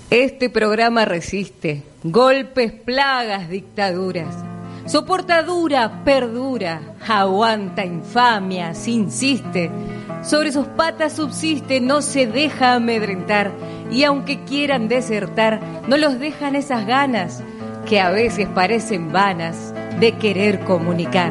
Este programa resiste golpes, plagas, dictaduras. Soporta dura, perdura, aguanta infamias, insiste. Sobre sus patas subsiste, no se deja amedrentar. Y aunque quieran desertar, no los dejan esas ganas, que a veces parecen vanas, de querer comunicar.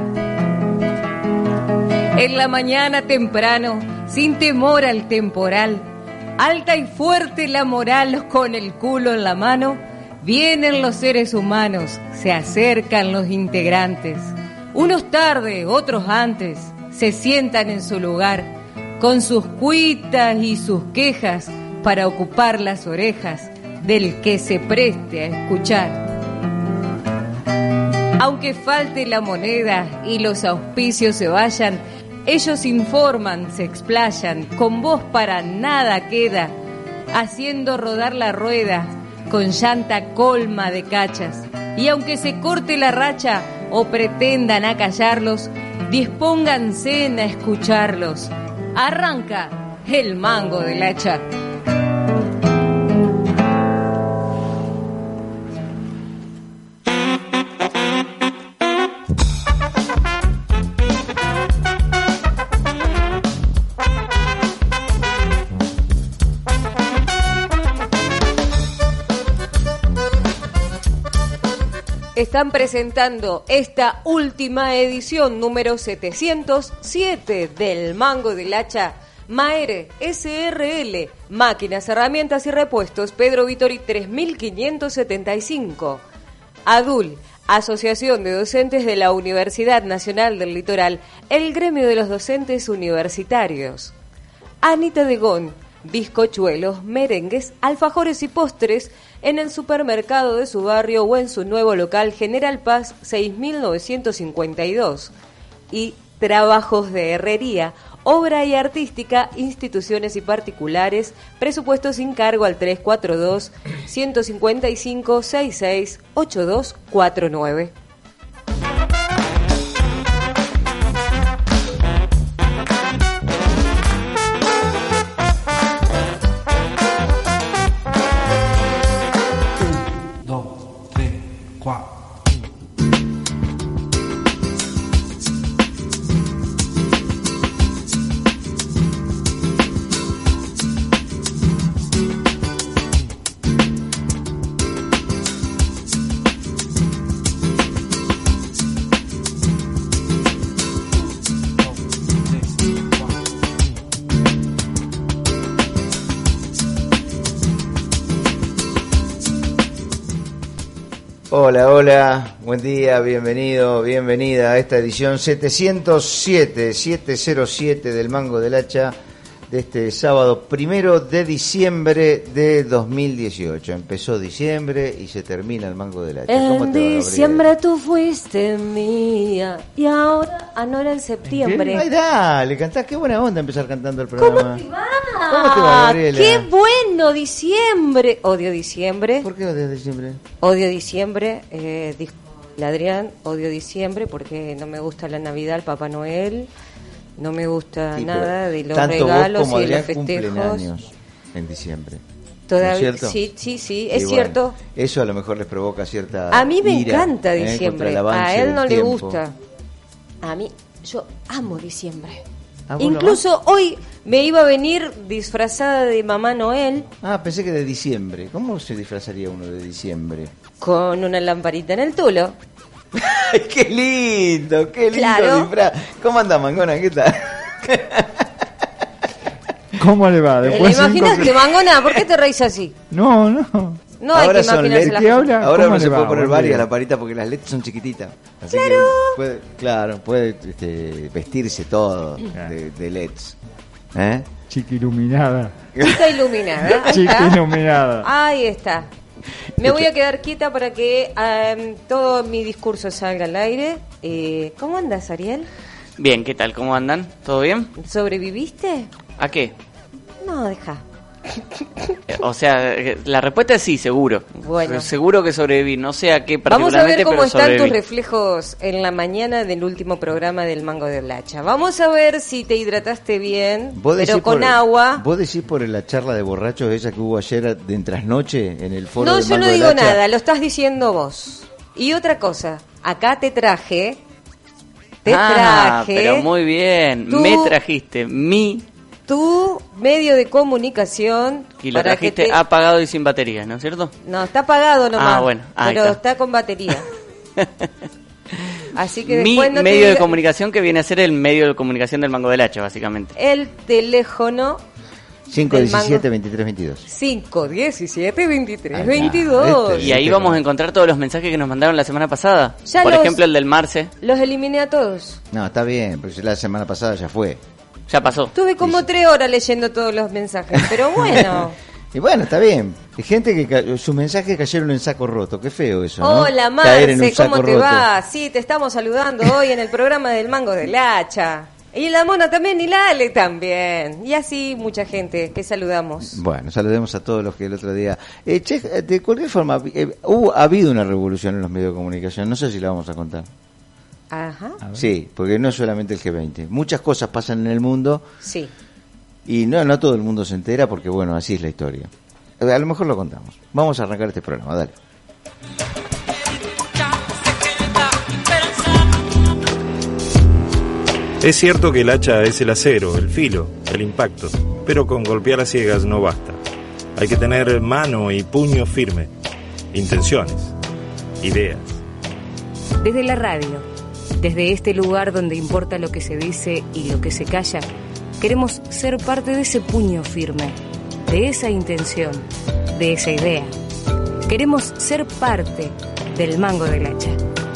En la mañana temprano, sin temor al temporal, alta y fuerte la moral, con el culo en la mano, vienen los seres humanos, se acercan los integrantes. Unos tarde, otros antes, se sientan en su lugar, con sus cuitas y sus quejas, para ocupar las orejas del que se preste a escuchar. Aunque falte la moneda y los auspicios se vayan, ellos informan, se explayan, con voz para nada queda, haciendo rodar la rueda con llanta colma de cachas. Y aunque se corte la racha o pretendan acallarlos, dispónganse a escucharlos. Arranca el mango del hacha. Están presentando esta última edición número 707 del Mango del Hacha. Maere SRL, máquinas, herramientas y repuestos, Pedro Vittori 3575. ADUL, Asociación de Docentes de la Universidad Nacional del Litoral, el gremio de los docentes universitarios. Anita Degón, bizcochuelos, merengues, alfajores y postres en el supermercado de su barrio o en su nuevo local General Paz 6952. Y trabajos de herrería, obra y artística, instituciones y particulares, presupuesto sin cargo al 342-155-668249. Hola, hola, buen día, bienvenido, bienvenida a esta edición 707 del Mango del Hacha de este sábado 1 de diciembre de 2018. Empezó diciembre y se termina el Mango del Hacha. En diciembre tú fuiste mía y ahora, no era en septiembre. Ay, dale, cantás, qué buena onda empezar cantando el programa. ¿Cómo te va? ¿Cómo te va, Gabriela? ¡Qué bueno, diciembre! Odio diciembre. ¿Por qué odias diciembre? Odio diciembre, dijo el Adrián, odio diciembre porque no me gusta la Navidad, el Papá Noel, no me gusta nada de los regalos y de los festejos. Años en diciembre. Todavía, ¿No es cierto? Sí, es cierto. Eso a lo mejor les provoca cierta A mí me ira, encanta diciembre, a él no le tiempo. gusta. A mí, yo amo diciembre. Ah, incluso hoy me iba a venir disfrazada de Mamá Noel. Ah, pensé que de diciembre. ¿Cómo se disfrazaría uno de diciembre? Con una lamparita en el tulo. ¡Ay, qué lindo! ¡Qué lindo Claro. disfraz! ¿Cómo anda, Mangona? ¿Qué tal? ¿Cómo le va? ¿Le imaginaste, Mangona? ¿Por qué te reís así? No. No hay Ahora que son imaginarse LED. las ¿Qué cosas. habla? Ahora ¿Cómo no le se va? puede poner Buen varias día. lamparitas porque las LEDs son chiquititas. Así Claro. que puede vestirse todo de LEDs. ¿Eh? Chica iluminada. Chica iluminada. Ahí Chica está. iluminada. Ahí está. Me voy a quedar quieta para que todo mi discurso salga al aire. ¿Cómo andas, Ariel? Bien, ¿qué tal? ¿Cómo andan? ¿Todo bien? ¿Sobreviviste? ¿A qué? No, deja. O sea, la respuesta es sí, seguro. Bueno. Seguro que sobreviví. No sé a qué Vamos a ver particularmente, cómo pero están sobreviví. tus reflejos en la mañana del último programa del Mango del Hacha. Vamos a ver si te hidrataste bien, pero con agua. ¿Vos decís por la charla de borrachos esa que hubo ayer en trasnoche en el foro No, del yo Mango no del digo Hacha? nada, lo estás diciendo vos. Y otra cosa, acá te traje, Pero muy bien. Tú- Me trajiste tu medio de comunicación. y lo para que trajiste te- apagado y sin batería, ¿no es cierto? No, está apagado nomás, Bueno, ahí pero está. está con batería. Así que Mi después no te medio de diga- comunicación, que viene a ser el medio de comunicación del Mango del Hacha, básicamente. el teléfono 517 2322. 5 17 23 Ahí está. 22. Y ahí vamos a encontrar todos los mensajes que nos mandaron la semana pasada. Ya Por los- ejemplo, el del Marce. Los eliminé a todos. No, está bien, pero la semana pasada ya fue. Ya pasó. Tuve como 3 horas leyendo todos los mensajes, pero bueno. Y bueno, está bien. Hay gente que sus mensajes cayeron en saco roto. Qué feo eso, ¿no? Hola Caer en un Marce, ¿cómo saco te roto. va? Sí, te estamos saludando hoy en el programa del Mango del Hacha. Y la Mona también, y la Ale también. Y así mucha gente que saludamos. Bueno, saludemos a todos los que el otro día... Che, de cualquier forma, ha habido una revolución en los medios de comunicación. No sé si la vamos a contar. Ajá, Sí, porque no es solamente el G20. Muchas cosas pasan en el mundo sí. y no todo el mundo se entera porque, bueno, así es la historia. A lo mejor lo contamos. Vamos a arrancar este programa, dale. Es cierto que el hacha es el acero, el filo, el impacto, pero con golpear a ciegas no basta. Hay que tener mano y puño firme, intenciones, ideas. Desde la radio, desde este lugar donde importa lo que se dice y lo que se calla, queremos ser parte de ese puño firme, de esa intención, de esa idea. Queremos ser parte del Mango del Hacha.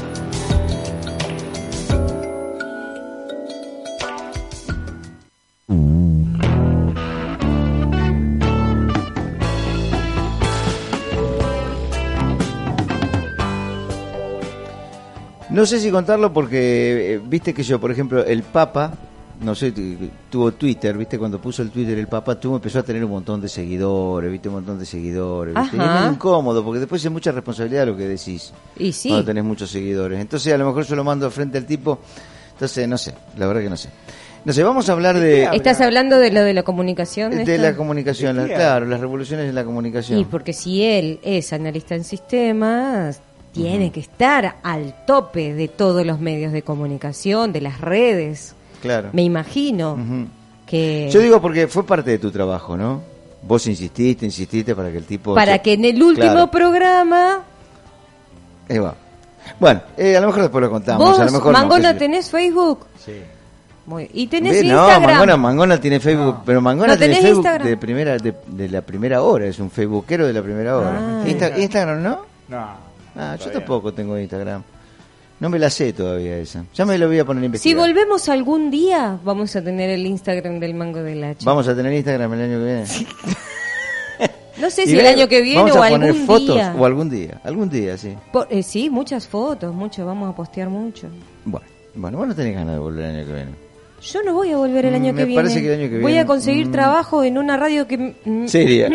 No sé si contarlo porque, viste que yo, por ejemplo, el Papa, no sé, tuvo Twitter, viste, cuando puso el Twitter el Papa, empezó a tener un montón de seguidores, viste, un montón de seguidores, viste, y es Ajá. muy incómodo porque después es mucha responsabilidad lo que decís Y sí. cuando tenés muchos seguidores. Entonces a lo mejor yo lo mando frente al tipo, entonces no sé, la verdad que no sé. No sé, vamos a hablar de ¿Estás hablando de lo de la comunicación? de esto? la comunicación, claro, las revoluciones en la comunicación. Y porque si él es analista en sistemas, tiene que estar al tope de todos los medios de comunicación, de las redes. Claro. Me imagino Ujú. que... Yo digo porque fue parte de tu trabajo, ¿no? Vos insististe para que el tipo... para que en el último Claro. programa... Ahí va. Bueno, a lo mejor después lo contamos. ¿Vos, a lo mejor no, Mangona, qué sé yo. tenés Facebook? Sí. ¿Y tenés Ve, no, Instagram? Mangona tiene Facebook, pero Mangona ¿No tiene tenés Facebook Instagram? de la primera hora, es un facebookero de la primera hora. Ah. Instagram, ¿no? No. Ah, yo todavía tampoco tengo Instagram. No me la sé todavía esa. Ya me lo voy a poner a Si investigar. volvemos algún día, vamos a tener el Instagram del Mango del Hacha. Vamos a tener Instagram el año que viene. No sé Y si el ve, año que viene vamos o a poner algún fotos día. o algún día, sí. Sí, muchas fotos, vamos a postear mucho. Bueno, vos no tenés ganas de volver el año que viene. Yo no voy a volver el año Me que viene. parece que el año que Voy viene, a conseguir trabajo en una radio que... Seria.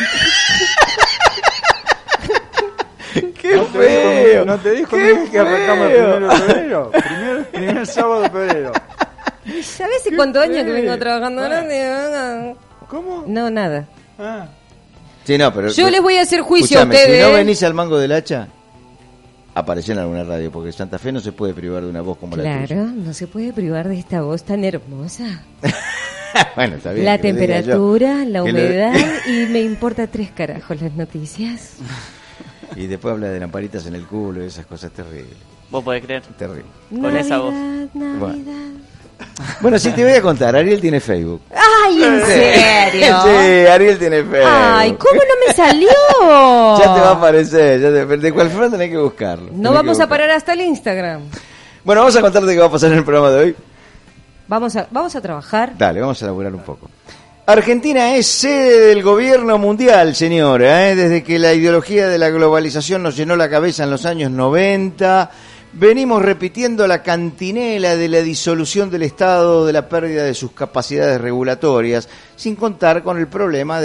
¡Qué No te feo! dijo, no te dijo ¡Qué que arrancamos el feo! 1 de febrero. Primer sábado de febrero. ¿Sabes cuántos años que feo. vengo trabajando en radio? ¿Cómo? No, nada. Ah. Sí, no, pero Yo les voy a hacer juicio escuchame, a ustedes. Si no venís al Mango del Hacha, apareció en alguna radio, porque Santa Fe no se puede privar de una voz como la Claro, tuya. no se puede privar de esta voz tan hermosa. Bueno, está bien. La que lo diga yo. temperatura, la Que lo- humedad y me importa 3 carajos las noticias. Y después habla de lamparitas en el culo y esas cosas terribles. ¿Vos podés creer? Terrible. Con esa voz. Navidad. Bueno, sí, te voy a contar. Ariel tiene Facebook. ¡Ay, en serio! Sí, Ariel tiene Facebook. ¡Ay, cómo no me salió! Ya te va a aparecer. De cualquier forma tenés que buscarlo. No vamos a parar hasta el Instagram. Bueno, vamos a contarte qué va a pasar en el programa de hoy. Vamos a trabajar. Dale, vamos a elaborar un poco. Argentina es sede del gobierno mundial, señora. Desde que la ideología de la globalización nos llenó la cabeza en los años 90, venimos repitiendo la cantinela de la disolución del Estado, de la pérdida de sus capacidades regulatorias, sin contar con el problema de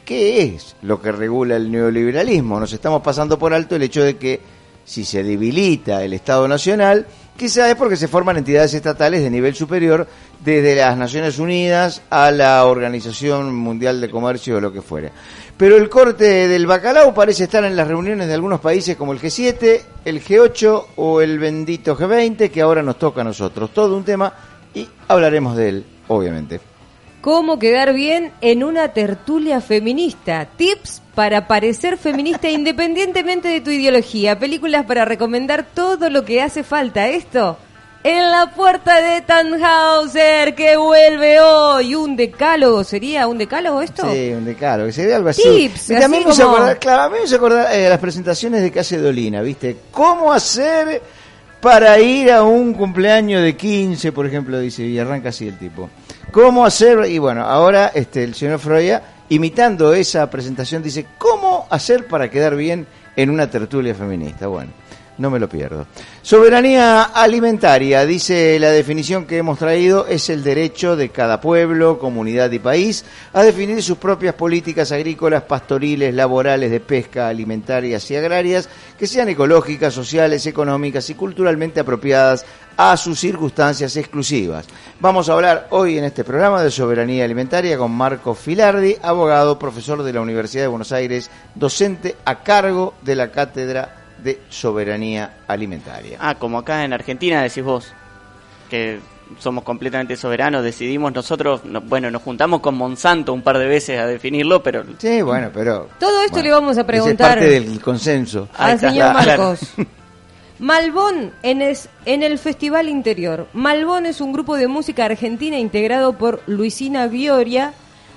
qué es lo que regula el neoliberalismo. Nos estamos pasando por alto el hecho de que si se debilita el Estado Nacional, quizás es porque se forman entidades estatales de nivel superior, desde las Naciones Unidas a la Organización Mundial de Comercio o lo que fuera. Pero el corte del bacalao parece estar en las reuniones de algunos países como el G7, el G8 o el bendito G20, que ahora nos toca a nosotros. Todo un tema y hablaremos de él, obviamente. ¿Cómo quedar bien en una tertulia feminista? Tips para parecer feminista independientemente de tu ideología. Películas para recomendar, todo lo que hace falta. Esto en la puerta de Tannhauser, que vuelve hoy. Un decálogo, ¿sería un decálogo esto? Sí, un decálogo, sería algo así. Tips, y también así me como... acordar, claro, a mí me hizo acordar las presentaciones de Case Dolina, ¿viste? ¿Cómo hacer para ir a un cumpleaños de 15, por ejemplo, dice, y arranca así el tipo? ¿Cómo hacer? Y bueno, ahora el señor Froya, imitando esa presentación, dice, ¿cómo hacer para quedar bien en una tertulia feminista? Bueno, no me lo pierdo. Soberanía alimentaria, dice la definición que hemos traído, es el derecho de cada pueblo, comunidad y país a definir sus propias políticas agrícolas, pastoriles, laborales, de pesca, alimentarias y agrarias, que sean ecológicas, sociales, económicas y culturalmente apropiadas a sus circunstancias exclusivas. Vamos a hablar hoy en este programa de soberanía alimentaria con Marco Filardi, abogado, profesor de la Universidad de Buenos Aires, docente a cargo de la cátedra de soberanía alimentaria. Como acá en Argentina decís vos, que somos completamente soberanos, decidimos nosotros, nos juntamos con Monsanto un par de veces a definirlo, pero... Sí, bueno, pero... Todo esto bueno, le vamos a preguntar... Es parte del consenso. Al señor Marcos. Claro. Malbón en el Festival Interior. Malbón es un grupo de música argentina integrado por Luisina Vioria,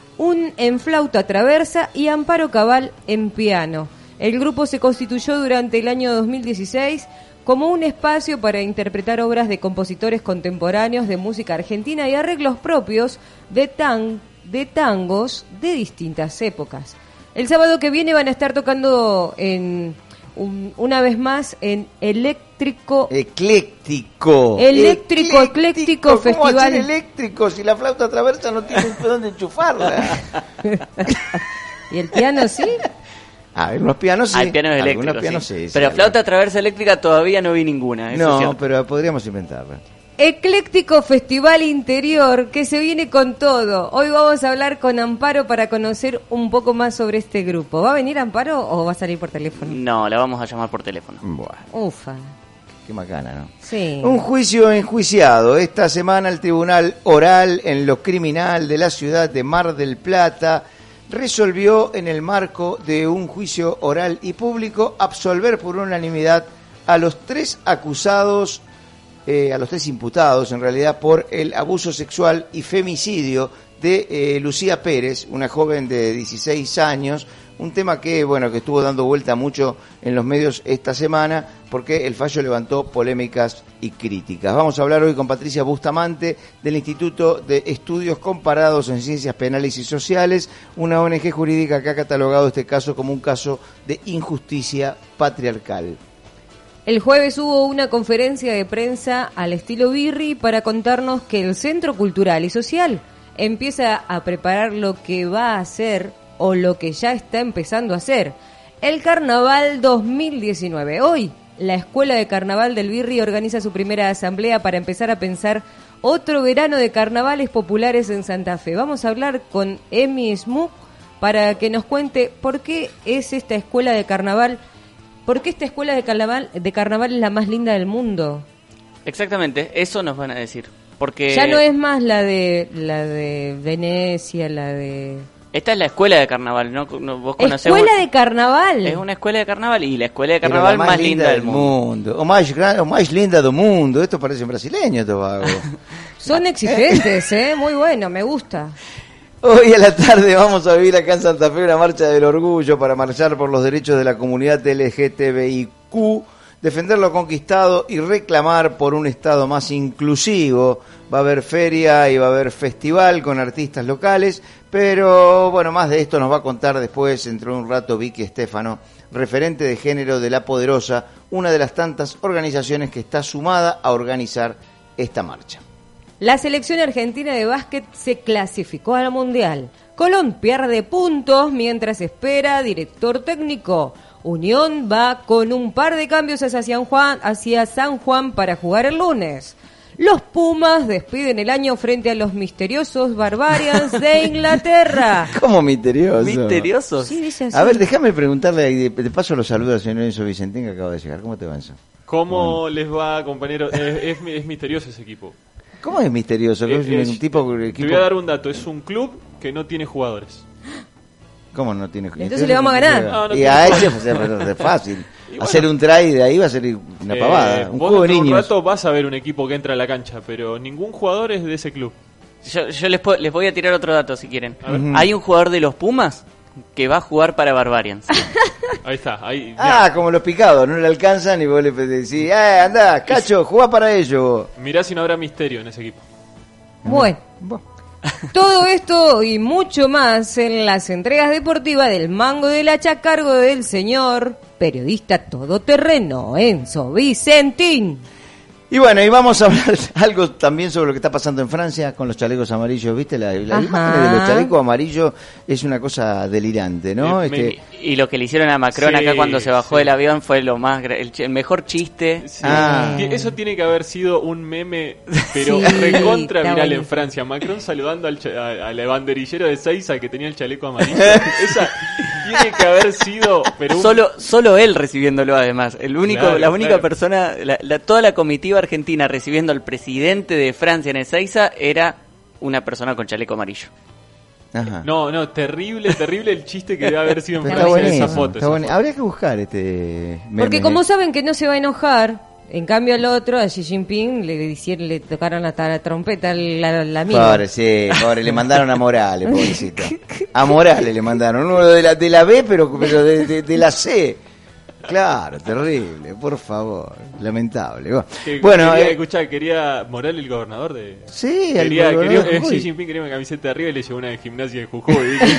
en flauta traversa y Amparo Cabal en piano. El grupo se constituyó durante el año 2016 como un espacio para interpretar obras de compositores contemporáneos de música argentina y arreglos propios de tangos de distintas épocas. El sábado que viene van a estar tocando una vez más en Ecléctico ¿Cómo Festival. hacer eléctrico si la flauta traversa no tiene dónde enchufarla? ¿Y el piano sí? Algunos pianos sí. Hay pianos eléctricos, algunos pianos sí. Pero sí, flauta traversa eléctrica todavía no vi ninguna. Eso es no, cierto. pero podríamos inventarla. Ecléctico Festival Interior, que se viene con todo. Hoy vamos a hablar con Amparo para conocer un poco más sobre este grupo. ¿Va a venir Amparo o va a salir por teléfono? No, la vamos a llamar por teléfono. Bueno, Ufa. qué macana, ¿no? Sí. Un juicio enjuiciado. Esta semana el Tribunal Oral en lo Criminal de la ciudad de Mar del Plata resolvió, en el marco de un juicio oral y público, absolver por unanimidad a los tres acusados, a los tres imputados en realidad, por el abuso sexual y femicidio de Lucía Pérez, una joven de 16 años, un tema que estuvo dando vuelta mucho en los medios esta semana porque el fallo levantó polémicas y críticas. Vamos a hablar hoy con Patricia Bustamante del Instituto de Estudios Comparados en Ciencias Penales y Sociales, una ONG jurídica que ha catalogado este caso como un caso de injusticia patriarcal. El jueves hubo una conferencia de prensa al estilo Birri para contarnos que el Centro Cultural y Social empieza a preparar lo que va a hacer o lo que ya está empezando a hacer, el Carnaval 2019. Hoy, la Escuela de Carnaval del Birri organiza su primera asamblea para empezar a pensar otro verano de carnavales populares en Santa Fe. Vamos a hablar con Emi Smook para que nos cuente por qué es esta escuela de carnaval. ¿Por qué esta escuela de carnaval es la más linda del mundo? Exactamente, eso nos van a decir. Porque ya no es más la de Venecia, la de... Esta es la escuela de carnaval, ¿no? ¿Vos conocés? ¿Escuela de carnaval? Es una escuela de carnaval y la escuela de carnaval más linda del mundo. O más linda del mundo. Esto parece brasileño, esto vago. Son exigentes, muy bueno, me gusta. Hoy a la tarde vamos a vivir acá en Santa Fe una marcha del orgullo para marchar por los derechos de la comunidad LGTBIQ, defender lo conquistado y reclamar por un Estado más inclusivo. Va a haber feria y va a haber festival con artistas locales, pero más de esto nos va a contar después, dentro de un rato, Vicky Estefano, referente de género de La Poderosa, una de las tantas organizaciones que está sumada a organizar esta marcha. La selección argentina de básquet se clasificó al Mundial. Colón pierde puntos mientras espera director técnico. Unión va con un par de cambios hacia San Juan para jugar el lunes. Los Pumas despiden el año frente a los misteriosos Barbarians de Inglaterra. ¿Cómo misterioso? ¿Misteriosos? Sí, dice así. A ver, déjame preguntarle, y de paso los saludos al señor Enzo Vicentín que acaba de llegar. ¿Cómo te va, Enzo? ¿Cómo les va, compañero? Es misterioso ese equipo. ¿Cómo es misterioso? ¿Es un tipo, Te equipo? voy a dar un dato. Es un club que no tiene jugadores. ¿Cómo no tiene? Entonces le vamos a ganar. No y tiene a ese jugadores. es fácil. bueno. Hacer un try de ahí va a ser una pavada. Un Vos juego de dentro de un niños. rato vas a ver un equipo que entra a la cancha, pero ningún jugador es de ese club. Yo les voy a tirar otro dato si quieren. A ver. Hay un jugador de los Pumas que va a jugar para Barbarians. Ahí está. Ahí, Como los picados, no le alcanzan y vos le decís, andá, Cacho, jugá para ello. mirá si no habrá misterio en ese equipo. Bueno, todo esto y mucho más en las entregas deportivas del Mango del Hacha a cargo del señor periodista todoterreno Enzo Vicentín. Y bueno, y vamos a hablar algo también sobre lo que está pasando en Francia con los chalecos amarillos, ¿viste? La Ajá. imagen de los chalecos amarillos es una cosa delirante, ¿no? Y lo que le hicieron a Macron Sí, acá cuando se bajó sí. del avión fue lo más el mejor chiste. Sí. Ah. Eso tiene que haber sido un meme, pero Sí, recontra está viral buenísimo. en Francia. Macron saludando al banderillero de Seiza que tenía el chaleco amarillo. Esa tiene que haber sido, pero Solo él recibiéndolo además. Claro, la única claro. persona, toda la comitiva argentina recibiendo al presidente de Francia en Ezeiza era una persona con chaleco amarillo. Ajá. No, terrible el chiste que debe haber sido en Pero Francia en buenísimo, esa foto. está bueno. Habría que buscar este meme. Porque como saben que no se va a enojar, en cambio al otro, a Xi Jinping, le tocaron hasta la trompeta la mía. Pobre, sí, pobre, le mandaron a Morales, pobrecito. A Morales le mandaron, uno de la B, pero de la C. Claro, terrible, por favor, lamentable. Bueno, quería Morales, el gobernador de... sí, Xi Jinping quería una camiseta de arriba y le llevó una de gimnasia de Jujuy.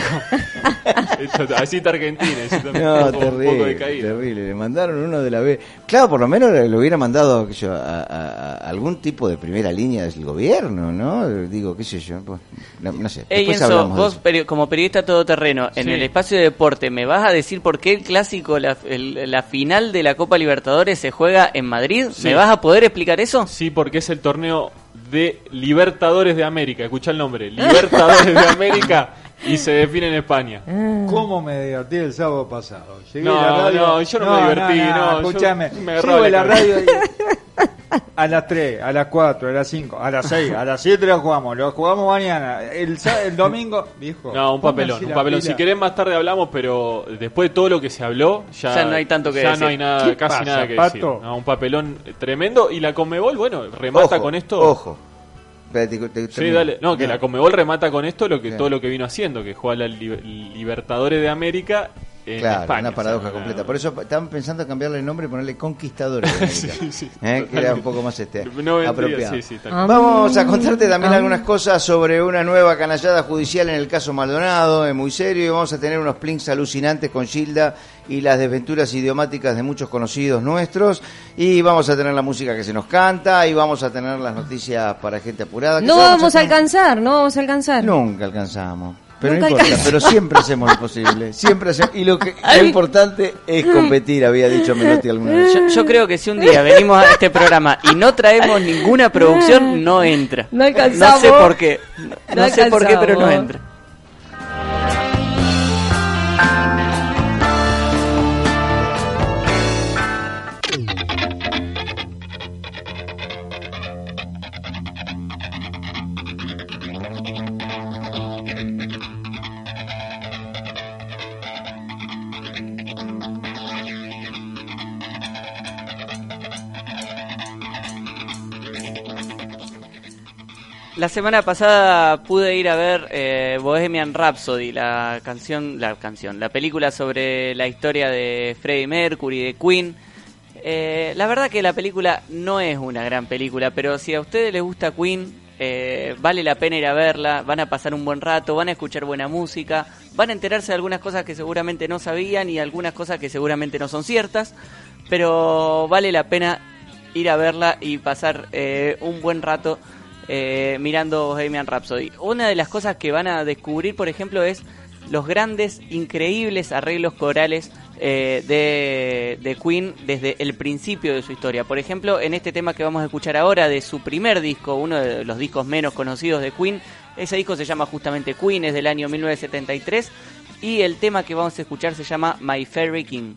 Así está Argentina, eso también no, un poco de caída. terrible, le mandaron uno de la B. Claro, por lo menos le hubiera mandado a algún tipo de primera línea del gobierno, ¿no? Digo, qué sé yo, pues, no sé. Ey, Después Enzo, hablamos de vos eso. como periodista todoterreno, en Sí. el espacio de deporte, ¿me vas a decir por qué el clásico, la final de la Copa Libertadores se juega en Madrid? Sí. ¿Me vas a poder explicar eso? Sí, porque es el torneo de Libertadores de América. Escucha el nombre, Libertadores de América, y se define en España. ¿Cómo me divertí el sábado pasado? Llegué No, a la radio. no, yo no me divertí, no, yo Escúchame, me agarraba llego a la la radio y a las 3, a las 4, a las 5, a las 6, a las 7 lo jugamos mañana. El domingo, viejo. No, un papelón, pónganse un la papelón. pila. Si querés más tarde hablamos, pero después de todo lo que se habló, Ya no hay tanto que ya decir. no hay nada, ¿Qué casi pasa, nada que Pato? decir. No, un papelón tremendo, y la Conmebol, bueno, remata con esto. Ojo. Espérate, Sí, termino. dale. No, que la Conmebol remata con esto Claro. todo lo que vino haciendo, que juega la Libertadores de América en Claro, España. una paradoja O sea, completa. Por eso estaban pensando en cambiarle el nombre y ponerle Conquistadores de América. Sí, Que era un poco más no vendría, apropiado. sí, tal Ah. cual. Vamos a contarte también algunas cosas sobre una nueva canallada judicial en el caso Maldonado, es muy serio, y vamos a tener unos plinks alucinantes con Gilda y las desventuras idiomáticas de muchos conocidos nuestros, y vamos a tener la música que se nos canta, y vamos a tener las noticias para gente apurada. que No eso vamos a tener. alcanzar, no vamos a alcanzar. Nunca alcanzamos. Pero Nunca no importa, alcanzamos. pero siempre hacemos lo posible. Siempre hacemos, y lo importante es competir, había dicho Menotti alguna vez. Yo creo que si un día venimos a este programa y no traemos ninguna producción, no entra. No alcanzamos. No sé por qué. No No sé por qué, pero no alcanzamos. entra. La semana pasada pude ir a ver Bohemian Rhapsody, la película sobre la historia de Freddie Mercury, de Queen. La verdad que la película no es una gran película, pero si a ustedes les gusta Queen, vale la pena ir a verla, van a pasar un buen rato, van a escuchar buena música, van a enterarse de algunas cosas que seguramente no sabían y algunas cosas que seguramente no son ciertas, pero vale la pena ir a verla y pasar un buen rato mirando Bohemian Rhapsody. Una de las cosas que van a descubrir, por ejemplo, es los grandes, increíbles arreglos corales de Queen desde el principio de su historia. Por ejemplo, en este tema que vamos a escuchar ahora de su primer disco, uno de los discos menos conocidos de Queen, ese disco se llama justamente Queen, es del año 1973, y el tema que vamos a escuchar se llama My Fairy King.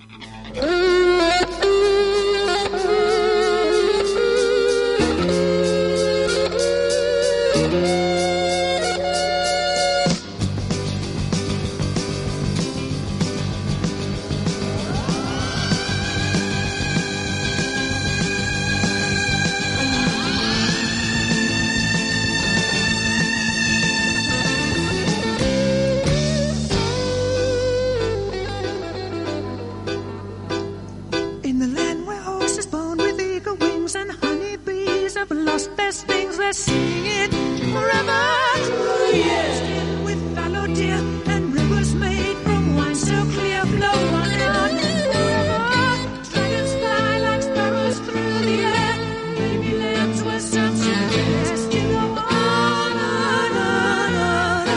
Singing forever through the years with fallow deer and rivers made from wine so clear flow on and forever. Dragons fly like sparrows through the air, baby lambs where sunshine rest. You go on and on and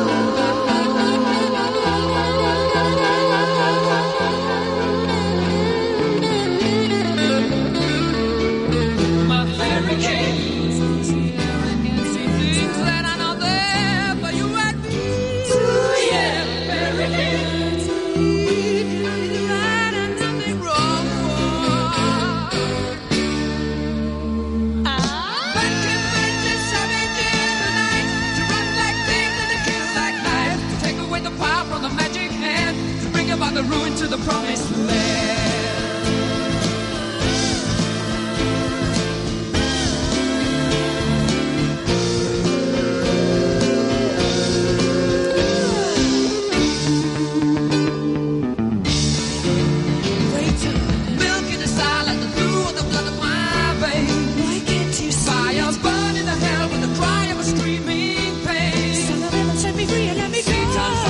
on. My fairy king. The ruin to the promised land. Milk in the style like the blue of the blood of my veins. Why can't you see? Fires burn in the hell with the cry of a screaming pain. Son of heaven, set me free and let me go.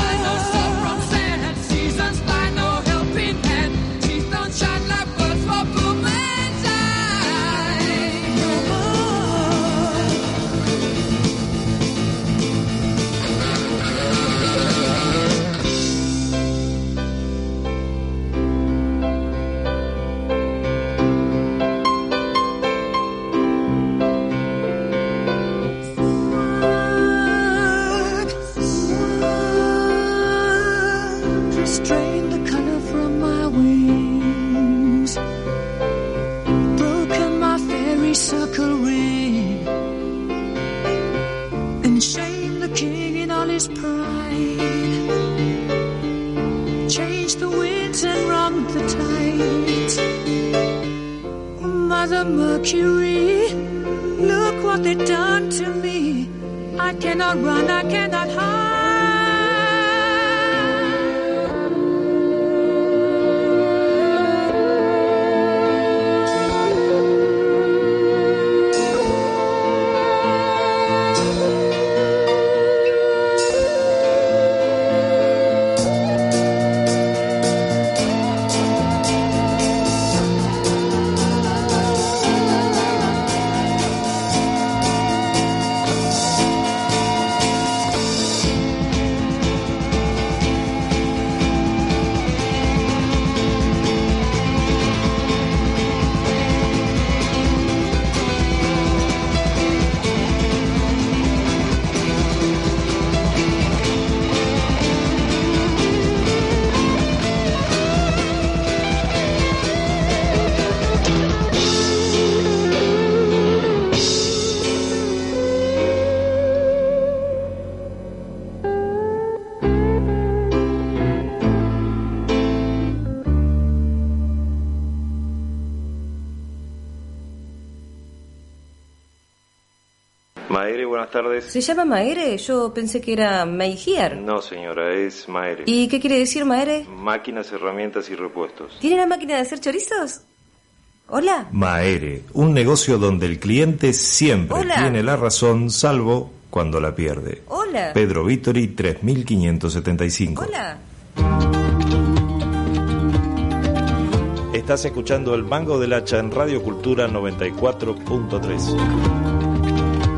Shine like birds for poor man's eye. Restrain the color from my wings, broken my fairy circle ring, and shame the king in all his pride. Change the winds and wrong the tides. Mother Mercury, look what they've done to me. I cannot run, I cannot hide. Maere, buenas tardes. ¿Se llama Maere? Yo pensé que era Meijer. No, señora, es Maere. ¿Y qué quiere decir Maere? Máquinas, herramientas y repuestos. ¿Tiene la máquina de hacer chorizos? ¿Hola? Maere, un negocio donde el cliente siempre Hola. tiene la razón, salvo cuando la pierde. Hola. Pedro Vittori, 3575. Hola. Estás escuchando El Mango del Hacha en Radio Cultura 94.3.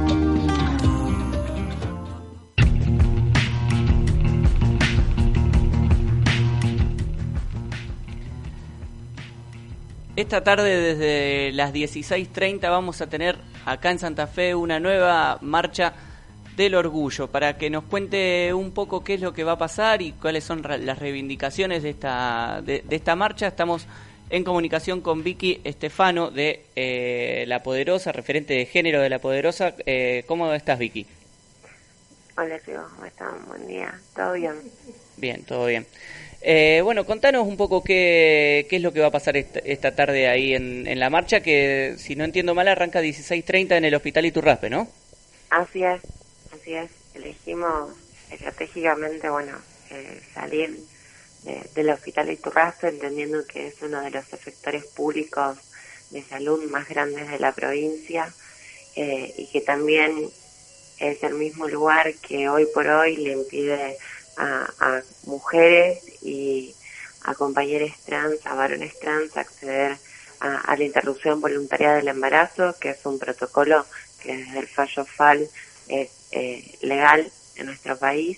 Esta tarde desde las 16:30 vamos a tener acá en Santa Fe una nueva marcha del orgullo, para que nos cuente un poco qué es lo que va a pasar y cuáles son las reivindicaciones de esta marcha. Estamos en comunicación con Vicky Estefano de La Poderosa, referente de género de La Poderosa. ¿Cómo estás, Vicky? Hola chicos, ¿cómo están? Buen día, ¿todo bien? Bien, todo bien. Bueno, contanos un poco qué es lo que va a pasar esta tarde ahí en la marcha, que si no entiendo mal arranca 16:30 en el Hospital Iturraspe, ¿no? Así es. Elegimos estratégicamente, salir del Hospital Iturraspe, entendiendo que es uno de los efectores públicos de salud más grandes de la provincia, y que también es el mismo lugar que hoy por hoy le impide a mujeres y a compañeros trans, a varones trans, acceder a la interrupción voluntaria del embarazo, que es un protocolo que desde el fallo FAL es legal en nuestro país,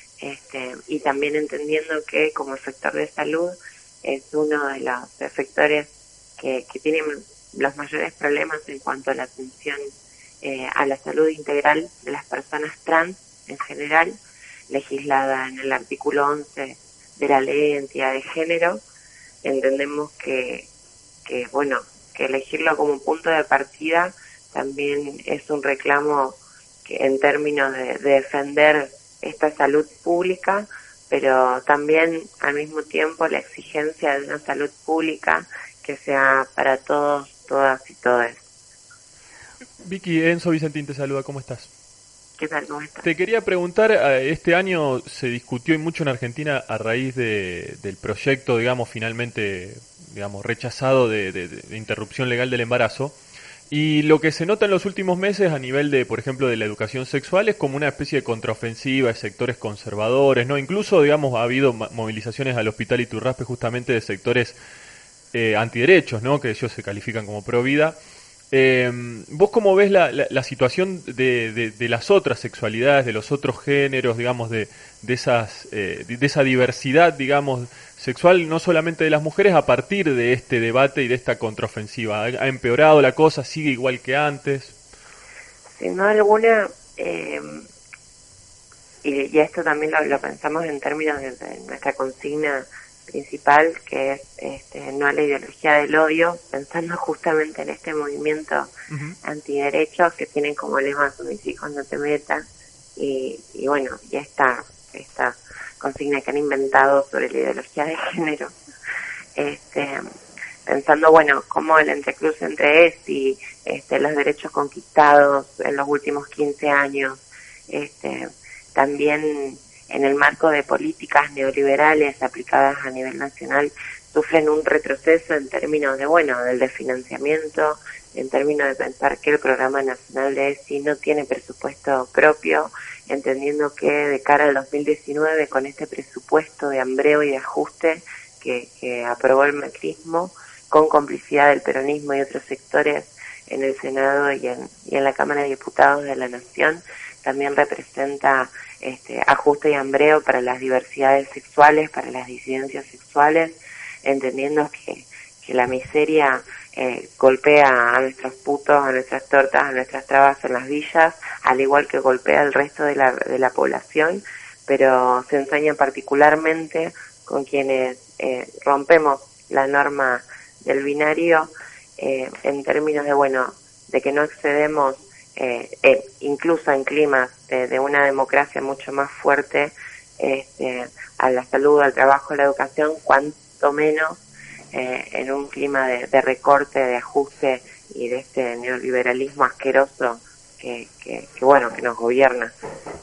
y también entendiendo que como sector de salud es uno de los efectores que tienen los mayores problemas en cuanto a la atención a la salud integral de las personas trans en general, legislada en el artículo 11 de la Ley de Identidad de Género. Entendemos que elegirlo como punto de partida también es un reclamo que en términos de defender esta salud pública, pero también al mismo tiempo la exigencia de una salud pública que sea para todos, todas y todes. Vicky, Enzo Vicentín te saluda, ¿cómo estás? ¿Qué tal? ¿Cómo estás? Te quería preguntar, este año se discutió y mucho en Argentina a raíz del proyecto, finalmente, rechazado de interrupción legal del embarazo. Y lo que se nota en los últimos meses a nivel de, por ejemplo, de la educación sexual es como una especie de contraofensiva de sectores conservadores, ¿no? Incluso, ha habido movilizaciones al Hospital Iturraspe justamente de sectores antiderechos, ¿no? Que ellos se califican como pro vida. ¿Vos cómo ves la situación de las otras sexualidades, de los otros géneros, de esa diversidad, sexual, no solamente de las mujeres, a partir de este debate y de esta contraofensiva? ¿Ha empeorado la cosa? ¿Sigue igual que antes? Sin duda alguna, y esto también lo pensamos en términos de nuestra consigna principal, que es no a la ideología del odio, pensando justamente en este movimiento antiderechos que tienen como lema "con mis hijos no te metas", y esta consigna que han inventado sobre la ideología de género, pensando cómo el entrecruce entre y los derechos conquistados en los últimos 15 años, también en el marco de políticas neoliberales aplicadas a nivel nacional, sufren un retroceso en términos del desfinanciamiento, en términos de pensar que el Programa Nacional de ESI no tiene presupuesto propio, entendiendo que de cara al 2019, con este presupuesto de hambreo y de ajuste que aprobó el macrismo, con complicidad del peronismo y otros sectores en el Senado y en la Cámara de Diputados de la Nación, también representa ajuste y hambreo para las diversidades sexuales, para las disidencias sexuales, entendiendo que la miseria golpea a nuestros putos, a nuestras tortas, a nuestras trabas en las villas, al igual que golpea al resto de la población, pero se ensaña particularmente con quienes rompemos la norma del binario, en términos de que no accedemos incluso en climas de una democracia mucho más fuerte, a la salud, al trabajo, a la educación, cuanto menos en un clima de recorte, de ajuste y de este neoliberalismo asqueroso que nos gobierna.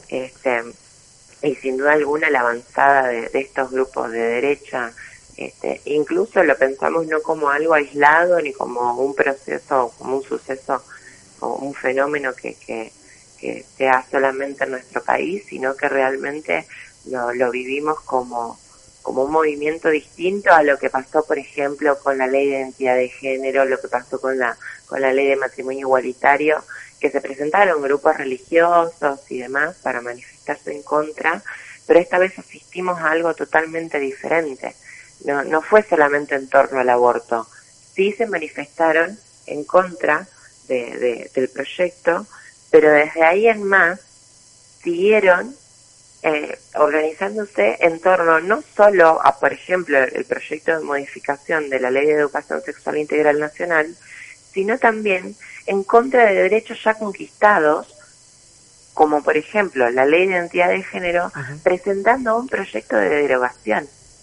Y sin duda alguna la avanzada de estos grupos de derecha, incluso lo pensamos no como algo aislado ni como un proceso, como un suceso o un fenómeno que sea solamente en nuestro país, sino que realmente lo vivimos como un movimiento distinto a lo que pasó, por ejemplo, con la Ley de Identidad de Género, lo que pasó con la Ley de Matrimonio Igualitario, que se presentaron grupos religiosos y demás para manifestarse en contra, pero esta vez asistimos a algo totalmente diferente. No fue solamente en torno al aborto, sí se manifestaron en contra del proyecto, pero desde ahí en más siguieron organizándose en torno no solo a, por ejemplo, el proyecto de modificación de la Ley de Educación Sexual Integral Nacional, sino también en contra de derechos ya conquistados, como por ejemplo la Ley de Identidad de Género, presentando un proyecto de derogación.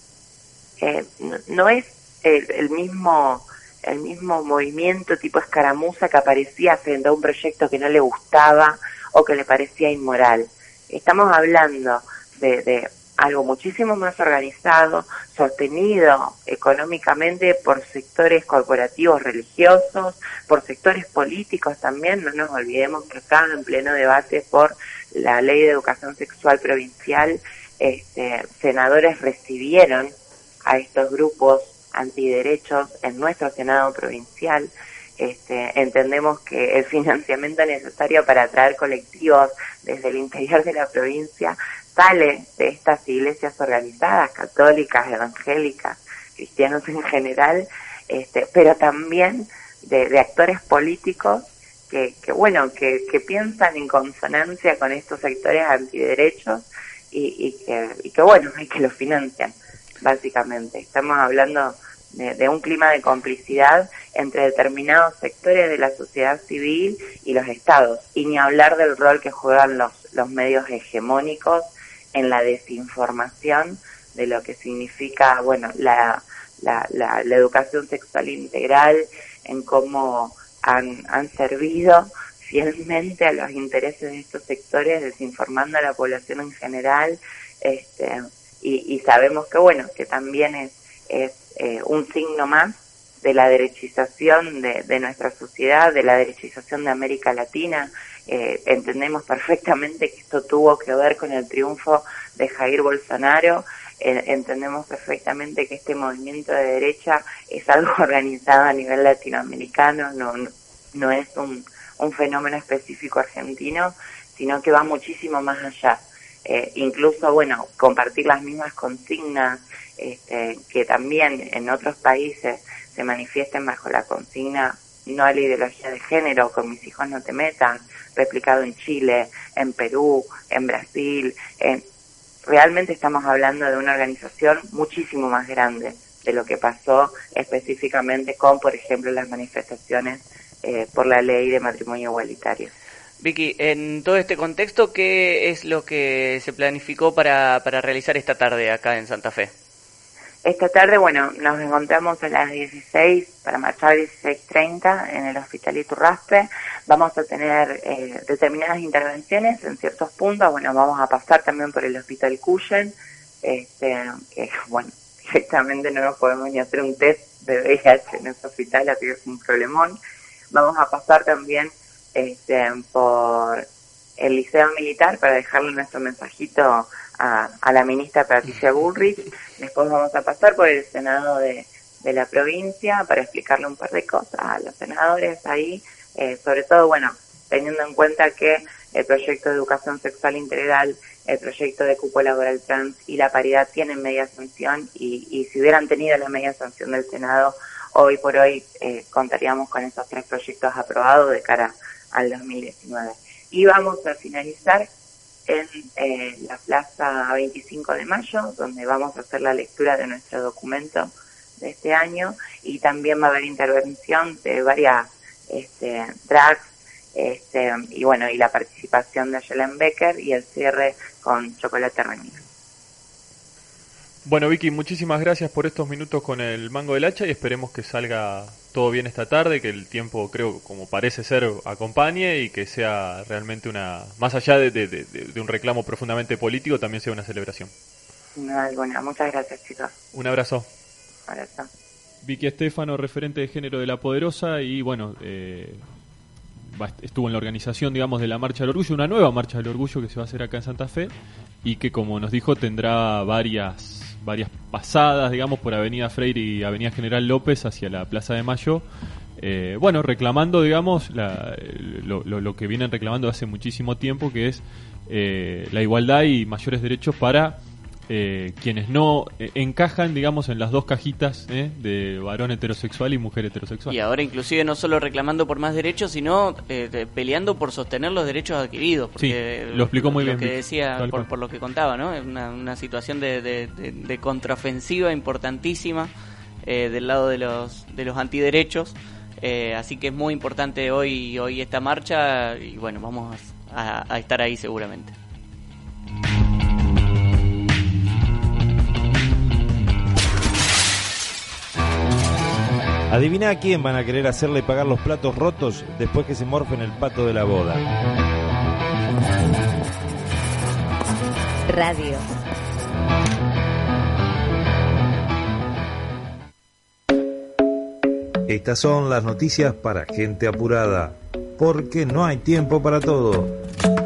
No es el mismo movimiento tipo escaramuza que aparecía frente a un proyecto que no le gustaba o que le parecía inmoral. Estamos hablando de algo muchísimo más organizado, sostenido económicamente por sectores corporativos religiosos, por sectores políticos también. No nos olvidemos que acá en pleno debate por la Ley de Educación Sexual Provincial, senadores recibieron a estos grupos antiderechos en nuestro Senado provincial. Entendemos que el financiamiento necesario para atraer colectivos desde el interior de la provincia sale de estas iglesias organizadas, católicas, evangélicas, cristianos en general, pero también de actores políticos que piensan en consonancia con estos sectores antiderechos y que los financian, básicamente. Estamos hablando de un clima de complicidad entre determinados sectores de la sociedad civil y los estados, y ni hablar del rol que juegan los medios hegemónicos en la desinformación de lo que significa, la educación sexual integral, en cómo han servido fielmente a los intereses de estos sectores, desinformando a la población en general, y sabemos que también es un signo más de la derechización de nuestra sociedad, de la derechización de América Latina. Entendemos perfectamente que esto tuvo que ver con el triunfo de Jair Bolsonaro. Entendemos perfectamente que este movimiento de derecha es algo organizado a nivel latinoamericano, no es un fenómeno específico argentino, sino que va muchísimo más allá. Incluso, compartir las mismas consignas que también en otros países se manifiesten bajo la consigna no a la ideología de género, con mis hijos no te metas, replicado en Chile, en Perú, en Brasil. Realmente estamos hablando de una organización muchísimo más grande de lo que pasó específicamente con, por ejemplo, las manifestaciones por la ley de matrimonio igualitario. Vicky, en todo este contexto, ¿qué es lo que se planificó para realizar esta tarde acá en Santa Fe? Esta tarde, nos encontramos a las 16 para marchar a 16:30 en el Hospital Iturraspe. Vamos a tener determinadas intervenciones en ciertos puntos. Vamos a pasar también por el Hospital Cuyen, directamente no nos podemos ni hacer un test de VIH en ese hospital, así que es un problemón. Vamos a pasar también por el Liceo Militar para dejarle nuestro mensajito a la ministra Patricia Bullrich. Después vamos a pasar por el Senado de la provincia para explicarle un par de cosas a los senadores ahí, sobre todo, teniendo en cuenta que el proyecto de educación sexual integral, el proyecto de cupo laboral trans y la paridad tienen media sanción, y si hubieran tenido la media sanción del Senado, hoy por hoy contaríamos con esos 3 proyectos aprobados de cara al 2019. Y vamos a finalizar en la Plaza 25 de Mayo, donde vamos a hacer la lectura de nuestro documento de este año, y también va a haber intervención de varias drags, y la participación de Yelen Becker y el cierre con Chocolate Remix. Bueno, Vicky, muchísimas gracias por estos minutos con el Mango del Hacha, y esperemos que salga todo bien esta tarde, que el tiempo, creo, como parece ser, acompañe, y que sea realmente más allá de un reclamo profundamente político, también sea una celebración. Muchas gracias, chicos. Un abrazo. Abrazo. Vicky Estefano, referente de género de La Poderosa, y estuvo en la organización, de la Marcha del Orgullo, una nueva Marcha del Orgullo que se va a hacer acá en Santa Fe, y que, como nos dijo, tendrá varias pasadas, por Avenida Freire y Avenida General López hacia la Plaza de Mayo, reclamando, lo que vienen reclamando hace muchísimo tiempo, que es la igualdad y mayores derechos para quienes no encajan, digamos, en las dos cajitas de varón heterosexual y mujer heterosexual. Y ahora inclusive no solo reclamando por más derechos, sino peleando por sostener los derechos adquiridos. Porque sí, lo explicó muy bien. Lo que decía, por lo que contaba, ¿no? Es una situación de contraofensiva importantísima del lado de los antiderechos. Así que es muy importante hoy esta marcha y bueno, vamos a estar ahí seguramente. Adivina a quién van a querer hacerle pagar los platos rotos después que se morfen el pato de la boda. Radio. Estas son las noticias para gente apurada, porque no hay tiempo para todo.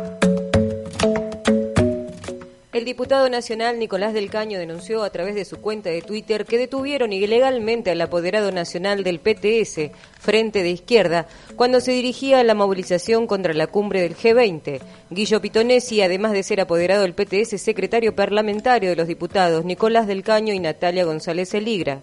El diputado nacional Nicolás del Caño denunció a través de su cuenta de Twitter que detuvieron ilegalmente al apoderado nacional del PTS, Frente de Izquierda, cuando se dirigía a la movilización contra la cumbre del G20. Guillo Pitonesi, además de ser apoderado del PTS, secretario parlamentario de los diputados Nicolás del Caño y Natalia González Eligra.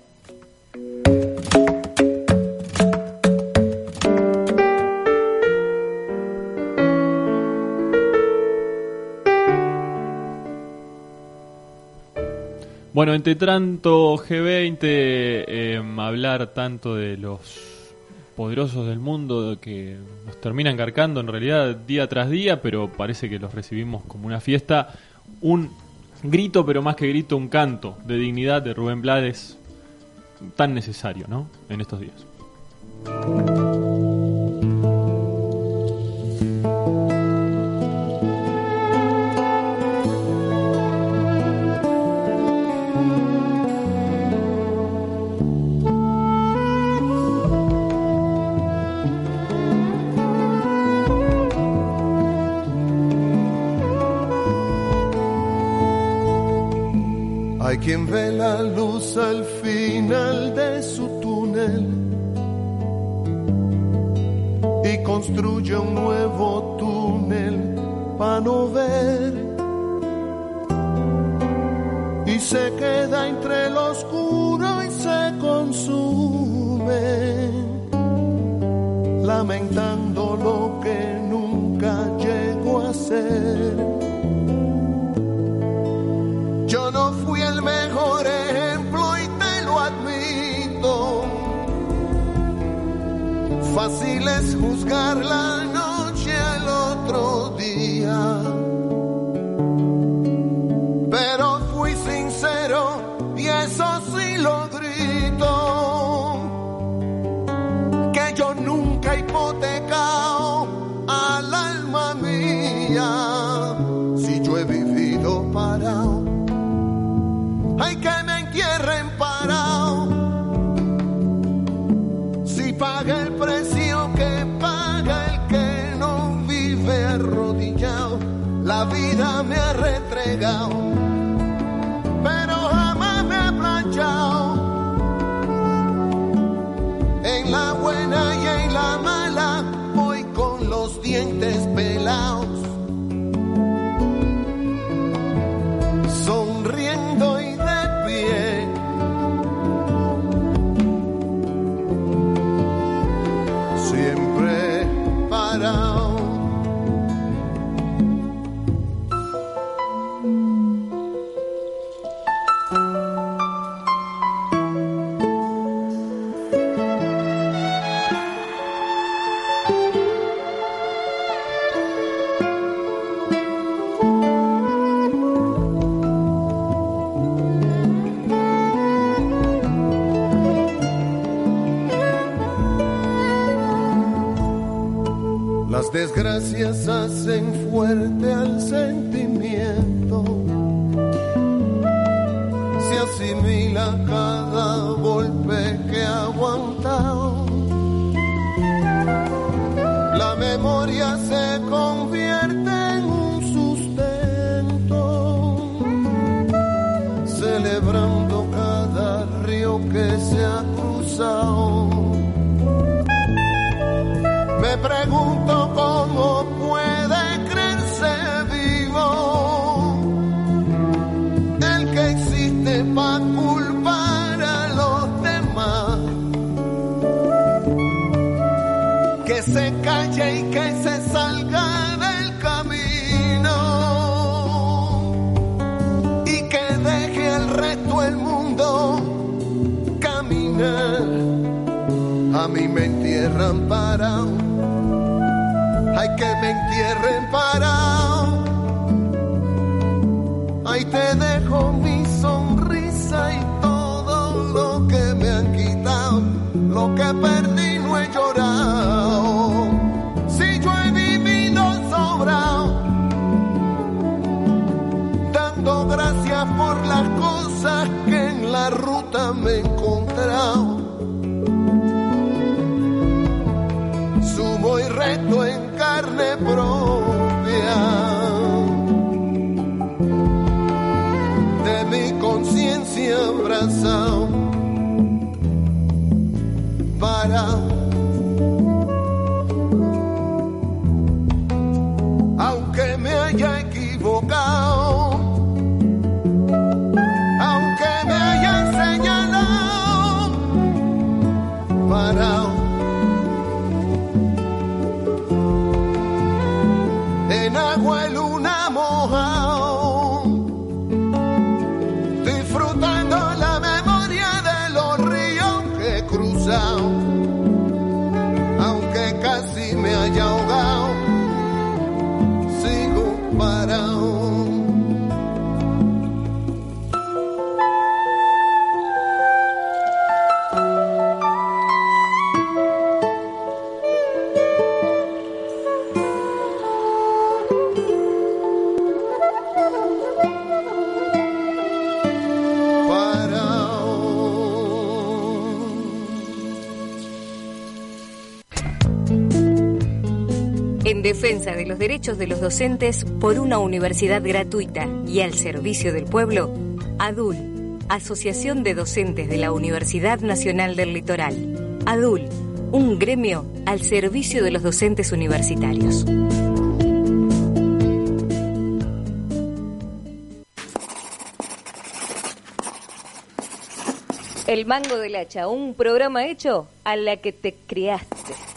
Bueno, entre tanto G20, hablar tanto de los poderosos del mundo que nos terminan encarcando en realidad día tras día, pero parece que los recibimos como una fiesta. Un grito, pero más que grito, un canto de dignidad de Rubén Blades, tan necesario, ¿no?, en estos días. Hay quien ve la luz al final de su túnel y construye un nuevo túnel para no ver, y se queda entre lo oscuro y se consume, lamentando lo que nunca llegó a ser. Yo no fui el mejor ejemplo y te lo admito. Fácil es juzgar la noche al otro día, pero fui sincero y eso sí lo grito, que yo nunca he hipotecado al alma mía. Si yo he vivido parado, hay que me entierren parado. Si paga el precio que paga el que no vive arrodillado, la vida me ha retregado, pero jamás me ha planchado. En la buena y en la mala voy con los dientes pelados, sonriendo y siempre parado. Las desgracias hacen fuerte al sentimiento, se asimila cada golpe que ha aguantado. La memoria se convierte en un sustento, celebrando cada río que se ha cruzado. Me pregunto cómo puede creerse vivo el A mí me entierran parado, ay que me entierren parado. Ahí te dejo mi sonrisa y todo lo que me han quitado, lo que perdí no he llorado. Si yo he vivido sobrado, dando gracias por las cosas que en la ruta me he encontrado. Subo y reto en carne propia de mi conciencia abrazado, parado. Aunque me haya equivocado, aunque me hayan señalado, parado. En agua y luna mojado, disfrutando la memoria de los ríos que he cruzado. Aunque casi me haya ahogado, sigo parado. En defensa de los derechos de los docentes por una universidad gratuita y al servicio del pueblo, ADUL, Asociación de Docentes de la Universidad Nacional del Litoral. ADUL, un gremio al servicio de los docentes universitarios. El Mango del Hacha, un programa hecho a la que te criaste.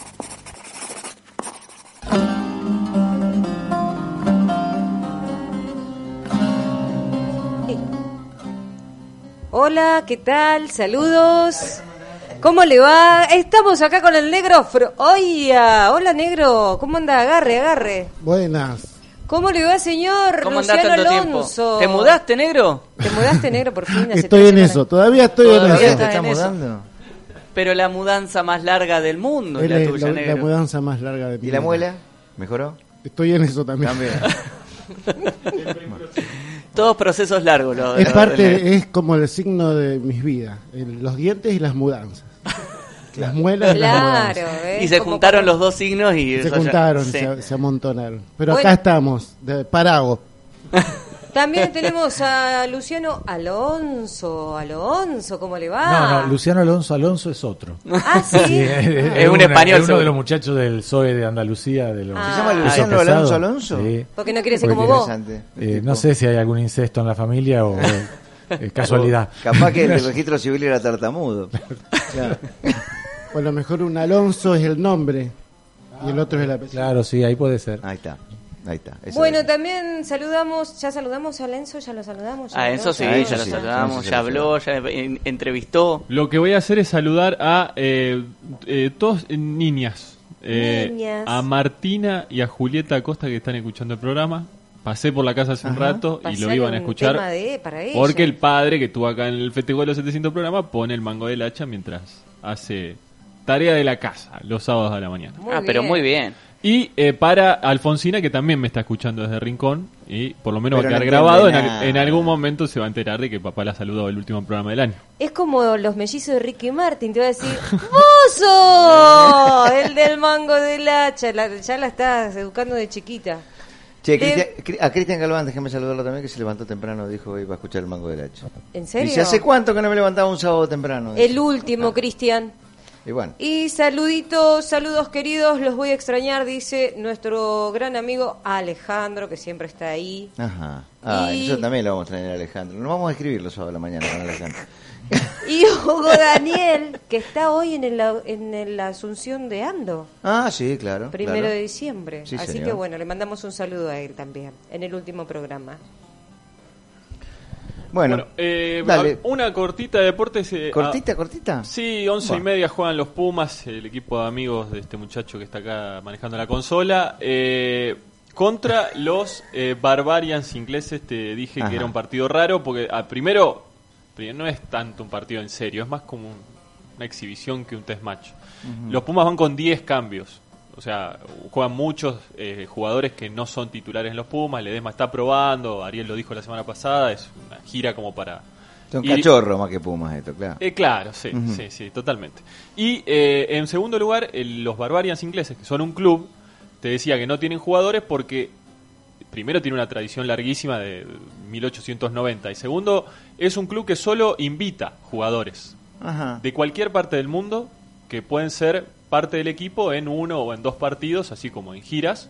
Hola, ¿qué tal? Saludos. ¿Cómo le va? Estamos acá con el negro. Oiga, hola negro. ¿Cómo anda? Agarre. Buenas. ¿Cómo le va, señor? ¿Cómo andás Luciano tanto Alonso. tiempo? ¿Te mudaste, negro? ¿Te mudaste, negro, por fin? Hace Estoy 3 en semanas. eso, todavía estoy en Todavía eso. estás ¿Te en estás eso. mudando? Pero la mudanza más larga del mundo es la tuya, la negro. mudanza más larga de mi ¿Y la vida. muela? ¿Mejoró? Estoy en eso también. También. Todos procesos largos. Es parte, es como el signo de mis vidas, los dientes y las mudanzas. Las muelas y las mudanzas. Claro, Y se juntaron los dos signos y... Se eso ya- juntaron, sí. se amontonaron. Pero Bueno. acá estamos, parados. También tenemos a Luciano Alonso. Alonso, ¿cómo le va? No, Luciano Alonso es otro. Ah, sí. Es un español Es uno seguro. de los muchachos del PSOE de Andalucía. De los Ah. ¿Se llama pesos Luciano pesados. Alonso? Sí. Porque no quiere ser Porque- como vos. Interesante. No sé si hay algún incesto en la familia o casualidad. O capaz que el del registro civil era tartamudo. Claro. O a lo mejor un Alonso es el nombre y el otro es el apellido. Claro, sí, ahí puede ser. Ahí está. Eso Bueno, es. también ya saludamos a Enzo, ya lo saludamos. A Enzo sí, Ah, eso ya lo sí, saludamos, Enzo ya se lo habló, ya entrevistó. Lo que voy a hacer es saludar a dos niñas. Niñas. A Martina y a Julieta Acosta que están escuchando el programa. Pasé por la casa hace un Ajá. rato y lo Pasar iban a un escuchar. tema para ellas. Porque el padre que estuvo acá en el Festival de los 700 programas pone el mango del hacha mientras hace tarea de la casa los sábados a la mañana. Muy Pero bien. muy bien. Y para Alfonsina, que también me está escuchando desde Rincón, y por lo menos va a Pero quedar no grabado, entiende nada. en algún momento se va a enterar de que papá la saludó el último programa del año. Es como los mellizos de Ricky Martin, te va a decir, ¡Mozo! El del mango del hacha, ya la estás educando de chiquita. Che, a Cristian Galván, déjame saludarlo también, que se levantó temprano, dijo que iba a escuchar el mango del hacha. ¿En serio? Dice, ¿hace cuánto que no me levantaba un sábado temprano? Dice. El último, Cristian. Y bueno, Y saludos queridos, los voy a extrañar, dice nuestro gran amigo Alejandro, que siempre está ahí. ajá. Ah, Y- nosotros también lo vamos a traer a Alejandro. Nos vamos a escribir los sábados de la mañana con Alejandro. Y Hugo Daniel, que está hoy en la Asunción de Ando, Ah, sí, claro. 1 claro. de diciembre. Sí, Así señor. que bueno, le mandamos un saludo a él también, en el último programa. Bueno, dale. Una cortita de deportes. ¿Cortita? Sí, 11:30 juegan los Pumas, el equipo de amigos de este muchacho que está acá manejando la consola, contra los Barbarians ingleses. Te dije que era un partido raro, porque primero no es tanto un partido en serio, es más como una exhibición que un test match. Los Pumas van con 10 cambios. O sea, juegan muchos jugadores que no son titulares en los Pumas. Ledesma está probando, Ariel lo dijo la semana pasada, es una gira como para... Son cachorros más que Pumas esto, claro. Claro, sí, sí, totalmente. Y en segundo lugar, los Barbarians ingleses, que son un club, te decía que no tienen jugadores porque primero tiene una tradición larguísima de 1890 y segundo, es un club que solo invita jugadores de cualquier parte del mundo que pueden ser parte del equipo en 1 o en 2 partidos, así como en giras,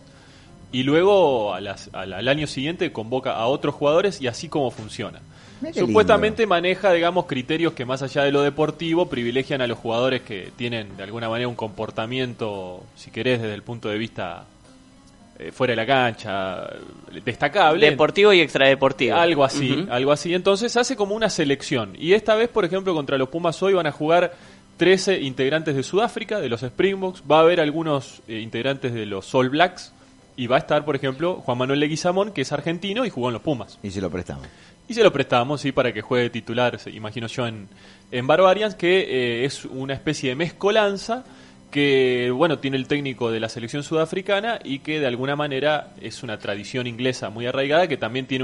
y luego al año siguiente convoca a otros jugadores y así como funciona. Supuestamente maneja, digamos, criterios que más allá de lo deportivo privilegian a los jugadores que tienen de alguna manera un comportamiento, si querés, desde el punto de vista fuera de la cancha, destacable. Deportivo y extradeportivo. Algo así, algo así. Entonces hace como una selección. Y esta vez, por ejemplo, contra los Pumas hoy van a jugar 13 integrantes de Sudáfrica, de los Springboks, va a haber algunos integrantes de los All Blacks, y va a estar, por ejemplo, Juan Manuel Leguizamón, que es argentino y jugó en los Pumas. Y se lo prestamos. Y se lo prestamos, sí, para que juegue titular, imagino yo, en Barbarians, que es una especie de mezcolanza que, bueno, tiene el técnico de la selección sudafricana y que de alguna manera es una tradición inglesa muy arraigada, que también tiene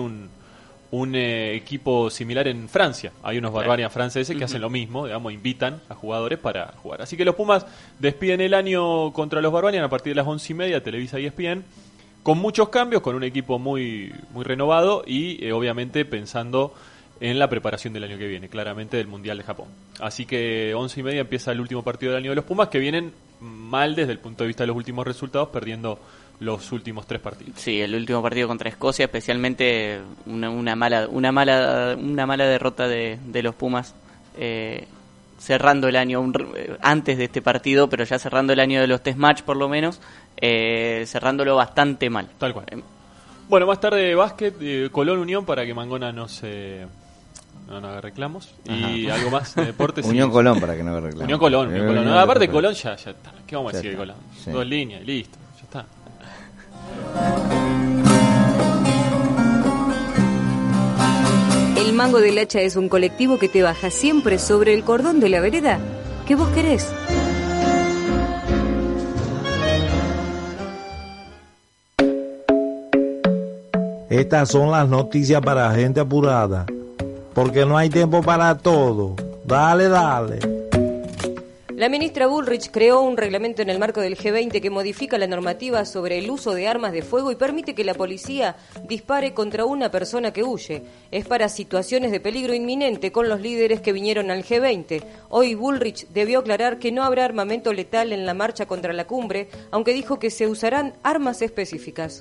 un equipo similar en Francia. Hay unos Barbarians franceses que hacen lo mismo, digamos, invitan a jugadores para jugar. Así que los Pumas despiden el año contra los Barbarians a partir de las 11:30, Televisa y ESPN, con muchos cambios, con un equipo muy, muy renovado y obviamente pensando en la preparación del año que viene, claramente del Mundial de Japón. Así que 11:30 empieza el último partido del año de los Pumas, que vienen mal desde el punto de vista de los últimos resultados, perdiendo los últimos 3 partidos. Sí, el último partido contra Escocia, especialmente una mala derrota de los Pumas, cerrando el año antes de este partido, pero ya cerrando el año de los test match por lo menos, cerrándolo bastante mal. Tal cual. Bueno, más tarde básquet, Colón Unión, para que Mangona no haga reclamos. Y algo más de deportes. Unión Colón, para que no haga reclamos. Unión Colón. No, aparte Colón ya está. ¿Qué vamos a decir de Colón? Sí. 2 líneas y listo, ya está. El Mango del Hacha es un colectivo que te baja siempre sobre el cordón de la vereda que vos querés. Estas son las noticias para gente apurada, porque no hay tiempo para todo. Dale. La ministra Bullrich creó un reglamento en el marco del G20 que modifica la normativa sobre el uso de armas de fuego y permite que la policía dispare contra una persona que huye. Es para situaciones de peligro inminente con los líderes que vinieron al G20. Hoy Bullrich debió aclarar que no habrá armamento letal en la marcha contra la cumbre, aunque dijo que se usarán armas específicas.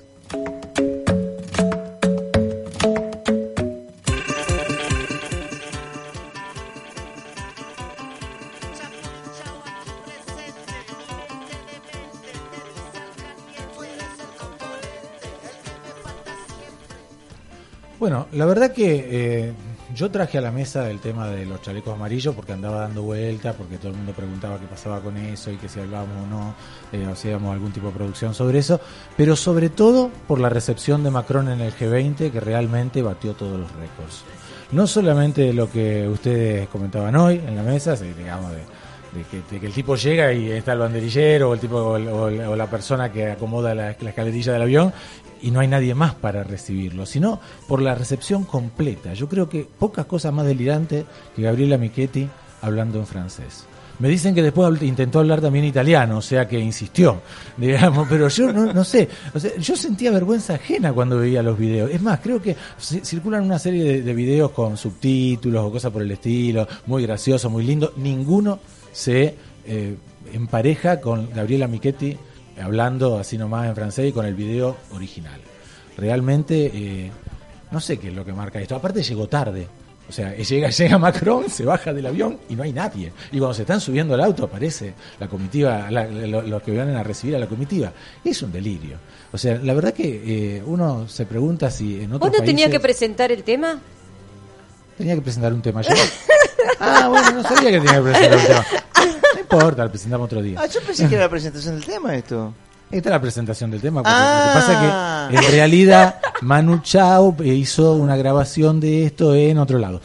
Bueno, la verdad que yo traje a la mesa el tema de los chalecos amarillos porque andaba dando vuelta, porque todo el mundo preguntaba qué pasaba con eso y que si hablábamos o no, hacíamos algún tipo de producción sobre eso, pero sobre todo por la recepción de Macron en el G20, que realmente batió todos los récords. No solamente lo que ustedes comentaban hoy en la mesa, digamos, de que el tipo llega y está el banderillero o el tipo o la persona que acomoda la escalerilla del avión y no hay nadie más para recibirlo, sino por la recepción completa. Yo creo que pocas cosas más delirantes que Gabriela Michetti hablando en francés. Me dicen que después intentó hablar también italiano, o sea que insistió, digamos, pero yo no sé, o sea, yo sentía vergüenza ajena cuando veía los videos. Es más, creo que circulan una serie de videos con subtítulos o cosas por el estilo, muy gracioso, muy lindo. Ninguno se empareja con Gabriela Michetti hablando así nomás en francés y con el video original. Realmente no sé qué es lo que marca esto. Aparte llegó tarde. O sea, llega Macron, se baja del avión y no hay nadie. Y cuando se están subiendo al auto aparece la comitiva, los que vienen a recibir a la comitiva. Es un delirio. O sea, la verdad que uno se pregunta si en otros ¿Vos no países... tenías que presentar el tema? Tenía que presentar un tema yo. Bueno, no sabía que tenía que presentar un tema. No importa, lo presentamos otro día. Yo pensé que era la presentación del tema esto. Esta es la presentación del tema, porque lo que pasa es que en realidad Manu Chao hizo una grabación de esto en otro lado.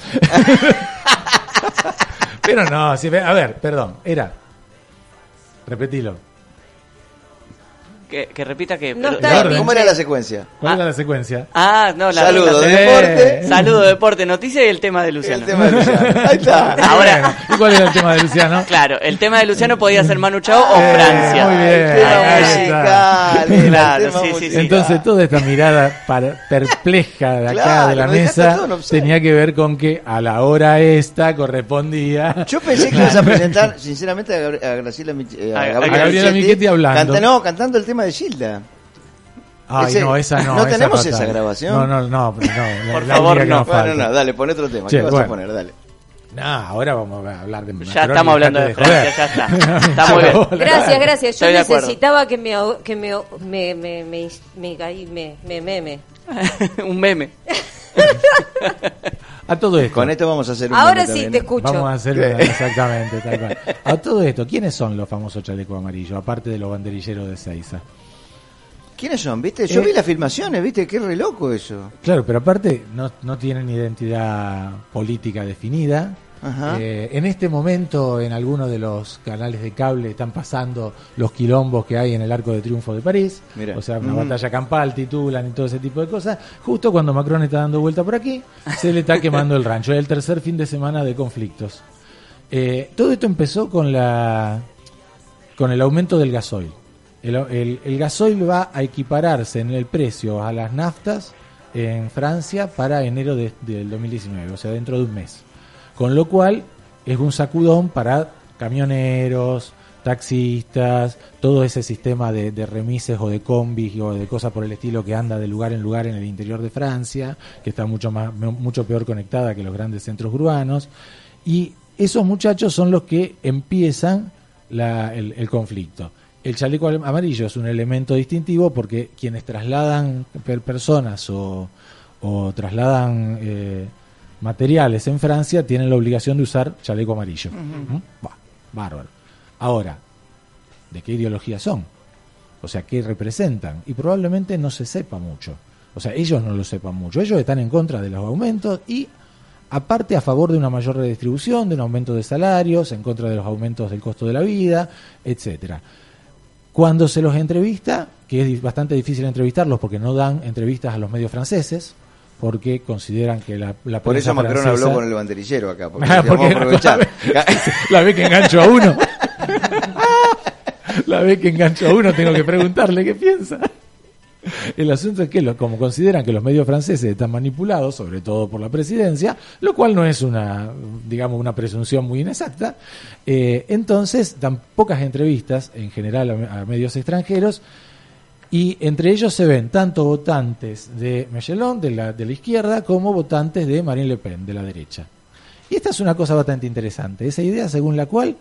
Pero no, si, a ver, perdón, repetilo. Que repita que... No está bien. ¿Cómo era la secuencia? ¿Cuál era la secuencia? Saludo de deporte. Saludo de deporte, noticia y el tema de Luciano. El tema de Luciano. Ahí está. Ahora, ¿y cuál era el tema de Luciano? Claro, el tema de Luciano podía ser Manu Chao o Francia. Muy bien. Claro, sí. Entonces toda esta mirada perpleja de acá de la mesa tenía que ver con que a la hora esta correspondía. Yo pensé que ibas a presentar, sinceramente, a Graciela Gabriela Michetti hablando. Cantando el tema de Gilda. Ay, no, esa no. ¿No esa tenemos fatal. esa grabación? No. Por favor, no. Bueno, dale, pon otro tema. ¿Qué vas a poner? Dale. No, ahora vamos a hablar de Ya estamos hablando de Francia, ya está. Está muy bien. Gracias. Yo Estoy de acuerdo. necesitaba que me Un meme. A todo esto. Con esto vamos a hacer un Ahora meme sí, también. te escucho. Vamos a hacer exactamente, tal cual. A todo esto, ¿quiénes son los famosos chalecos amarillos? Aparte de los banderilleros de Seiza. ¿Quiénes son? ¿Viste? Yo vi las filmaciones, ¿viste? Qué re loco eso. Claro, pero aparte no tienen identidad política definida. Ajá. En este momento, en algunos de los canales de cable están pasando los quilombos que hay en el Arco de Triunfo de París. Mirá. O sea, una batalla campal, titulan y todo ese tipo de cosas. Justo cuando Macron está dando vuelta por aquí, se le está quemando el rancho. Es el tercer fin de semana de conflictos. Todo esto empezó con el aumento del gasoil. El gasoil va a equipararse en el precio a las naftas en Francia para enero del 2019, o sea, dentro de un mes. Con lo cual es un sacudón para camioneros, taxistas, todo ese sistema de remises o de combis o de cosas por el estilo que anda de lugar en lugar en el interior de Francia, que está mucho peor conectada que los grandes centros urbanos. Y esos muchachos son los que empiezan el conflicto. El chaleco amarillo es un elemento distintivo porque quienes trasladan personas o trasladan materiales en Francia tienen la obligación de usar chaleco amarillo. Bárbaro. Ahora, ¿de qué ideología son? O sea, ¿qué representan? Y probablemente no se sepa mucho. O sea, ellos no lo sepan mucho. Ellos están en contra de los aumentos y aparte a favor de una mayor redistribución, de un aumento de salarios, en contra de los aumentos del costo de la vida, etcétera. Cuando se los entrevista, que es bastante difícil entrevistarlos porque no dan entrevistas a los medios franceses, porque consideran que la por eso Macron francesa... habló con el banderillero acá, porque porque vamos a aprovechar. La vez que engancho a uno. La vez que engancho a uno tengo que preguntarle qué piensa. El asunto es que como consideran que los medios franceses están manipulados, sobre todo por la presidencia, lo cual no es una presunción muy inexacta, entonces dan pocas entrevistas en general a medios extranjeros y entre ellos se ven tanto votantes de Mélenchon, de la izquierda, como votantes de Marine Le Pen, de la derecha. Y esta es una cosa bastante interesante, esa idea según la cual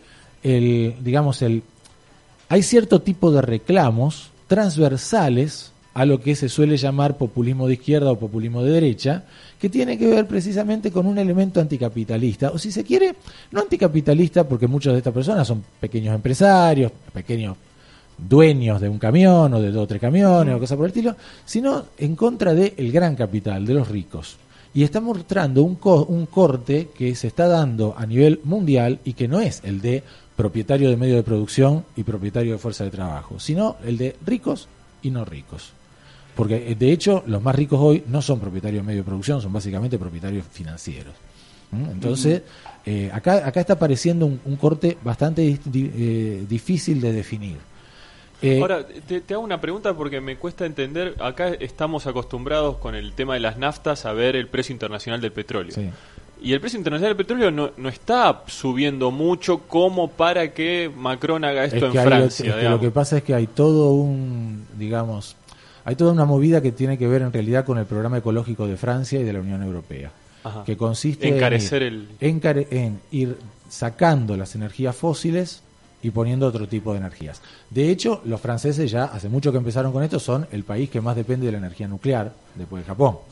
hay cierto tipo de reclamos transversales a lo que se suele llamar populismo de izquierda o populismo de derecha, que tiene que ver precisamente con un elemento anticapitalista, o si se quiere, no anticapitalista, porque muchas de estas personas son pequeños empresarios, pequeños dueños de un camión o de 2 o 3 camiones o cosas por el estilo, sino en contra del gran capital, de los ricos. Y está mostrando un corte que se está dando a nivel mundial y que no es el de propietario de medio de producción y propietario de fuerza de trabajo, sino el de ricos y no ricos. Porque de hecho los más ricos hoy no son propietarios de medio de producción, son básicamente propietarios financieros. Entonces, acá está apareciendo un corte bastante difícil de definir. Ahora, te hago una pregunta porque me cuesta entender. Acá estamos acostumbrados con el tema de las naftas a ver el precio internacional del petróleo. Sí. Y el precio internacional del petróleo no está subiendo mucho como para que Macron haga esto en Francia. Lo que pasa es que hay todo hay toda una movida que tiene que ver en realidad con el programa ecológico de Francia y de la Unión Europea. Ajá. Que consiste en ir sacando las energías fósiles y poniendo otro tipo de energías. De hecho, los franceses ya hace mucho que empezaron con esto, son el país que más depende de la energía nuclear, después de Japón.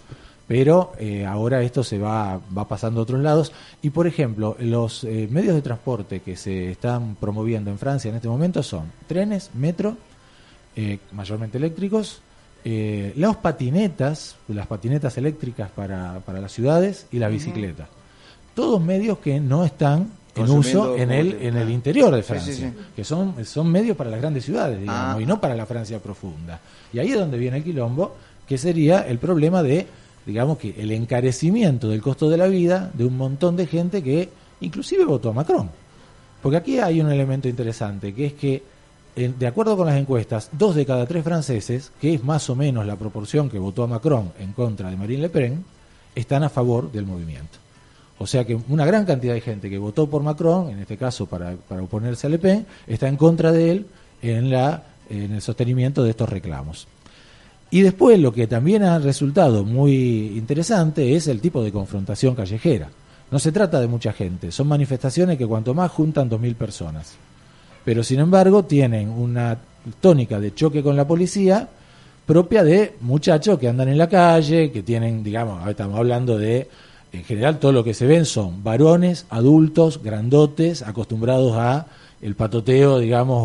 pero ahora esto se va pasando a otros lados. Y, por ejemplo, los medios de transporte que se están promoviendo en Francia en este momento son trenes, metro, mayormente eléctricos, las patinetas eléctricas para las ciudades y las bicicletas. Todos medios que no están en uso en el interior de Francia, que son medios para las grandes ciudades, digamos, y no para la Francia profunda. Y ahí es donde viene el quilombo, que sería el problema de, digamos, que el encarecimiento del costo de la vida de un montón de gente que inclusive votó a Macron. Porque aquí hay un elemento interesante, que es que, de acuerdo con las encuestas, 2 de cada 3 franceses, que es más o menos la proporción que votó a Macron en contra de Marine Le Pen, están a favor del movimiento. O sea que una gran cantidad de gente que votó por Macron, en este caso para oponerse a Le Pen, está en contra de él en el sostenimiento de estos reclamos. Y después lo que también ha resultado muy interesante es el tipo de confrontación callejera. No se trata de mucha gente, son manifestaciones que cuanto más juntan 2.000 personas. Pero sin embargo tienen una tónica de choque con la policía propia de muchachos que andan en la calle, que tienen, digamos, estamos hablando de, en general todo lo que se ven son varones, adultos, grandotes, acostumbrados a el patoteo, digamos,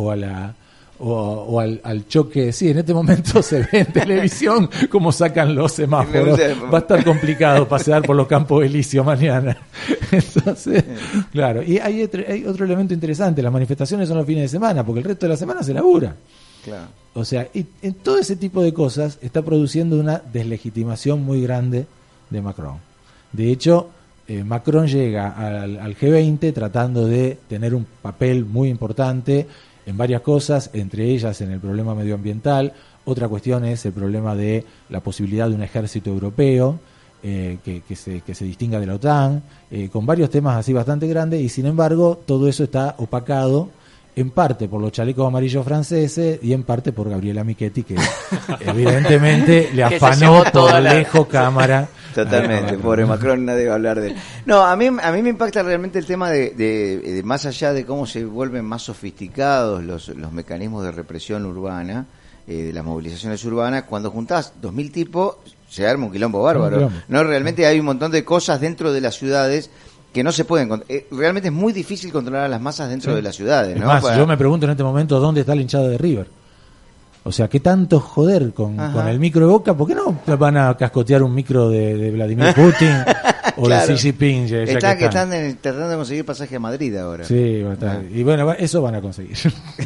o al choque. Sí, en este momento se ve en televisión cómo sacan los semáforos. Va a estar complicado pasear por los Campos Elíseos mañana. Entonces, claro. Y hay otro elemento interesante. Las manifestaciones son los fines de semana, porque el resto de la semana se labura. Claro. O sea, y en todo ese tipo de cosas está produciendo una deslegitimación muy grande de Macron. De hecho, Macron llega al G20 tratando de tener un papel muy importante en varias cosas, entre ellas en el problema medioambiental. Otra cuestión es el problema de la posibilidad de un ejército europeo que se distinga de la OTAN, con varios temas así bastante grandes, y sin embargo todo eso está opacado en parte por los chalecos amarillos franceses y en parte por Gabriela Michetti, que evidentemente le afanó por lejos cámara. Totalmente, pobre Macron, nadie va a hablar de él. No, a mí me impacta realmente el tema de más allá de cómo se vuelven más sofisticados los mecanismos de represión urbana, de las movilizaciones urbanas. Cuando juntás 2.000 tipos, se arma un quilombo bárbaro. No, realmente hay un montón de cosas dentro de las ciudades que no se pueden. Realmente es muy difícil controlar a las masas dentro de las ciudades, ¿no? Es más, yo me pregunto en este momento dónde está la hinchada de River. O sea, ¿qué tanto joder con el micro de Boca? ¿Por qué no van a cascotear un micro de Vladimir Putin o claro, de Xi Jinping? Están tratando de conseguir pasaje a Madrid ahora. Sí, y bueno, eso van a conseguir.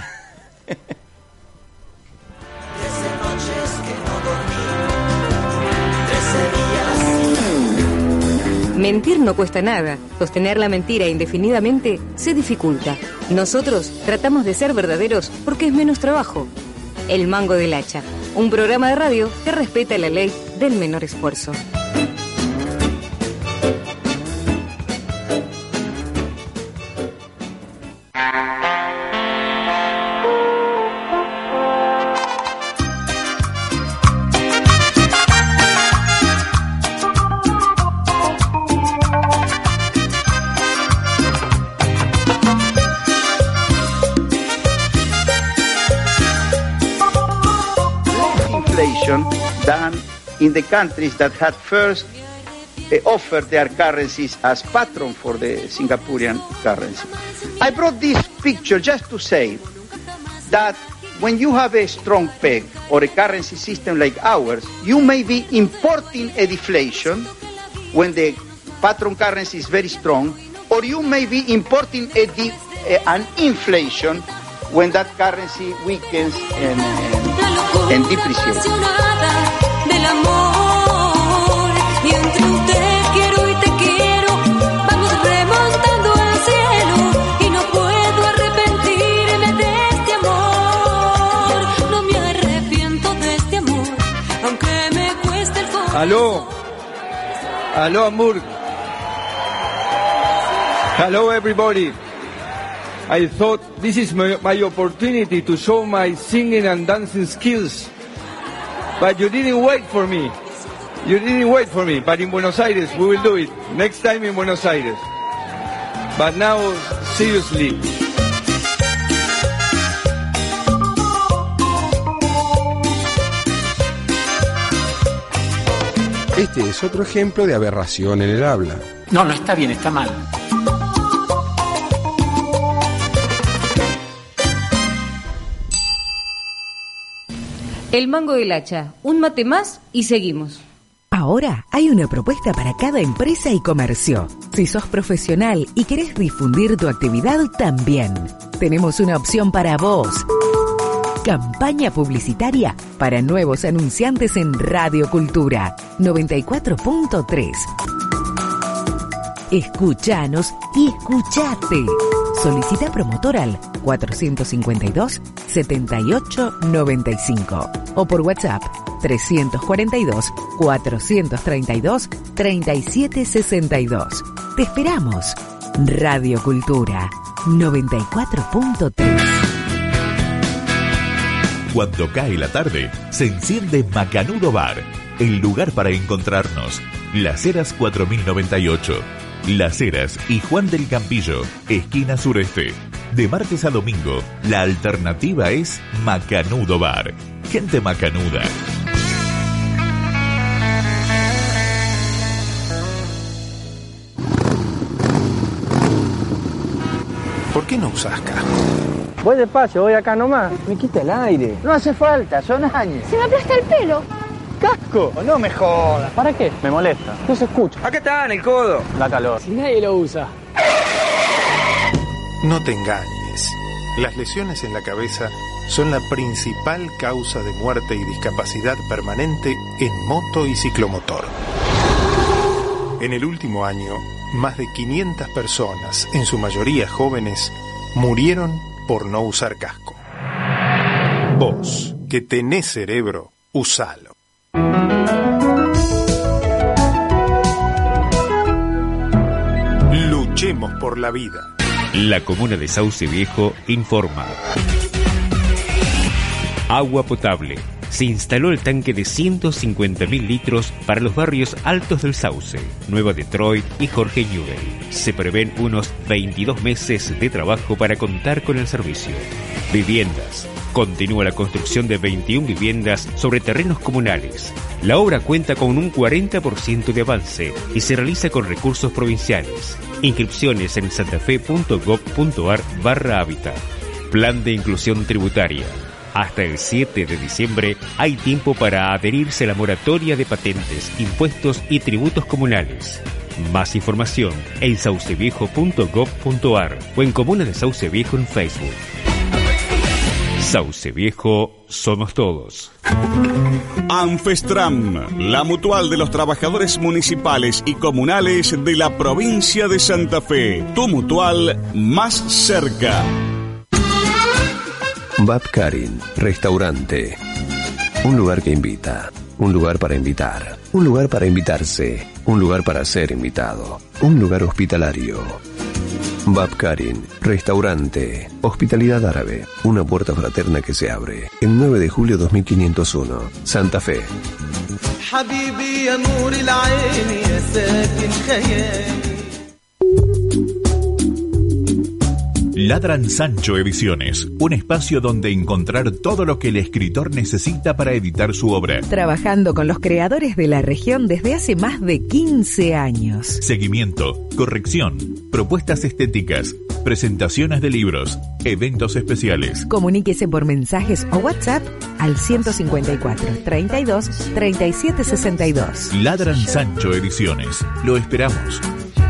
Mentir no cuesta nada. Sostener la mentira indefinidamente se dificulta. Nosotros tratamos de ser verdaderos porque es menos trabajo. El Mango del Hacha, un programa de radio que respeta la ley del menor esfuerzo. Than in the countries that had first offered their currencies as patron for the Singaporean currency. I brought this picture just to say that when you have a strong peg or a currency system like ours, you may be importing a deflation when the patron currency is very strong, or you may be importing an inflation when that currency weakens and depreciates. Del amor, y entre un te quiero y te quiero, vamos remontando al cielo, y no puedo arrepentirme de este amor, no me arrepiento de este amor, aunque me cueste el corazón. Aló Hamburg. Hello everybody. I thought this is my opportunity to show my singing and dancing skills. But you didn't wait for me. But in Buenos Aires, we will do it. Next time in Buenos Aires. But now, seriously. Este Este es otro ejemplo de aberración en el habla. No, no está bien, está mal. El mango del hacha, un mate más y seguimos. Ahora hay una propuesta para cada empresa y comercio. Si sos profesional y querés difundir tu actividad, también. Tenemos una opción para vos. Campaña publicitaria para nuevos anunciantes en Radio Cultura 94.3. Escuchanos y escuchate. Solicita promotor al 452-7895 o por WhatsApp 342-432-3762. Te esperamos. Radio Cultura 94.3. Cuando cae la tarde, se enciende Macanudo Bar, el lugar para encontrarnos. Las Heras 4098. Las Heras y Juan del Campillo, esquina sureste. De martes a domingo, la alternativa es Macanudo Bar. Gente macanuda. ¿Por qué no usas casco? Voy despacio, voy acá nomás. Me quita el aire. No hace falta, son años. Se me aplasta el pelo. ¡Casco! No me jodas. ¿Para qué? Me molesta. No se escucha. Acá está, en el codo. Da calor. Si nadie lo usa. No te engañes. Las lesiones en la cabeza son la principal causa de muerte y discapacidad permanente en moto y ciclomotor. En el último año, más de 500 personas, en su mayoría jóvenes, murieron por no usar casco. Vos, que tenés cerebro, usalo. Luchemos por la vida. La comuna de Sauce Viejo informa. Agua potable. Se instaló el tanque de 150.000 litros para los barrios altos del Sauce, Nueva Detroit y Jorge Newell. Se prevén unos 22 meses de trabajo para contar con el servicio. Viviendas. Continúa la construcción de 21 viviendas sobre terrenos comunales. La obra cuenta con un 40% de avance y se realiza con recursos provinciales. Inscripciones en santafe.gov.ar/hábitat. Plan de inclusión tributaria. Hasta el 7 de diciembre hay tiempo para adherirse a la moratoria de patentes, impuestos y tributos comunales. Más información en sauceviejo.gov.ar o en Comuna de Sauce Viejo en Facebook. Sauce Viejo somos todos. Anfestram, la mutual de los trabajadores municipales y comunales de la provincia de Santa Fe. Tu mutual más cerca. Babkarin, restaurante. Un lugar que invita, un lugar para invitar, un lugar para invitarse, un lugar para ser invitado, un lugar hospitalario. Babkarin, restaurante, hospitalidad árabe, una puerta fraterna que se abre. El 9 de julio 2501, Santa Fe. Ladran Sancho Ediciones, un espacio donde encontrar todo lo que el escritor necesita para editar su obra. Trabajando con los creadores de la región desde hace más de 15 años. Seguimiento, corrección, propuestas estéticas, presentaciones de libros, eventos especiales. Comuníquese por mensajes o WhatsApp al 154 32 37 62. Ladran Sancho Ediciones. Lo esperamos.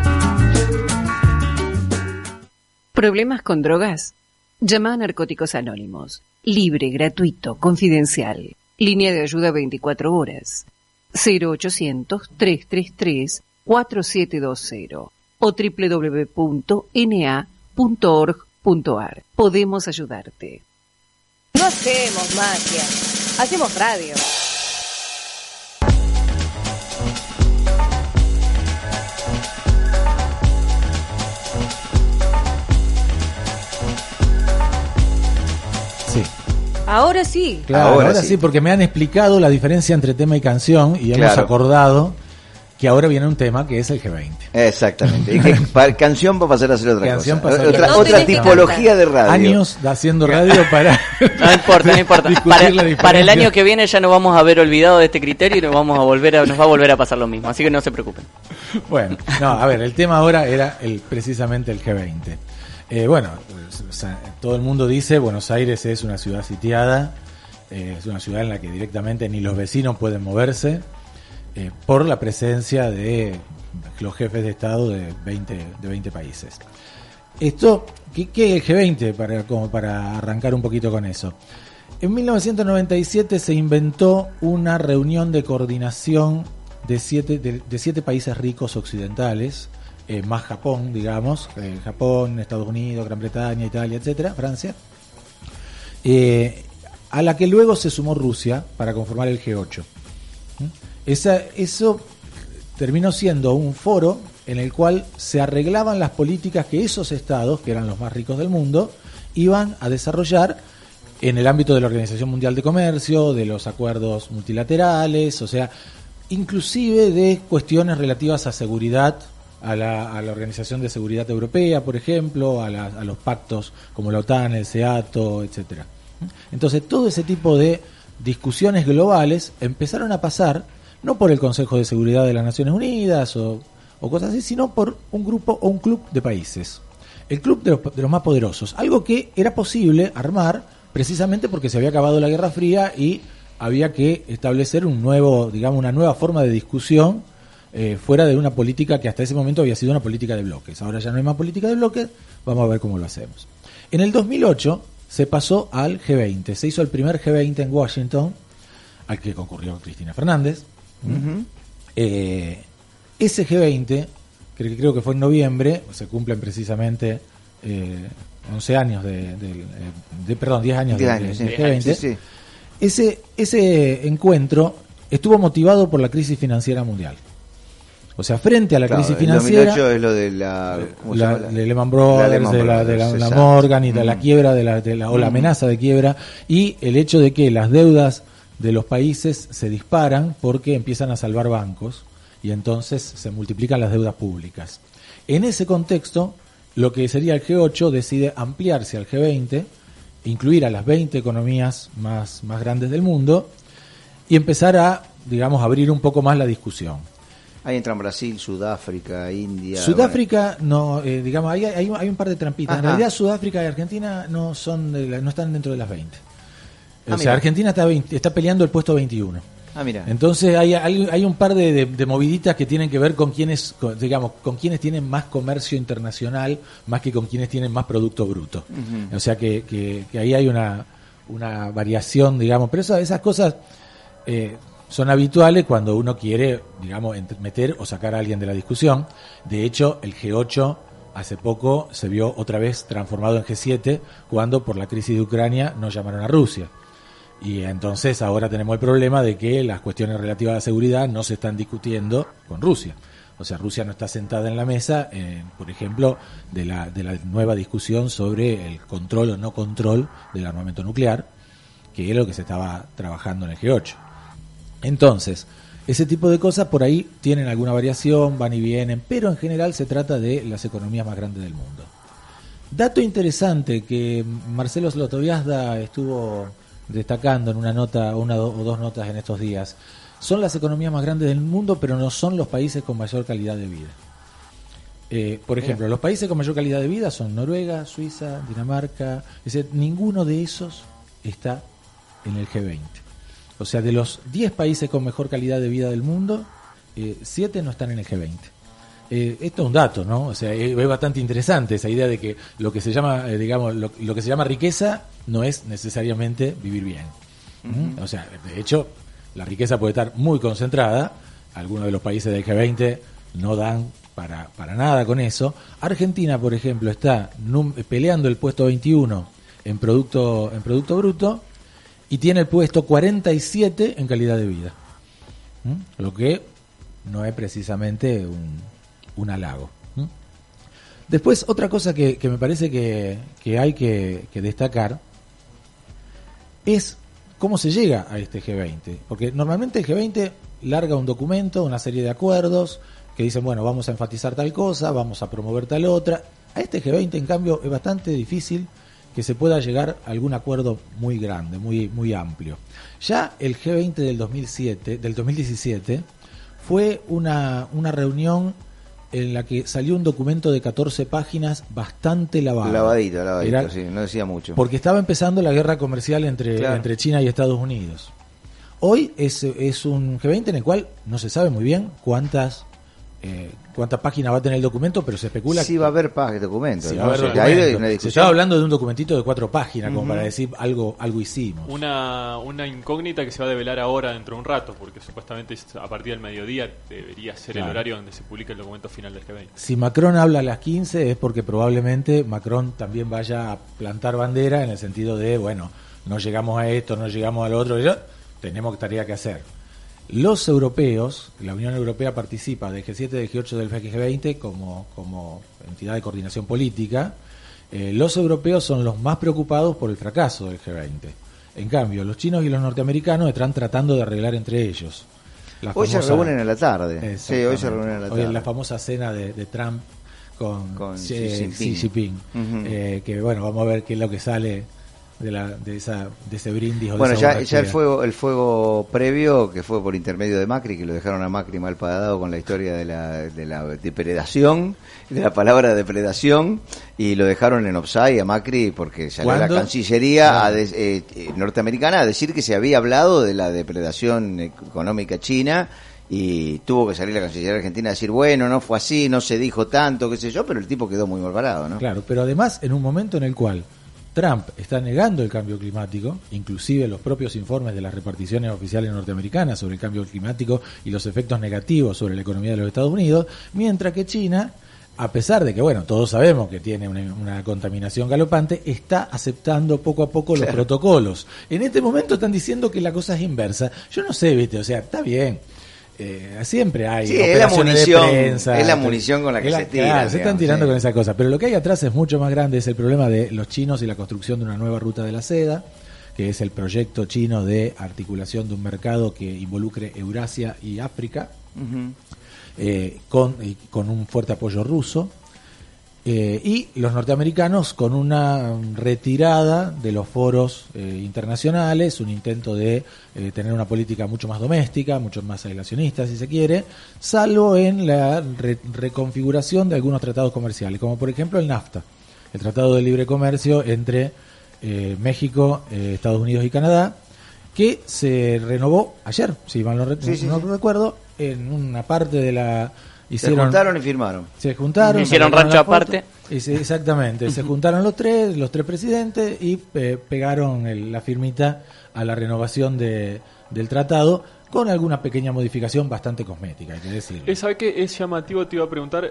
¿Problemas con drogas? Llama a Narcóticos Anónimos. Libre, gratuito, confidencial. Línea de ayuda 24 horas. 0800-333-4720 o www.na.org.ar. Podemos ayudarte. No hacemos magia, hacemos radio. Ahora sí. Claro, ahora sí, porque me han explicado la diferencia entre tema y canción y hemos acordado que ahora viene un tema que es el G20. Exactamente. Y que canción va a pasar a hacer otra Canción cosa. pasa a hacer Otra tipología de radio. Años haciendo radio para... No importa. discutir la Para el diferencia. año que viene ya nos vamos a haber olvidado de este criterio y nos va a volver a pasar lo mismo. Así que no se preocupen. Bueno, no, a ver, el tema ahora era precisamente el G20. Bueno, todo el mundo dice Buenos Aires es una ciudad sitiada, es una ciudad en la que directamente ni los vecinos pueden moverse por la presencia de los jefes de Estado de 20 países. Esto, ¿qué es el G20? Como para arrancar un poquito con eso. En 1997 se inventó una reunión de coordinación de siete países ricos occidentales, más Japón, digamos, Japón, Estados Unidos, Gran Bretaña, Italia, etcétera, Francia, a la que luego se sumó Rusia para conformar el G8. Eso terminó siendo un foro en el cual se arreglaban las políticas que esos estados, que eran los más ricos del mundo, iban a desarrollar en el ámbito de la Organización Mundial de Comercio, de los acuerdos multilaterales, o sea, inclusive de cuestiones relativas a seguridad, a la Organización de Seguridad Europea, por ejemplo, a los pactos como la OTAN, el SEATO, etcétera. Entonces, todo ese tipo de discusiones globales empezaron a pasar no por el Consejo de Seguridad de las Naciones Unidas o cosas así, sino por un grupo o un club de países. El club de los más poderosos. Algo que era posible armar precisamente porque se había acabado la Guerra Fría y había que establecer una nueva forma de discusión fuera de una política que hasta ese momento había sido una política de bloques. Ahora ya no hay más política de bloques, vamos a ver cómo lo hacemos. En el 2008 se pasó al G20, se hizo el primer G20 en Washington, al que concurrió Cristina Fernández. Uh-huh. Ese G20, creo que fue en noviembre, se cumplen precisamente 11 años 10 años del G20. Sí, sí. Ese encuentro estuvo motivado por la crisis financiera mundial. O sea, frente a la crisis financiera, 2008 es lo de de Lehman Brothers, de la Morgan y de la quiebra o la amenaza de quiebra, y el hecho de que las deudas de los países se disparan porque empiezan a salvar bancos y entonces se multiplican las deudas públicas. En ese contexto, lo que sería el G8 decide ampliarse al G20, incluir a las 20 economías más grandes del mundo y empezar a, abrir un poco más la discusión. Ahí entran Brasil, Sudáfrica, India. Sudáfrica no, hay un par de trampitas. Ajá. En realidad Sudáfrica y Argentina no están dentro de las 20. Mira. Argentina está peleando el puesto 21. Mira. Entonces hay un par de moviditas que tienen que ver con quienes tienen más comercio internacional, más que con quienes tienen más producto bruto. Uh-huh. O sea que ahí hay una variación, pero esas cosas son habituales cuando uno quiere, meter o sacar a alguien de la discusión. De hecho, el G8 hace poco se vio otra vez transformado en G7 cuando por la crisis de Ucrania nos llamaron a Rusia. Y entonces ahora tenemos el problema de que las cuestiones relativas a la seguridad no se están discutiendo con Rusia. O sea, Rusia no está sentada en la mesa, por ejemplo, de la nueva discusión sobre el control o no control del armamento nuclear, que es lo que se estaba trabajando en el G8. Entonces, ese tipo de cosas por ahí tienen alguna variación, van y vienen, pero en general se trata de las economías más grandes del mundo. Dato interesante que Marcelo Slotoviazda estuvo destacando en una o dos notas en estos días: son las economías más grandes del mundo, pero no son los países con mayor calidad de vida. Por ejemplo, los países con mayor calidad de vida son Noruega, Suiza, Dinamarca. Es decir, ninguno de esos está en el G20. O sea, de los 10 países con mejor calidad de vida del mundo, 7 no están en el G20. Esto es un dato, ¿no? O sea, es bastante interesante esa idea de que lo que se llama, lo que se llama riqueza no es necesariamente vivir bien. Uh-huh. O sea, de hecho, la riqueza puede estar muy concentrada. Algunos de los países del G20 no dan para nada con eso. Argentina, por ejemplo, está peleando el puesto 21 en producto bruto y tiene el puesto 47 en calidad de vida. Lo que no es precisamente un halago. Después, otra cosa que me parece que hay que destacar es cómo se llega a este G20. Porque normalmente el G20 larga un documento, una serie de acuerdos que dicen, bueno, vamos a enfatizar tal cosa, vamos a promover tal otra. A este G20, en cambio, es bastante difícil que se pueda llegar a algún acuerdo muy grande, muy amplio. Ya el G20 del 2017 fue una reunión en la que salió un documento de 14 páginas bastante lavado. Lavadito, sí, no decía mucho. Porque estaba empezando la guerra comercial entre China y Estados Unidos. Hoy es un G20 en el cual no se sabe muy bien cuántas páginas va a tener el documento, pero se especula sí va a haber documentos. Sí, ¿no? va a haber documentos. Se estaba hablando de un documentito de 4 páginas, como para decir algo hicimos. Una incógnita que se va a develar ahora dentro de un rato, porque supuestamente a partir del mediodía debería ser el horario donde se publica el documento final del G20. Si Macron habla a las 15 es porque probablemente Macron también vaya a plantar bandera en el sentido de, bueno, no llegamos a esto, no llegamos al otro, ya tenemos tarea que hacer. Los europeos, la Unión Europea participa del G7, del G8, del G20 como entidad de coordinación política. Los europeos son los más preocupados por el fracaso del G20. En cambio, los chinos y los norteamericanos están tratando de arreglar entre ellos. Hoy se reúnen a la tarde. Sí, hoy se reúnen a la tarde. Hoy en la famosa cena de Trump con Xi Jinping. Que bueno, vamos a ver qué es lo que sale de ese brindis. Bueno, ya el fuego previo, que fue por intermedio de Macri, que lo dejaron a Macri mal parado con la historia de la depredación, de la palabra depredación, y lo dejaron en offside a Macri porque salió la Cancillería norteamericana a decir que se había hablado de la depredación económica china, y tuvo que salir la Cancillería Argentina a decir, bueno, no fue así, no se dijo tanto, qué sé yo, pero el tipo quedó muy mal parado, ¿no? Claro, pero además en un momento en el cual Trump está negando el cambio climático, inclusive los propios informes de las reparticiones oficiales norteamericanas sobre el cambio climático y los efectos negativos sobre la economía de los Estados Unidos, mientras que China, a pesar de que, bueno, todos sabemos que tiene una contaminación galopante, está aceptando poco a poco los protocolos. En este momento están diciendo que la cosa es inversa. Yo no sé, ¿viste? O sea, está bien. Siempre hay operaciones de prensa, es la munición con la que se tira. Claro, se están tirando con esa cosa. Pero lo que hay atrás es mucho más grande, es el problema de los chinos y la construcción de una nueva ruta de la seda, que es el proyecto chino de articulación de un mercado que involucre Eurasia y África, con un fuerte apoyo ruso. Y los norteamericanos con una retirada de los foros internacionales, un intento de tener una política mucho más doméstica, mucho más aislacionista, si se quiere, salvo en la reconfiguración de algunos tratados comerciales, como por ejemplo el NAFTA, el Tratado de Libre Comercio entre México, Estados Unidos y Canadá, que se renovó ayer, si mal no recuerdo, en una parte de la... Se juntaron y firmaron. Se juntaron. Hicieron rancho aparte. Exactamente. Se juntaron los tres presidentes y pegaron la firmita a la renovación del tratado con alguna pequeña modificación bastante cosmética, hay que decirlo. ¿Sabe qué es llamativo? Te iba a preguntar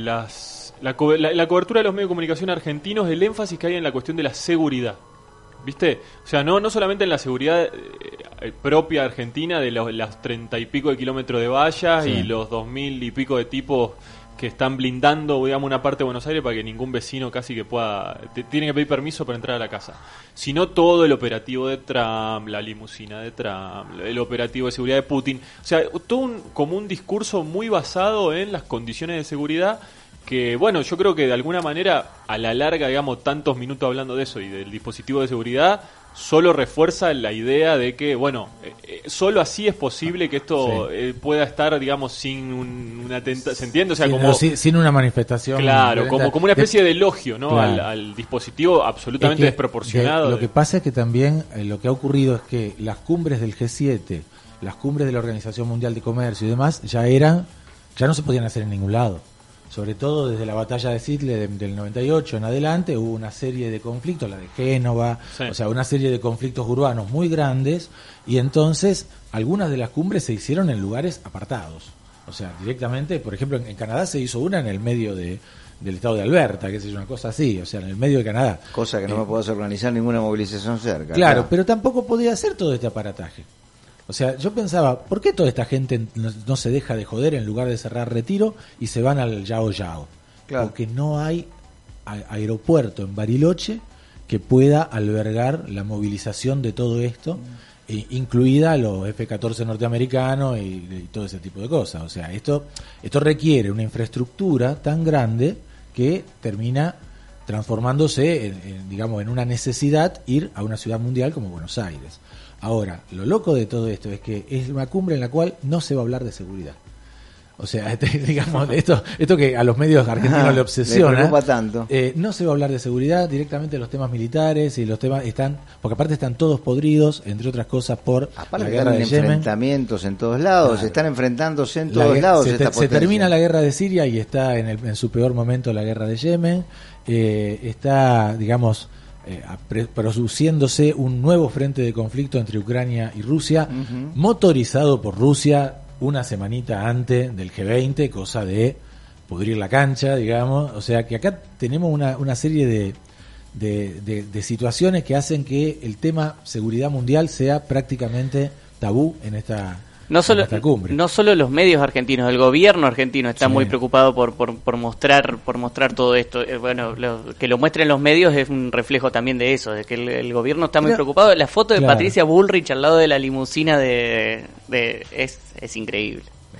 la cobertura de los medios de comunicación argentinos, el énfasis que hay en la cuestión de la seguridad. ¿Viste? O sea, no solamente en la seguridad propia argentina de las 30 y pico de kilómetros de vallas y los 2000 y pico de tipos que están blindando, digamos, una parte de Buenos Aires para que ningún vecino casi que pueda... Tiene que pedir permiso para entrar a la casa. Sino todo el operativo de Trump, la limusina de Trump, el operativo de seguridad de Putin. O sea, todo como un discurso muy basado en las condiciones de seguridad que, bueno, yo creo que de alguna manera, a la larga, digamos, tantos minutos hablando de eso y del dispositivo de seguridad, solo refuerza la idea de que, bueno, solo así es posible que esto pueda estar, digamos, sin una tentación, ¿se entiende? O sea, como sin una manifestación. Claro, como una especie de elogio, ¿no? Claro. Al dispositivo absolutamente desproporcionado. Lo que pasa es que también lo que ha ocurrido es que las cumbres del G7, las cumbres de la Organización Mundial de Comercio y demás, ya no se podían hacer en ningún lado. Sobre todo desde la batalla de Seattle del 98 en adelante hubo una serie de conflictos, la de Génova, o sea, una serie de conflictos urbanos muy grandes, y entonces algunas de las cumbres se hicieron en lugares apartados. O sea, directamente, por ejemplo, en Canadá se hizo una en el medio del estado de Alberta, que es una cosa así, o sea, en el medio de Canadá. Cosa que no me puedas organizar ninguna movilización cerca. Claro, pero tampoco podía hacer todo este aparataje. O sea, yo pensaba, ¿por qué toda esta gente no se deja de joder en lugar de cerrar Retiro y se van al Yao Yao? Claro. Porque no hay aeropuerto en Bariloche que pueda albergar la movilización de todo esto incluida los F-14 norteamericanos y todo ese tipo de cosas. O sea, esto requiere una infraestructura tan grande que termina transformándose en una necesidad ir a una ciudad mundial como Buenos Aires. Ahora, lo loco de todo esto es que es una cumbre en la cual no se va a hablar de seguridad. O sea, digamos, esto que a los medios argentinos le obsesiona. Le preocupa tanto. No se va a hablar de seguridad, directamente los temas militares y los temas porque aparte están todos podridos, entre otras cosas, por la guerra de Yemen. Enfrentamientos en todos lados, claro. Están enfrentándose en todos lados. Se termina la guerra de Siria y está en su peor momento la guerra de Yemen. Está, digamos, produciéndose un nuevo frente de conflicto entre Ucrania y Rusia, motorizado por Rusia una semanita antes del G20, cosa de pudrir la cancha, digamos. O sea que acá tenemos una serie de situaciones que hacen que el tema seguridad mundial sea prácticamente tabú en esta cumbre. No solo los medios argentinos, el gobierno argentino está muy preocupado por mostrar todo esto. Que lo muestren los medios es un reflejo también de eso, de que el gobierno está muy preocupado. La foto de Patricia Bullrich al lado de la limusina es increíble.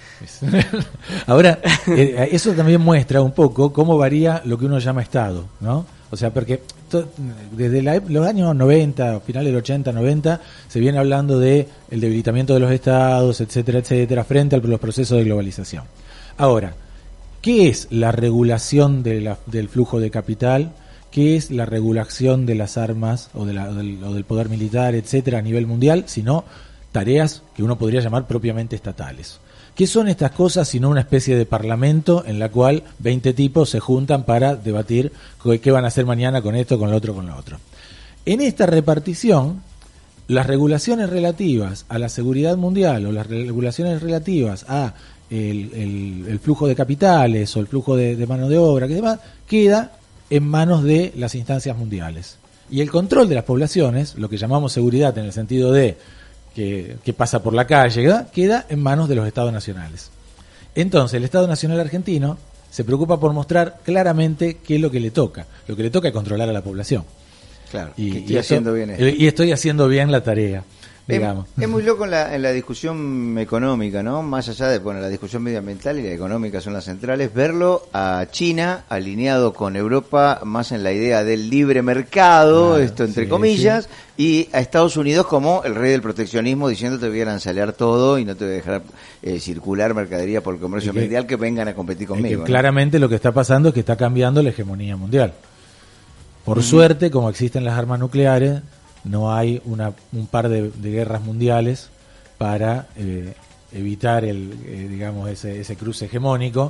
Ahora, eso también muestra un poco cómo varía lo que uno llama Estado, ¿no? O sea, porque desde los años 90, finales del 80, 90, se viene hablando de el debilitamiento de los estados, etcétera, etcétera, frente a los procesos de globalización. Ahora, ¿qué es la regulación del flujo de capital? ¿Qué es la regulación de las armas o del poder militar, etcétera, a nivel mundial? Sino tareas que uno podría llamar propiamente estatales. ¿Qué son estas cosas sino una especie de parlamento en la cual 20 tipos se juntan para debatir qué van a hacer mañana con esto, con lo otro, con lo otro? En esta repartición, las regulaciones relativas a la seguridad mundial o las regulaciones relativas a el flujo de capitales o el flujo de mano de obra, que demás, queda en manos de las instancias mundiales. Y el control de las poblaciones, lo que llamamos seguridad en el sentido de que pasa por la calle, ¿verdad?, queda en manos de los estados nacionales. Entonces, el Estado Nacional argentino se preocupa por mostrar claramente qué es lo que le toca. Lo que le toca es controlar a la población. Claro, estoy haciendo bien esto. Y estoy haciendo bien la tarea, digamos. Es muy loco en la discusión económica, ¿no? Más allá de, la discusión medioambiental y la económica son las centrales, verlo a China alineado con Europa más en la idea del libre mercado, esto entre comillas, y a Estados Unidos como el rey del proteccionismo diciendo te voy a arancelar todo y no te voy a dejar circular mercadería por el comercio mundial, que vengan a competir conmigo. Claramente lo que está pasando es que está cambiando la hegemonía mundial. Por suerte, como existen las armas nucleares, no hay un par de guerras mundiales para evitar ese cruce hegemónico,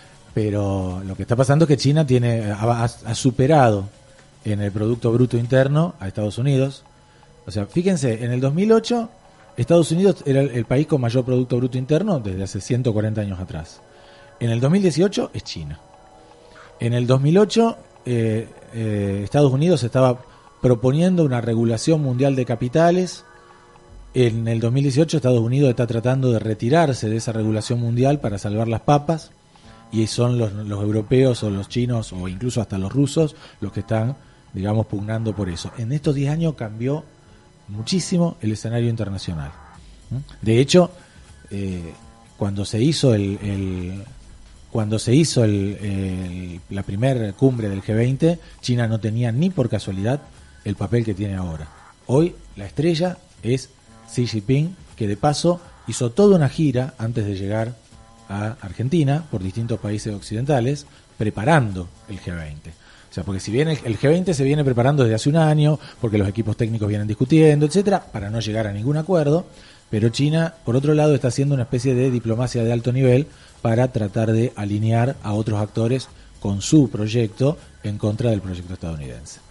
pero lo que está pasando es que China ha superado en el Producto Bruto Interno a Estados Unidos. O sea, fíjense, en el 2008 Estados Unidos era el país con mayor Producto Bruto Interno desde hace 140 años atrás. En el 2018 es China. En el 2008 Estados Unidos estaba proponiendo una regulación mundial de capitales. En el 2018 Estados Unidos está tratando de retirarse de esa regulación mundial para salvar las papas, y son los europeos o los chinos o incluso hasta los rusos los que están, digamos, pugnando por eso. En estos 10 años cambió muchísimo el escenario internacional. De hecho, cuando se hizo la primera cumbre del G20, China no tenía ni por casualidad el papel que tiene ahora. Hoy la estrella es Xi Jinping, que de paso hizo toda una gira antes de llegar a Argentina por distintos países occidentales preparando el G20. O sea, porque si bien el G20 se viene preparando desde hace un año, porque los equipos técnicos vienen discutiendo, etcétera, para no llegar a ningún acuerdo, pero China, por otro lado, está haciendo una especie de diplomacia de alto nivel para tratar de alinear a otros actores con su proyecto en contra del proyecto estadounidense.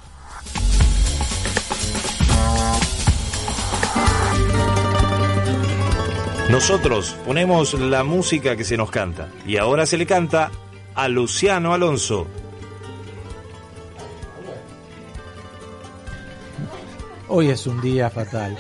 Nosotros ponemos la música que se nos canta, y ahora se le canta a Luciano Alonso. Hoy es un día fatal.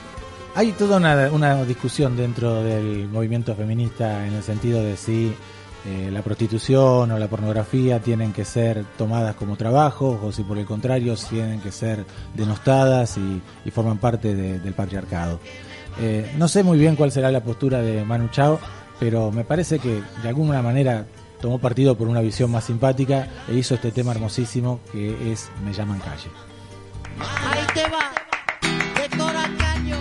Hay toda una discusión dentro del movimiento feminista en el sentido de si la prostitución o la pornografía tienen que ser tomadas como trabajo, o si por el contrario tienen que ser denostadas y forman parte del patriarcado. No sé muy bien cuál será la postura de Manu Chao, pero me parece que de alguna manera tomó partido por una visión más simpática e hizo este tema hermosísimo que es Me llaman calle. Ahí te va, de Toracaño,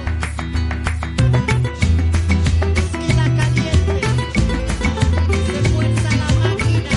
esquina caliente, se fuerza la máquina,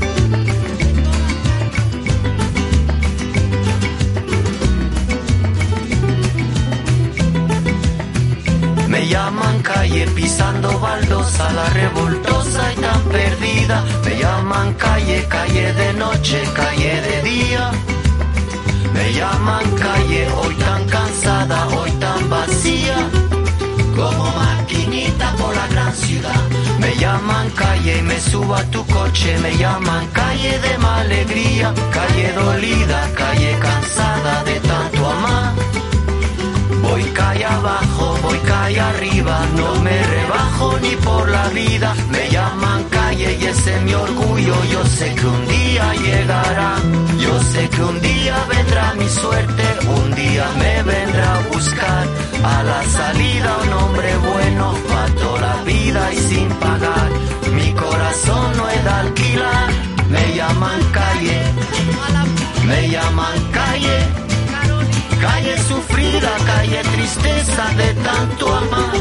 Me llaman calle pisando baldosa, la revoltosa y tan perdida. Me llaman calle, calle de noche, calle de día. Me llaman calle, hoy tan cansada, hoy tan vacía, como maquinita por la gran ciudad. Me llaman calle y me subo a tu coche. Me llaman calle de mala alegría, calle dolida, calle cansada de tanto amar. Voy calle abajo, voy calle arriba, no me rebajo ni por la vida. Me llaman calle y ese es mi orgullo, yo sé que un día llegará. Yo sé que un día vendrá mi suerte, un día me vendrá a buscar. A la salida un hombre bueno, pa' toda la vida y sin pagar. Mi corazón no es de alquilar. Me llaman calle, me llaman calle. Calle sufrida, calle tristeza de tanto amar.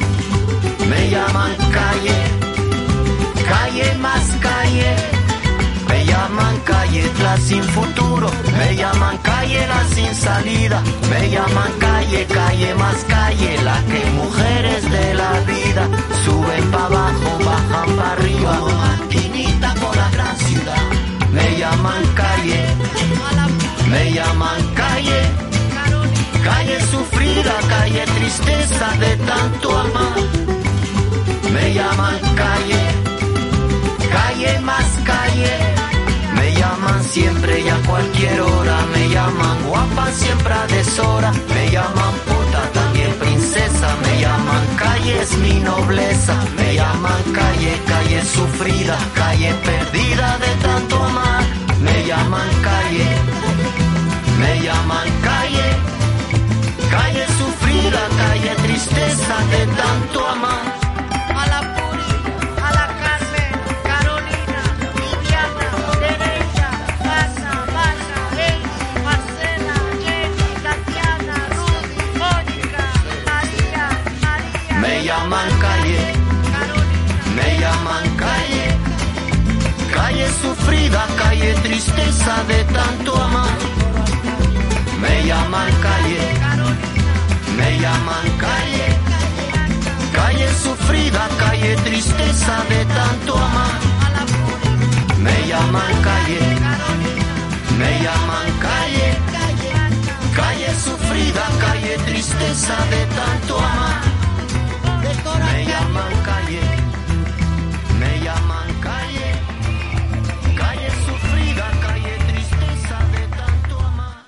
Me llaman calle, calle más calle. Me llaman calle la sin futuro. Me llaman calle la sin salida. Me llaman calle, calle más calle. La que mujeres de la vida suben pa' abajo, bajan pa' arriba, como maquinita por la gran ciudad. Me llaman calle, me llaman calle. Calle sufrida, calle tristeza de tanto amar. Me llaman calle, calle más calle. Me llaman siempre y a cualquier hora. Me llaman guapa siempre a deshora. Me llaman puta, también princesa. Me llaman calle, es mi nobleza. Me llaman calle, calle sufrida, calle perdida de tanto amar. Me llaman calle, me llaman calle. Calle sufrida, calle tristeza de tanto amar. a la Puri, a la Carmen, Carolina, Viviana, Teresa, Casa, Maya, Elsie, Marcela, Jenny, Tatiana, Rudy, Mónica, María. Me llaman calle, me llaman calle. Calle sufrida, calle tristeza de tanto amar. Me llaman calle, me llaman calle. Calle sufrida, calle tristeza de tanto amar. Me llaman calle, me llaman calle. Calle sufrida, calle tristeza de tanto amar. Me llaman calle, me llaman calle. Calle sufrida, calle tristeza de tanto amar.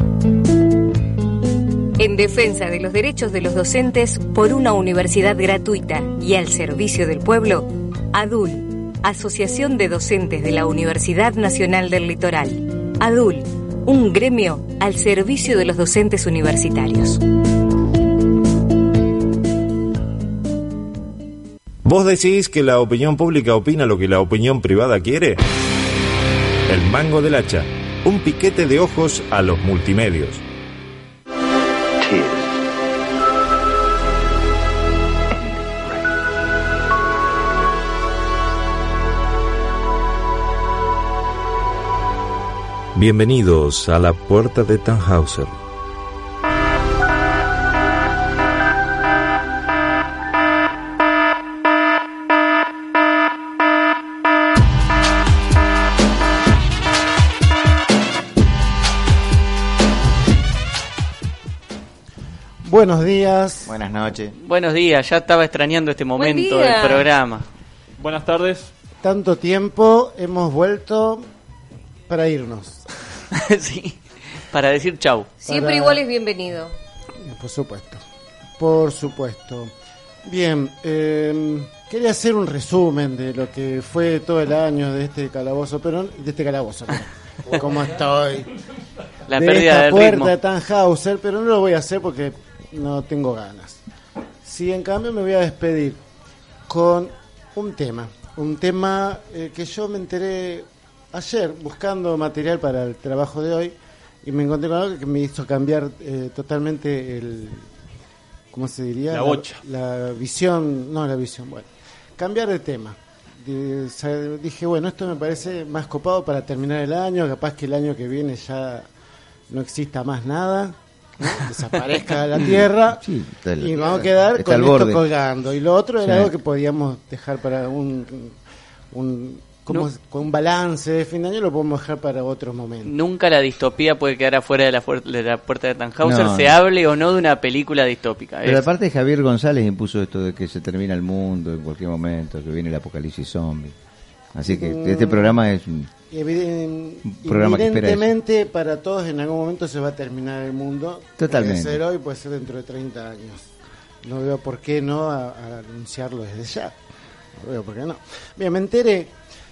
En defensa de los derechos de los docentes por una universidad gratuita y al servicio del pueblo, ADUL, Asociación de Docentes de la Universidad Nacional del Litoral. ADUL, un gremio al servicio de los docentes universitarios. ¿Vos decís que la opinión pública opina lo que la opinión privada quiere? El mango del hacha, un piquete de ojos a los multimedios. Bienvenidos a la puerta de Tannhäuser. Buenos días. Buenas noches. Buenos días, ya estaba extrañando este momento del programa. Buenas tardes. Tanto tiempo, hemos vuelto para irnos. Sí, para decir chau. Siempre igual es bienvenido. Por supuesto, por supuesto. Bien, quería hacer un resumen de lo que fue todo el año de este calabozo, pero como estoy. La de pérdida esta del puerta ritmo. de Tannhauser, pero no lo voy a hacer porque no tengo ganas. Sí, en cambio me voy a despedir con un tema que yo me enteré ayer buscando material para el trabajo de hoy y me encontré con algo que me hizo cambiar totalmente ¿cómo se diría? La bocha. La visión, bueno, cambiar de tema. Dije, bueno, esto me parece más copado para terminar el año, capaz que el año que viene ya no exista más nada, ¿no? Desaparezca la Tierra Sí, y vamos a quedar está con al esto borde. colgando. Y lo otro era Sí. algo que podíamos dejar para con un balance de fin de año, lo podemos dejar para otro momento. Nunca la distopía puede quedar afuera de la puerta de Tannhauser, No, se no. hable o no de una película distópica. Pero Es- aparte Javier González impuso esto de que se termina el mundo en cualquier momento, que viene el apocalipsis zombie. Así que este programa es un programa que espera eso. Evidentemente para todos en algún momento se va a terminar el mundo. Totalmente. Puede ser hoy, puede ser dentro de 30 años. No veo por qué no a anunciarlo desde ya. No veo por qué no. Bien, me enteré.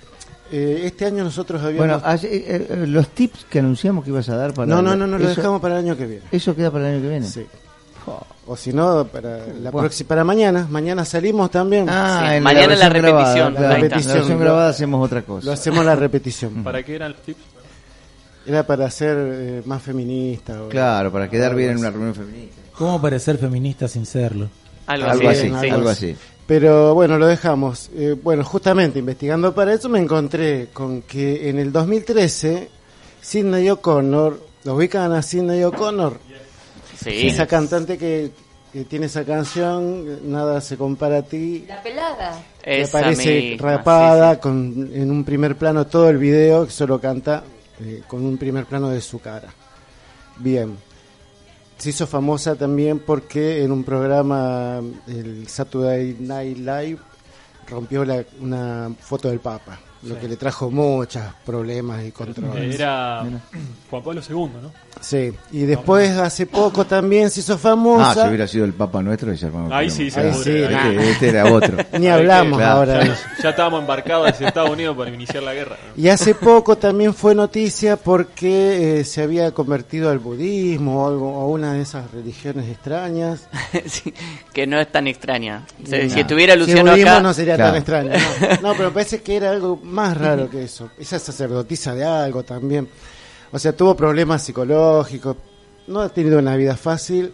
Este año nosotros habíamos... Bueno, los tips que anunciamos que ibas a dar para... No, lo eso- dejamos para el año que viene. ¿Eso queda para el año que viene? Sí. O si no, para la próxima, para mañana. Mañana salimos también. Ah, Sí, en mañana la versión repetición. grabada, Ahí claro. está. La versión grabada hacemos otra cosa. Lo hacemos la repetición. ¿Para qué eran los tips? Era para ser más feminista. Claro, para quedar bien en algo una así. reunión feminista. ¿Cómo parecer feminista sin serlo? Algo Algo así, así, sí. algo así. Pero bueno, lo dejamos. Bueno, justamente investigando para eso me encontré con que en el 2013 Sidney O'Connor, ¿lo ubican a Sidney O'Connor? Sí. Esa cantante que tiene esa canción, Nada se compara a ti, La pelada. que Esa aparece misma, rapada, sí, en un primer plano todo el video, que solo canta con un primer plano de su cara. Bien. Se hizo famosa también porque en un programa, el Saturday Night Live, rompió una foto del Papa, lo que le trajo muchos problemas y controversias. Era Juan Pablo II, ¿no? Sí, y después hace poco también se hizo Ah, famosa. si hubiera sido el Papa Nuestro, ya armamos Ahí el sí, programa. se pudre. Este era otro. Ni hablamos Claro, ahora. claro. Ya estábamos embarcados hacia Estados Unidos para iniciar la guerra. Y hace poco también fue noticia porque se había convertido al budismo o algo, o una de esas religiones extrañas. Sí, que no es tan extraña. Si No. estuviera Si el Luciano budismo acá... no sería Claro. tan extraño. No, pero parece que era algo más raro que eso. Esa sacerdotisa de algo también. O sea, tuvo problemas psicológicos. No ha tenido una vida fácil.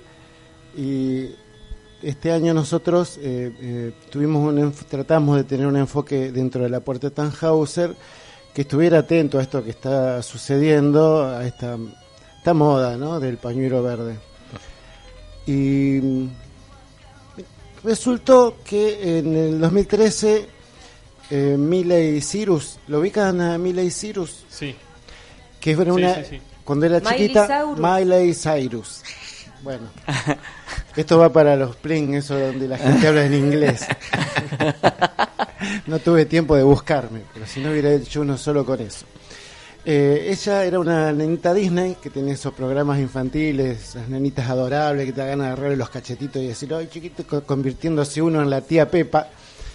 Y este año nosotros tratamos de tener un enfoque dentro de la puerta de Tannhauser que estuviera atento a esto que está sucediendo, a esta moda, ¿no?, del pañuelo verde. Y resultó que en el 2013 Miley Cyrus, ¿lo ubican a Miley Cyrus? Sí. Que era una, sí. cuando era Miley chiquita, Cyrus. Miley Cyrus. Bueno, esto va para los pling, eso donde la gente habla en inglés. No tuve tiempo de buscarme, pero si no hubiera hecho uno solo con eso. Ella era una nenita Disney que tenía esos programas infantiles, las nenitas adorables que te hagan agarrarle los cachetitos y decir, ay chiquito, convirtiéndose uno en la tía Pepa.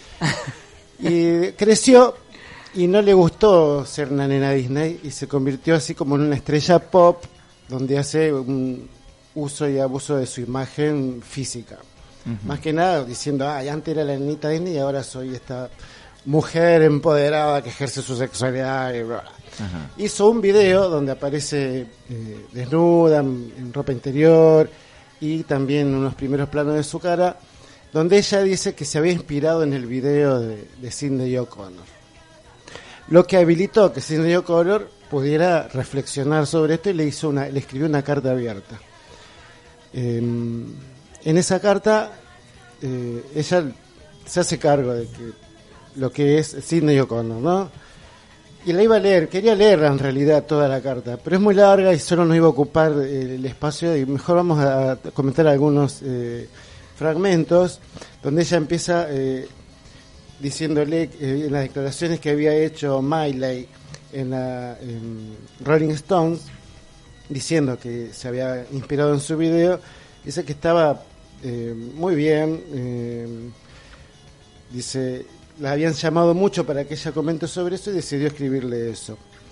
Y creció y no le gustó ser una nena Disney y se convirtió así como en una estrella pop donde hace un uso y abuso de su imagen física. Más que nada diciendo, antes era la nenita Disney y ahora soy esta mujer empoderada que ejerce su sexualidad y bla, bla. Ajá. Hizo un video donde aparece desnuda, en ropa interior y también unos primeros planos de su cara, donde ella dice que se había inspirado en el video de Sidney O'Connor. Lo que habilitó que Sidney O'Connor pudiera reflexionar sobre esto y le escribió una carta abierta. En esa carta ella se hace cargo de que lo que es Sidney O'Connor, ¿no? Y la iba a leer, quería leerla en realidad toda la carta, pero es muy larga y solo nos iba a ocupar el espacio y mejor vamos a comentar algunos fragmentos donde ella empieza diciéndole en las declaraciones que había hecho Miley en Rolling Stones, diciendo que se había inspirado en su video, dice que estaba muy bien. Dice, la habían llamado mucho para que ella comente sobre eso y decidió escribirle eso.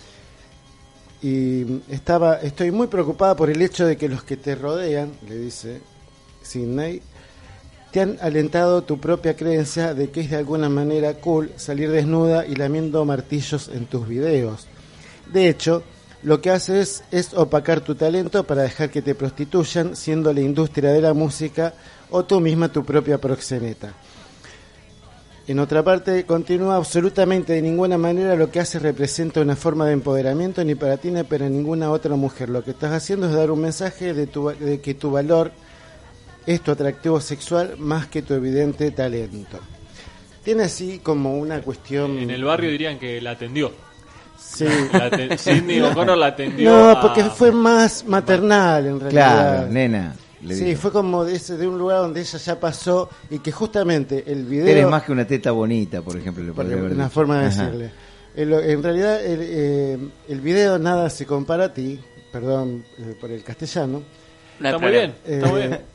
Y estoy muy preocupada por el hecho de que los que te rodean, le dice Sidney, te han alentado tu propia creencia de que es de alguna manera cool salir desnuda y lamiendo martillos en tus videos. De hecho, lo que haces es opacar tu talento para dejar que te prostituyan, siendo la industria de la música o tú misma tu propia proxeneta. En otra parte, continúa, absolutamente de ninguna manera lo que hace representa una forma de empoderamiento ni para ti ni para ninguna otra mujer. Lo que estás haciendo es dar un mensaje de que tu valor es tu atractivo sexual más que tu evidente talento. Tiene así como una cuestión... En el barrio dirían que la atendió. Sí. Sidney O'Connor la atendió. No, porque fue más maternal en realidad. Claro, nena. Sí, fue como de un lugar donde ella ya pasó y que justamente el video... Eres más que una teta bonita, por ejemplo. Le podría haber una dicho. forma de Ajá. decirle. En realidad el video Nada se compara a ti, perdón por el castellano. Está muy bien, está muy bien.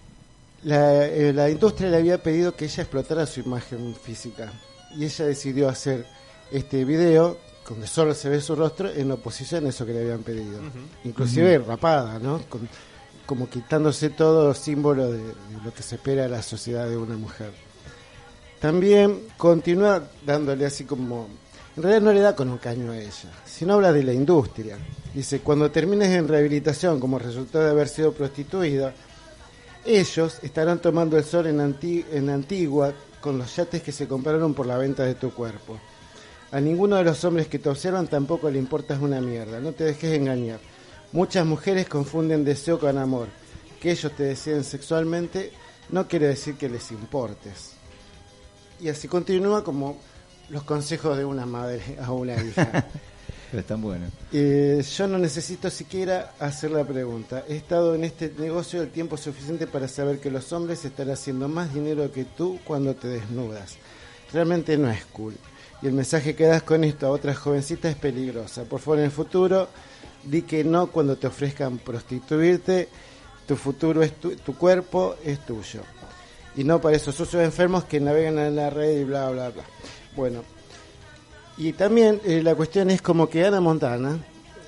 La industria le había pedido que ella explotara su imagen física y ella decidió hacer este video donde solo se ve su rostro en oposición a eso que le habían pedido. Inclusive rapada, ¿no? Como quitándose todo símbolo de lo que se espera de la sociedad de una mujer. También continúa dándole así como... En realidad no le da con un caño a ella, sino habla de la industria. Dice, cuando termines en rehabilitación como resultado de haber sido prostituida, ellos estarán tomando el sol en Antigua con los yates que se compraron por la venta de tu cuerpo. A ninguno de los hombres que te observan tampoco le importas una mierda, no te dejes engañar. Muchas mujeres confunden deseo con amor. Que ellos te deseen sexualmente no quiere decir que les importes. Y así continúa como los consejos de una madre a una hija. Pero están buenos. Yo no necesito siquiera hacer la pregunta. He estado en este negocio el tiempo suficiente para saber que los hombres están haciendo más dinero que tú cuando te desnudas. Realmente no es cool. Y el mensaje que das con esto a otras jovencitas es peligrosa. Por favor, en el futuro... Di que no cuando te ofrezcan prostituirte, tu futuro es tu cuerpo es tuyo. Y no para esos socios enfermos que navegan en la red y bla, bla, bla. Bueno, y también la cuestión es como que Hannah Montana,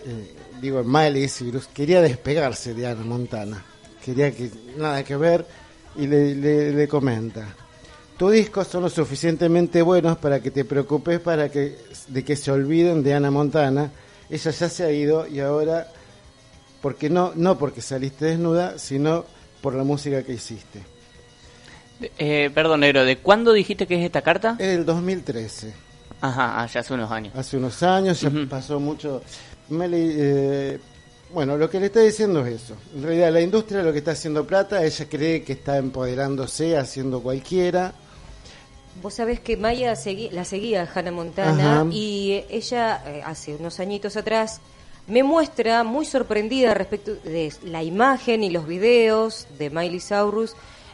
Miley Cyrus, quería despegarse de Hannah Montana. Quería que nada que ver y le comenta. Tus discos son lo suficientemente buenos para que te preocupes de que se olviden de Hannah Montana. Ella ya se ha ido y ahora, porque no porque saliste desnuda, sino por la música que hiciste. Perdón, negro, ¿de cuándo dijiste que es esta carta? Es del 2013. Ajá, ya hace unos años. Hace unos años, ya pasó mucho. Bueno, lo que le está diciendo es eso. En realidad la industria lo que está haciendo plata, ella cree que está empoderándose, haciendo cualquiera. Vos sabés que Maya la seguía a Hannah Montana. Ajá. Y ella hace unos añitos atrás me muestra muy sorprendida respecto de la imagen y los videos de Miley Cyrus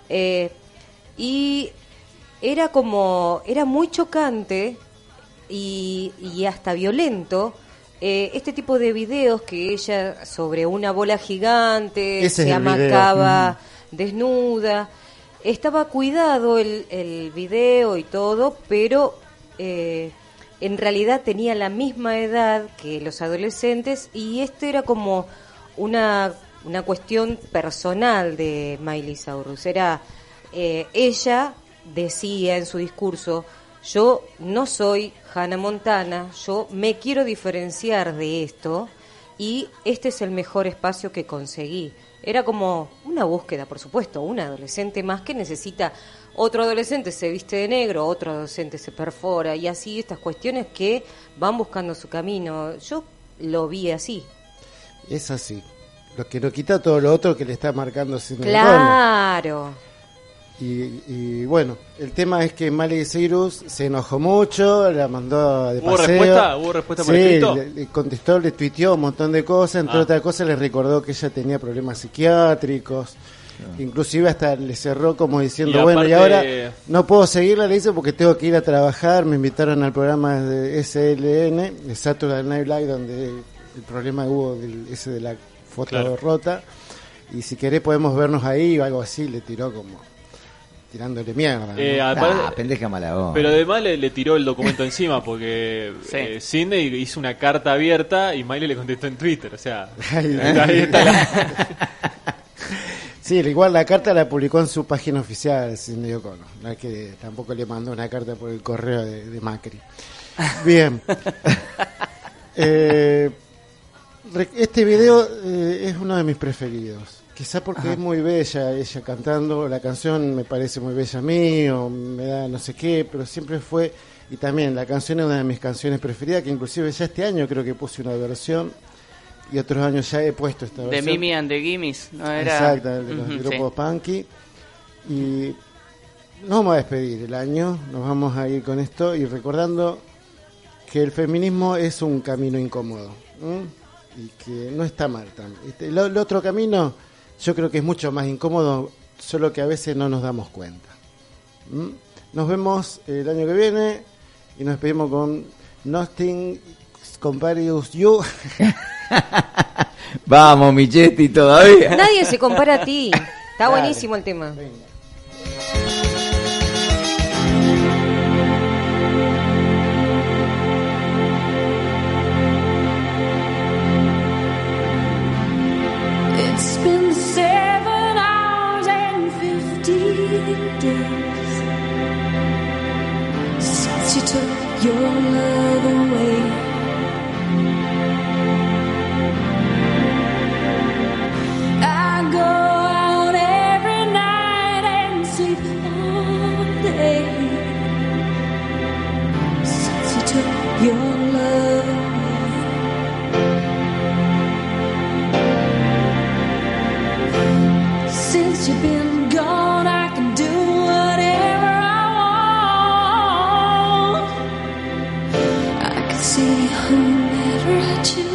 y era muy chocante y hasta violento este tipo de videos que ella sobre una bola gigante se amacaba desnuda. Estaba cuidado el video y todo, pero en realidad tenía la misma edad que los adolescentes y esto era como una cuestión personal de Miley Cyrus. Era ella decía en su discurso, yo no soy Hannah Montana, yo me quiero diferenciar de esto y este es el mejor espacio que conseguí. Era como una búsqueda, por supuesto, un adolescente más que necesita, otro adolescente se viste de negro, otro adolescente se perfora y así estas cuestiones que van buscando su camino. Yo lo vi así. Es así. Lo que no quita todo lo otro que le está marcando sin Claro. Y bueno, el tema es que Miley Cyrus se enojó mucho, la mandó de paseo. ¿Hubo respuesta por escrito? Le contestó, le tuiteó un montón de cosas, entre otras cosas le recordó que ella tenía problemas psiquiátricos, inclusive hasta le cerró como diciendo, y ahora no puedo seguirla, le dice, porque tengo que ir a trabajar, me invitaron al programa de SLN, de Saturday Night Live, donde el problema hubo de la foto rota. Y si querés podemos vernos ahí o algo así, le tiró como tirándole mierda, ¿no? Pendeja mala onda. Pero además le tiró el documento encima porque Sidney hizo una carta abierta y Miley le contestó en Twitter, o sea, ahí está Sí, igual la carta la publicó en su página oficial, Sidney O'Connor. No es que tampoco le mandó una carta por el correo de Macri. Bien. Este video es uno de mis preferidos. Quizá porque es muy bella ella cantando. La canción me parece muy bella a mí, o me da no sé qué, pero siempre fue... Y también la canción es una de mis canciones preferidas, que inclusive ya este año creo que puse una versión. Y otros años ya he puesto esta versión. De Mimi and the Gimmies, ¿no era? Exacto, de los grupos punky. Y nos vamos a despedir el año, nos vamos a ir con esto y recordando que el feminismo es un camino incómodo, y que no está mal también. El otro camino yo creo que es mucho más incómodo, solo que a veces no nos damos cuenta. Nos vemos el año que viene y nos despedimos con Nothing Compares You. Vamos, Michetti, todavía. Nadie se compara a ti. Está buenísimo el tema. It's been 7 hours and 15 days since you took your love away. I go out every night and sleep all day since you took your love away. Since you've been gone, I can do whatever I want. I can see whomever I choose.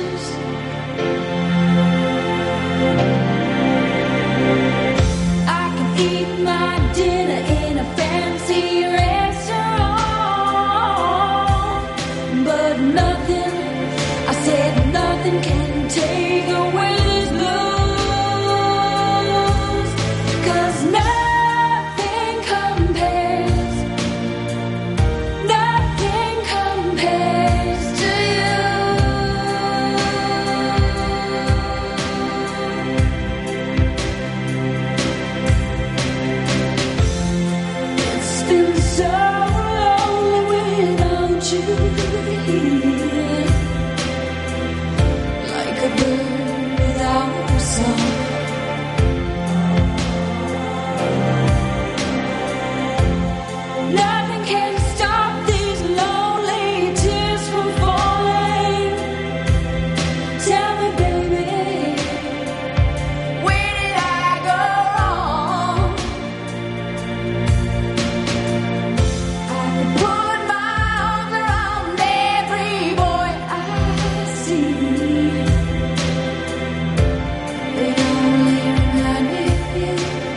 I can eat my dinner in a fancy restaurant, but nothing, I said nothing can take away this blues. 'Cause nothing compares to you. It's been so lonely without you here, like a bird without a song. Nothing can stop these lonely tears from falling. Tell me, baby, where did I go wrong? I could put my arms around every boy I see. They only remind me of you.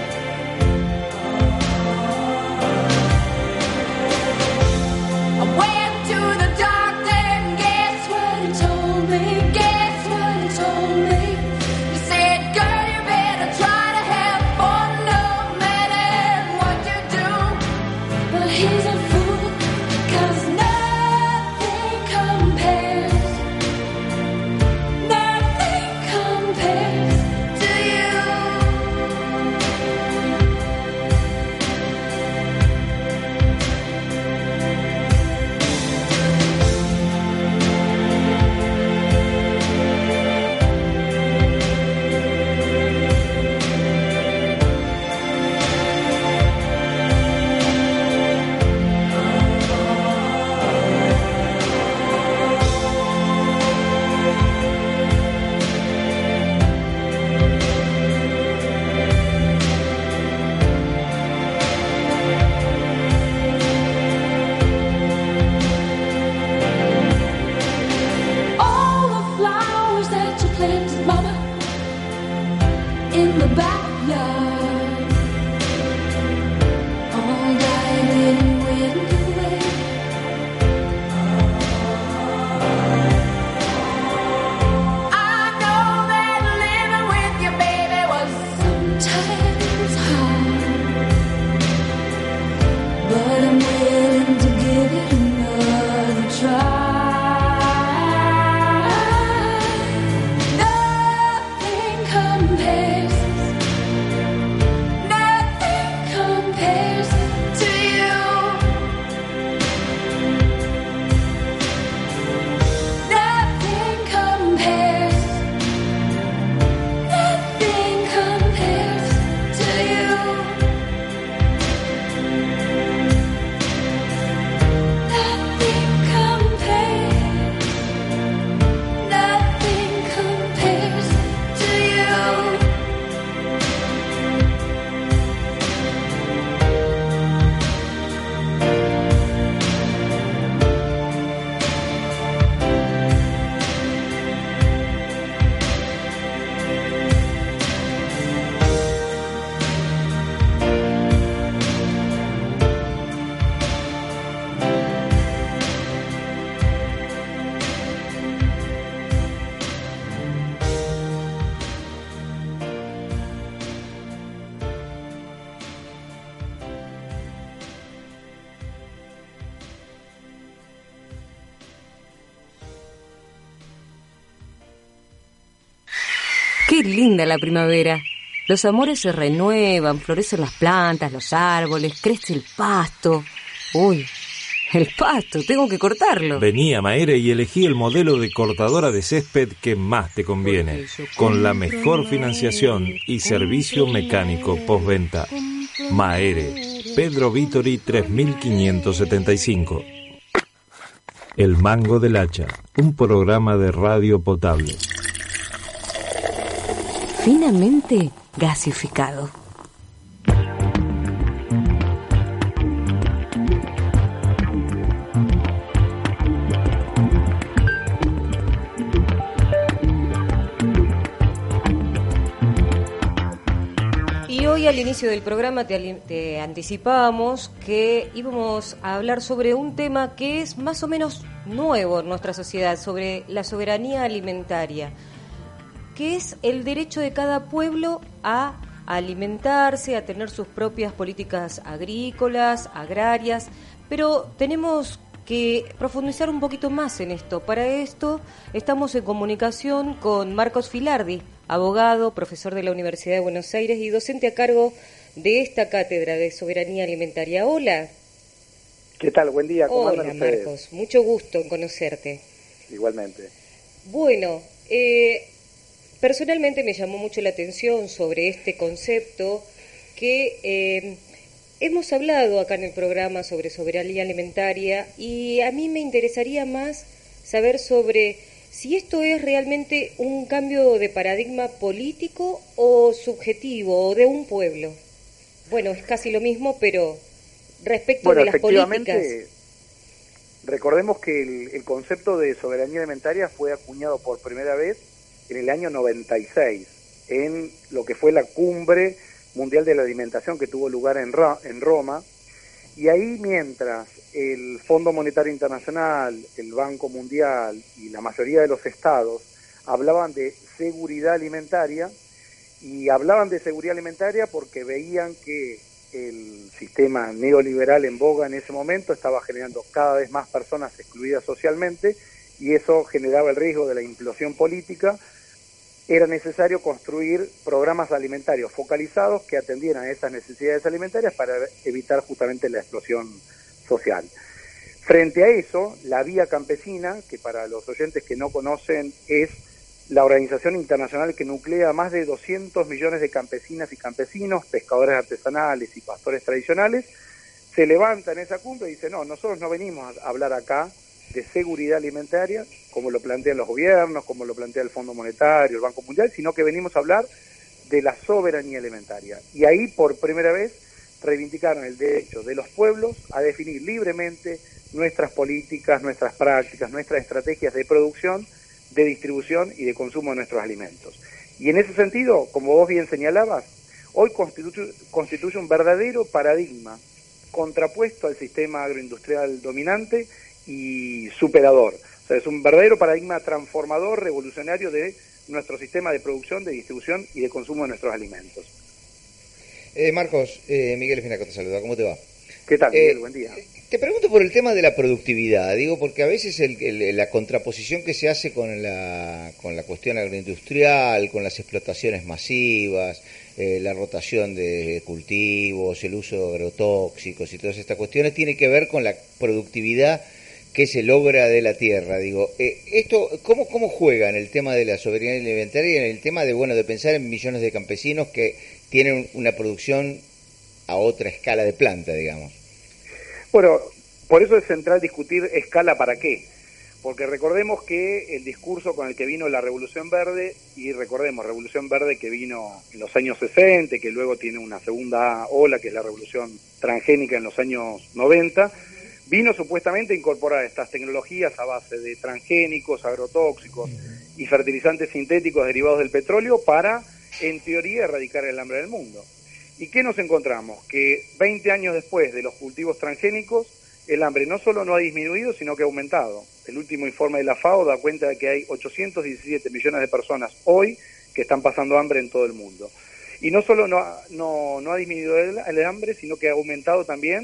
I went to the doctor and guess what he told me? Guess what he told me? He said, girl, you better try to have fun no matter what you do. But he's a fool, 'cause nothing compares to you. All the flowers that you planted, mama, in the backyard, all died and went away. I know that living with you, baby, was Qué linda la primavera. Los amores se renuevan, florecen las plantas, los árboles, crece el pasto. Uy, el pasto, tengo que cortarlo. Vení a Maere y elegí el modelo de cortadora de césped que más te conviene, con la mejor financiación y servicio mecánico postventa. Maere, Pedro Vítori 3575. El Mango del Hacha, un programa de radio potable. Finamente gasificado. Y hoy al inicio del programa te anticipábamos que íbamos a hablar sobre un tema que es más o menos nuevo en nuestra sociedad, sobre la soberanía alimentaria, que es el derecho de cada pueblo a alimentarse, a tener sus propias políticas agrícolas, agrarias, pero tenemos que profundizar un poquito más en esto. Para esto estamos en comunicación con Marcos Filardi, abogado, profesor de la Universidad de Buenos Aires y docente a cargo de esta cátedra de soberanía alimentaria. Hola. ¿Qué tal? Buen día. ¿Cómo Hola, andan ustedes? Marcos. Mucho gusto en conocerte. Igualmente. Bueno, personalmente me llamó mucho la atención sobre este concepto que hemos hablado acá en el programa sobre soberanía alimentaria y a mí me interesaría más saber sobre si esto es realmente un cambio de paradigma político o subjetivo o de un pueblo. Bueno, es casi lo mismo, pero respecto de las políticas. Recordemos que el concepto de soberanía alimentaria fue acuñado por primera vez en el año 96, en lo que fue la Cumbre Mundial de la Alimentación que tuvo lugar en Roma, y ahí mientras el Fondo Monetario Internacional, el Banco Mundial y la mayoría de los estados hablaban de seguridad alimentaria, y hablaban de seguridad alimentaria porque veían que el sistema neoliberal en boga en ese momento estaba generando cada vez más personas excluidas socialmente, y eso generaba el riesgo de la implosión política. Era necesario construir programas alimentarios focalizados que atendieran a esas necesidades alimentarias para evitar justamente la explosión social. Frente a eso, la Vía Campesina, que para los oyentes que no conocen es la organización internacional que nuclea a más de 200 millones de campesinas y campesinos, pescadores artesanales y pastores tradicionales, se levanta en esa cumbre y dice, no, nosotros no venimos a hablar acá de seguridad alimentaria, como lo plantean los gobiernos, como lo plantea el Fondo Monetario, el Banco Mundial, sino que venimos a hablar de la soberanía alimentaria. Y ahí, por primera vez, reivindicaron el derecho de los pueblos a definir libremente nuestras políticas, nuestras prácticas, nuestras estrategias de producción, de distribución y de consumo de nuestros alimentos. Y en ese sentido, como vos bien señalabas, hoy constituye un verdadero paradigma contrapuesto al sistema agroindustrial dominante y superador. O sea, es un verdadero paradigma transformador, revolucionario de nuestro sistema de producción, de distribución y de consumo de nuestros alimentos. Marcos, Miguel Espinaco te saluda, ¿cómo te va? ¿Qué tal, Miguel? Buen día. Te pregunto por el tema de la productividad, digo, porque a veces la contraposición que se hace con la cuestión agroindustrial, con las explotaciones masivas, la rotación de cultivos, el uso de agrotóxicos y todas estas cuestiones, tiene que ver con la productividad que se logra de la tierra. Digo, esto, ¿cómo juega en el tema de la soberanía alimentaria y en el tema de pensar en millones de campesinos que tienen una producción a otra escala de planta, digamos? Bueno, por eso es central discutir escala para qué, porque recordemos que el discurso con el que vino la Revolución Verde, y recordemos, Revolución Verde que vino en los años 60, que luego tiene una segunda ola, que es la Revolución Transgénica en los años 90, vino supuestamente a incorporar estas tecnologías a base de transgénicos, agrotóxicos y fertilizantes sintéticos derivados del petróleo para, en teoría, erradicar el hambre del mundo. ¿Y qué nos encontramos? Que 20 años después de los cultivos transgénicos, el hambre no solo no ha disminuido, sino que ha aumentado. El último informe de la FAO da cuenta de que hay 817 millones de personas hoy que están pasando hambre en todo el mundo. Y no solo no ha disminuido el hambre, sino que ha aumentado también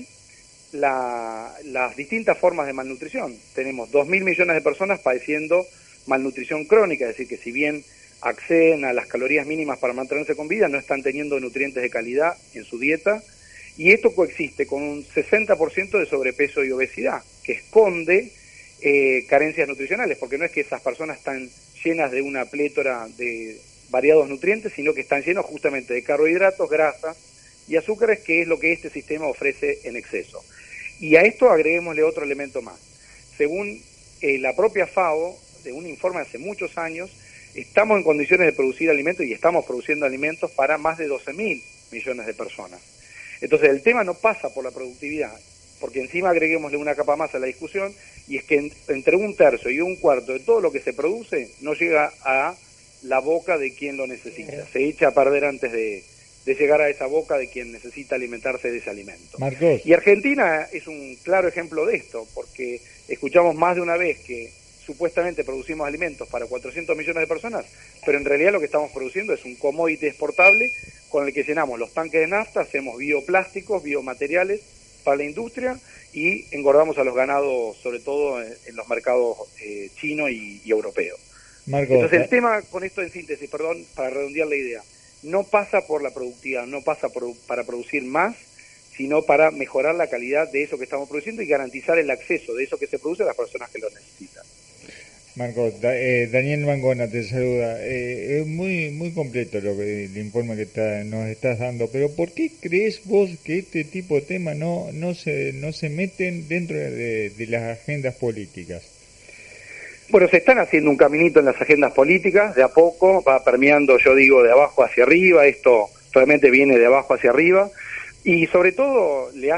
las distintas formas de malnutrición. Tenemos 2.000 millones de personas padeciendo malnutrición crónica, es decir, que si bien acceden a las calorías mínimas para mantenerse con vida, no están teniendo nutrientes de calidad en su dieta, y esto coexiste con un 60% de sobrepeso y obesidad, que esconde carencias nutricionales, porque no es que esas personas están llenas de una plétora de variados nutrientes, sino que están llenos justamente de carbohidratos, grasas y azúcares, que es lo que este sistema ofrece en exceso. Y a esto agreguémosle otro elemento más. Según la propia FAO, de un informe hace muchos años, estamos en condiciones de producir alimentos y estamos produciendo alimentos para más de 12.000 millones de personas. Entonces el tema no pasa por la productividad, porque encima agreguémosle una capa más a la discusión, y es que entre un tercio y un cuarto de todo lo que se produce no llega a la boca de quien lo necesita. Se echa a perder antes de llegar a esa boca de quien necesita alimentarse de ese alimento. Marcos. Y Argentina es un claro ejemplo de esto, porque escuchamos más de una vez que supuestamente producimos alimentos para 400 millones de personas, pero en realidad lo que estamos produciendo es un commodity exportable con el que llenamos los tanques de nafta, hacemos bioplásticos, biomateriales para la industria y engordamos a los ganados, sobre todo en los mercados chino y europeo. Marcos, Entonces el tema con esto en síntesis, perdón, para redondear la idea, no pasa por la productividad, no pasa para producir más, sino para mejorar la calidad de eso que estamos produciendo y garantizar el acceso de eso que se produce a las personas que lo necesitan. Marcos, Daniel Mangona te saluda. Es muy completo el informe que nos estás dando, pero ¿por qué crees vos que este tipo de temas no se meten dentro de las agendas políticas? Bueno, se están haciendo un caminito en las agendas políticas, de a poco, va permeando, yo digo, de abajo hacia arriba, esto realmente viene de abajo hacia arriba, y sobre todo le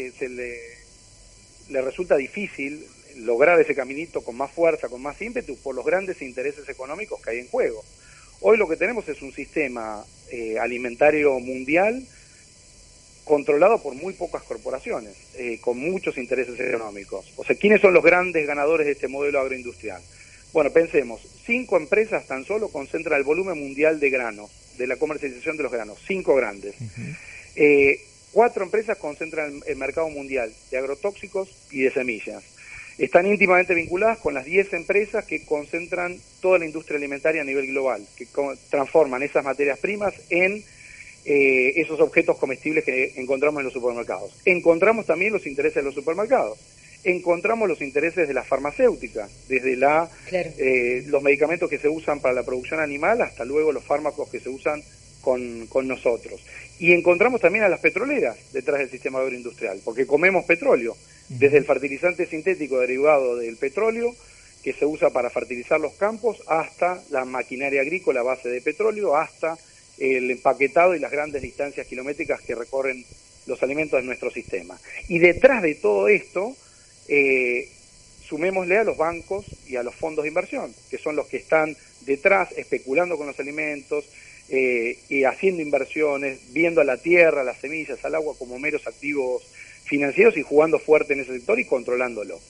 resulta difícil lograr ese caminito con más fuerza, con más ímpetu, por los grandes intereses económicos que hay en juego. Hoy lo que tenemos es un sistema alimentario mundial controlado por muy pocas corporaciones, con muchos intereses económicos. O sea, ¿quiénes son los grandes ganadores de este modelo agroindustrial? Bueno, pensemos, 5 empresas tan solo concentran el volumen mundial de granos, de la comercialización de los granos, 5 grandes. 4 empresas concentran el mercado mundial de agrotóxicos y de semillas. Están íntimamente vinculadas con las 10 empresas que concentran toda la industria alimentaria a nivel global, que transforman esas materias primas en esos objetos comestibles que encontramos en los supermercados. Encontramos también los intereses de los supermercados. Encontramos los intereses de las farmacéuticas, desde los medicamentos que se usan para la producción animal hasta luego los fármacos que se usan con nosotros. Y encontramos también a las petroleras detrás del sistema agroindustrial, porque comemos petróleo, desde el fertilizante sintético derivado del petróleo, que se usa para fertilizar los campos, hasta la maquinaria agrícola a base de petróleo, hasta el empaquetado y las grandes distancias kilométricas que recorren los alimentos de nuestro sistema. Y detrás de todo esto, sumémosle a los bancos y a los fondos de inversión, que son los que están detrás especulando con los alimentos, y haciendo inversiones, viendo a la tierra, a las semillas, al agua como meros activos financieros y jugando fuerte en ese sector y controlándolo.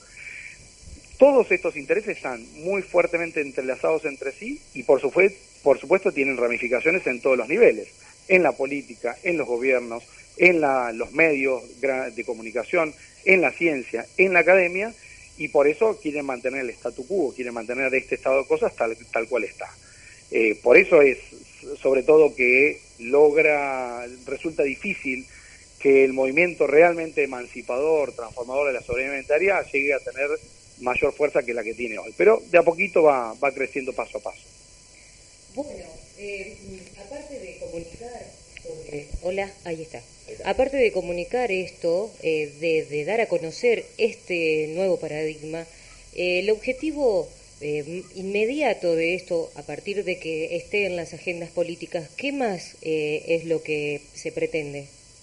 Todos estos intereses están muy fuertemente entrelazados entre sí y por supuesto tienen ramificaciones en todos los niveles, en la política, en los gobiernos, en los medios de comunicación, en la ciencia, en la academia, y por eso quieren mantener el statu quo, quieren mantener este estado de cosas tal cual está. Por eso es sobre todo que resulta difícil que el movimiento realmente emancipador, transformador de la soberanía alimentaria llegue a tener mayor fuerza que la que tiene hoy. Pero de a poquito va creciendo paso a paso. Bueno, aparte de comunicar hola, ahí está. Aparte de comunicar esto, de dar a conocer este nuevo paradigma, el objetivo inmediato de esto, a partir de que esté en las agendas políticas, ¿qué más es lo que se pretende?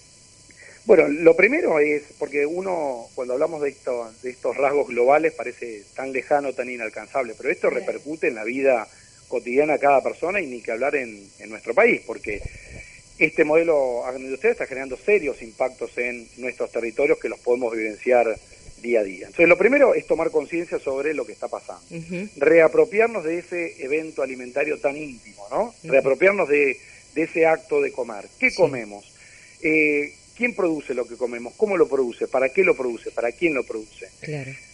Bueno, lo primero es, porque uno, cuando hablamos de estos rasgos globales, parece tan lejano, tan inalcanzable, pero esto repercute en la vida cotidiana de cada persona y ni que hablar en nuestro país, porque este modelo agroindustrial está generando serios impactos en nuestros territorios que los podemos vivenciar día a día. Entonces, lo primero es tomar conciencia sobre lo que está pasando. Reapropiarnos de ese evento alimentario tan íntimo, ¿no? Reapropiarnos de ese acto de comer. ¿Qué comemos? ¿Quién produce lo que comemos? ¿Cómo lo produce? ¿Para qué lo produce? ¿Para quién lo produce? Claro.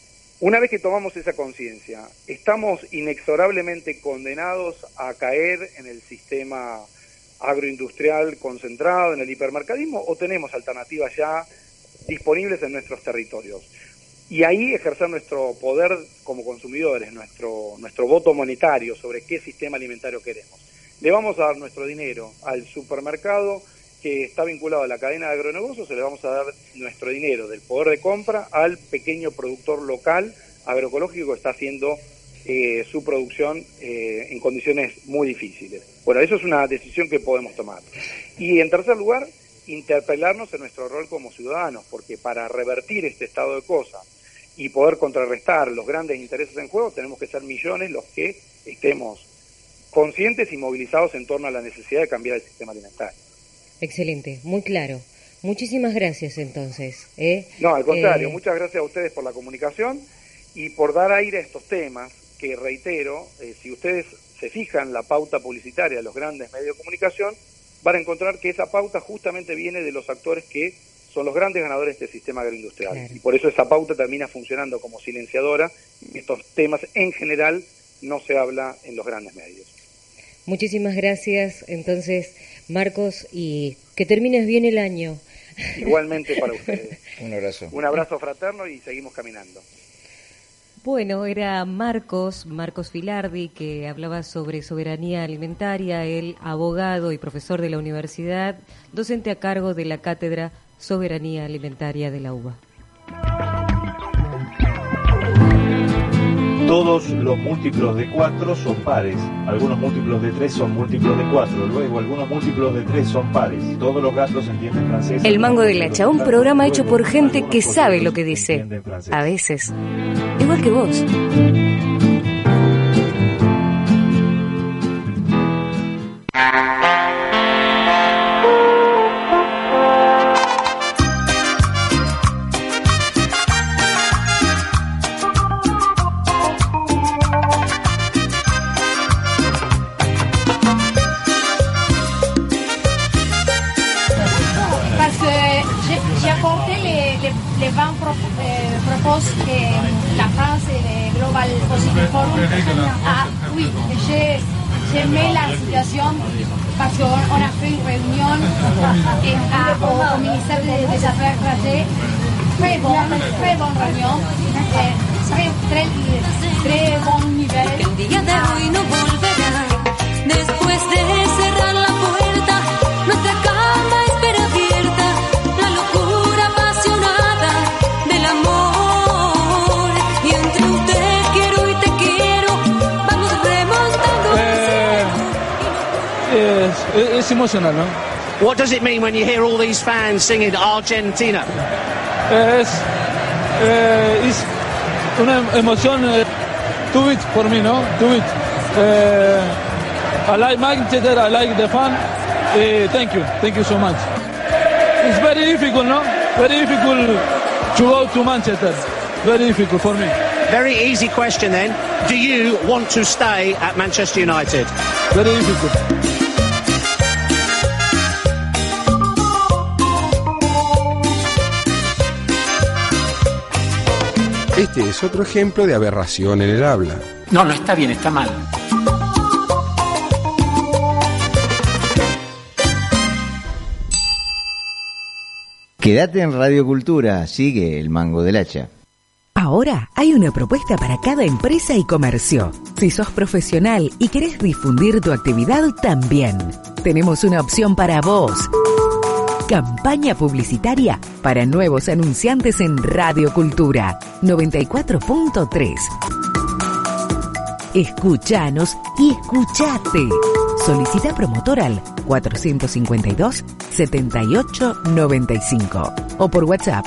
Una vez que tomamos esa conciencia, ¿estamos inexorablemente condenados a caer en el sistema agroindustrial concentrado, en el hipermercadismo, o tenemos alternativas ya disponibles en nuestros territorios? Y ahí ejercer nuestro poder como consumidores, nuestro voto monetario sobre qué sistema alimentario queremos. Le vamos a dar nuestro dinero al supermercado que está vinculado a la cadena de agronegocios, o le vamos a dar nuestro dinero del poder de compra al pequeño productor local agroecológico que está haciendo su producción en condiciones muy difíciles. Bueno, eso es una decisión que podemos tomar. Y en tercer lugar, interpelarnos en nuestro rol como ciudadanos, porque para revertir este estado de cosas y poder contrarrestar los grandes intereses en juego, tenemos que ser millones los que estemos conscientes y movilizados en torno a la necesidad de cambiar el sistema alimentario. Excelente, muy claro. Muchísimas gracias entonces. No, al contrario, muchas gracias a ustedes por la comunicación y por dar aire a estos temas que, reitero, si ustedes se fijan la pauta publicitaria de los grandes medios de comunicación, van a encontrar que esa pauta justamente viene de los actores que son los grandes ganadores de este sistema agroindustrial. Claro. Y por eso esa pauta termina funcionando como silenciadora. Estos temas en general no se habla en los grandes medios. Muchísimas gracias, entonces, Marcos, y que termines bien el año. Igualmente para ustedes. Un abrazo. Un abrazo fraterno y seguimos caminando. Bueno, era Marcos Filardi, que hablaba sobre soberanía alimentaria, él abogado y profesor de la universidad, docente a cargo de la cátedra Soberanía Alimentaria de la UBA. Todos los múltiplos de 4 son pares, algunos múltiplos de 3 son múltiplos de 4, luego algunos múltipos de 3 son pares. Todos los gatos entienden francés. El Mango del Hacha, un programa hecho por gente que sabe lo que dice. A veces, igual que vos. La France de Global Positive Forum. Ah oui, j'ai aimé la situation parce qu'on a fait une réunion au ministère des Affaires étrangères. Très bonne réunion, très bon nivel. El día de hoy no volverá. Después de cerrar la puerta, nuestra cama espera abierta. La locura apasionada del amor. Y entre un te quiero y te quiero, vamos remontando. It's emotional, no? What does it mean when you hear all these fans singing Argentina? It's una emoción to it for me, no? To it. I like Manchester, I like the fan. Thank you so much. It's very difficult, no? Very difficult to go to Manchester. Very difficult for me. Very easy question then. Do you want to stay at Manchester United? Very difficult. Este es otro ejemplo de aberración en el habla. No está bien, está mal. Quédate en Radio Cultura, sigue el Mango del Hacha. Ahora hay una propuesta para cada empresa y comercio. Si sos profesional y querés difundir tu actividad, también. Tenemos una opción para vos. Campaña publicitaria para nuevos anunciantes en Radio Cultura 94.3. Escuchanos y escuchate. Solicita promotor al 452-7895 o por WhatsApp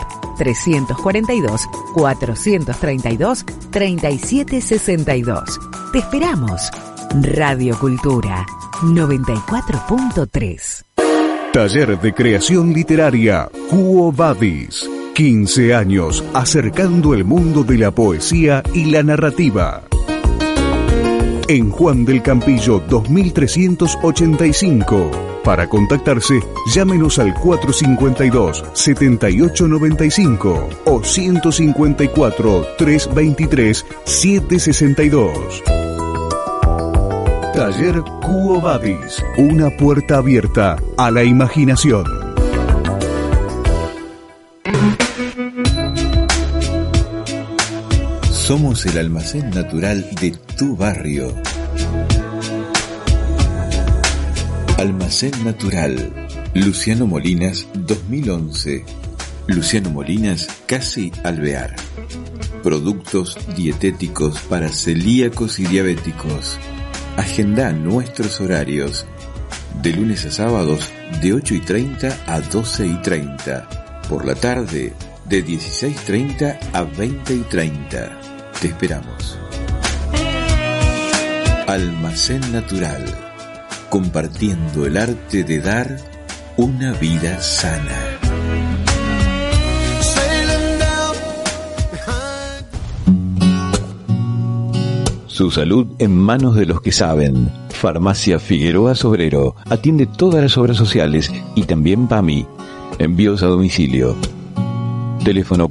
342-432-3762. Te esperamos. Radio Cultura 94.3. Taller de Creación Literaria Quo Vadis. 15 años acercando el mundo de la poesía y la narrativa. En Juan del Campillo 2385. Para contactarse, llámenos al 452-7895 o 154-323-762. Taller Quo Vadis, una puerta abierta a la imaginación. Somos el almacén natural de tu barrio. Almacén Natural, Luciano Molinas 2011. Luciano Molinas, casi Alvear. Productos dietéticos para celíacos y diabéticos. Agenda nuestros horarios. De lunes a sábados de 8:30 a 12:30. Por la tarde de 16:30 a 20:30. Te esperamos. Almacén Natural. Compartiendo el arte de dar una vida sana. Su salud en manos de los que saben. Farmacia Figueroa Sobrero. Atiende todas las obras sociales y también PAMI. Envíos a domicilio. Teléfono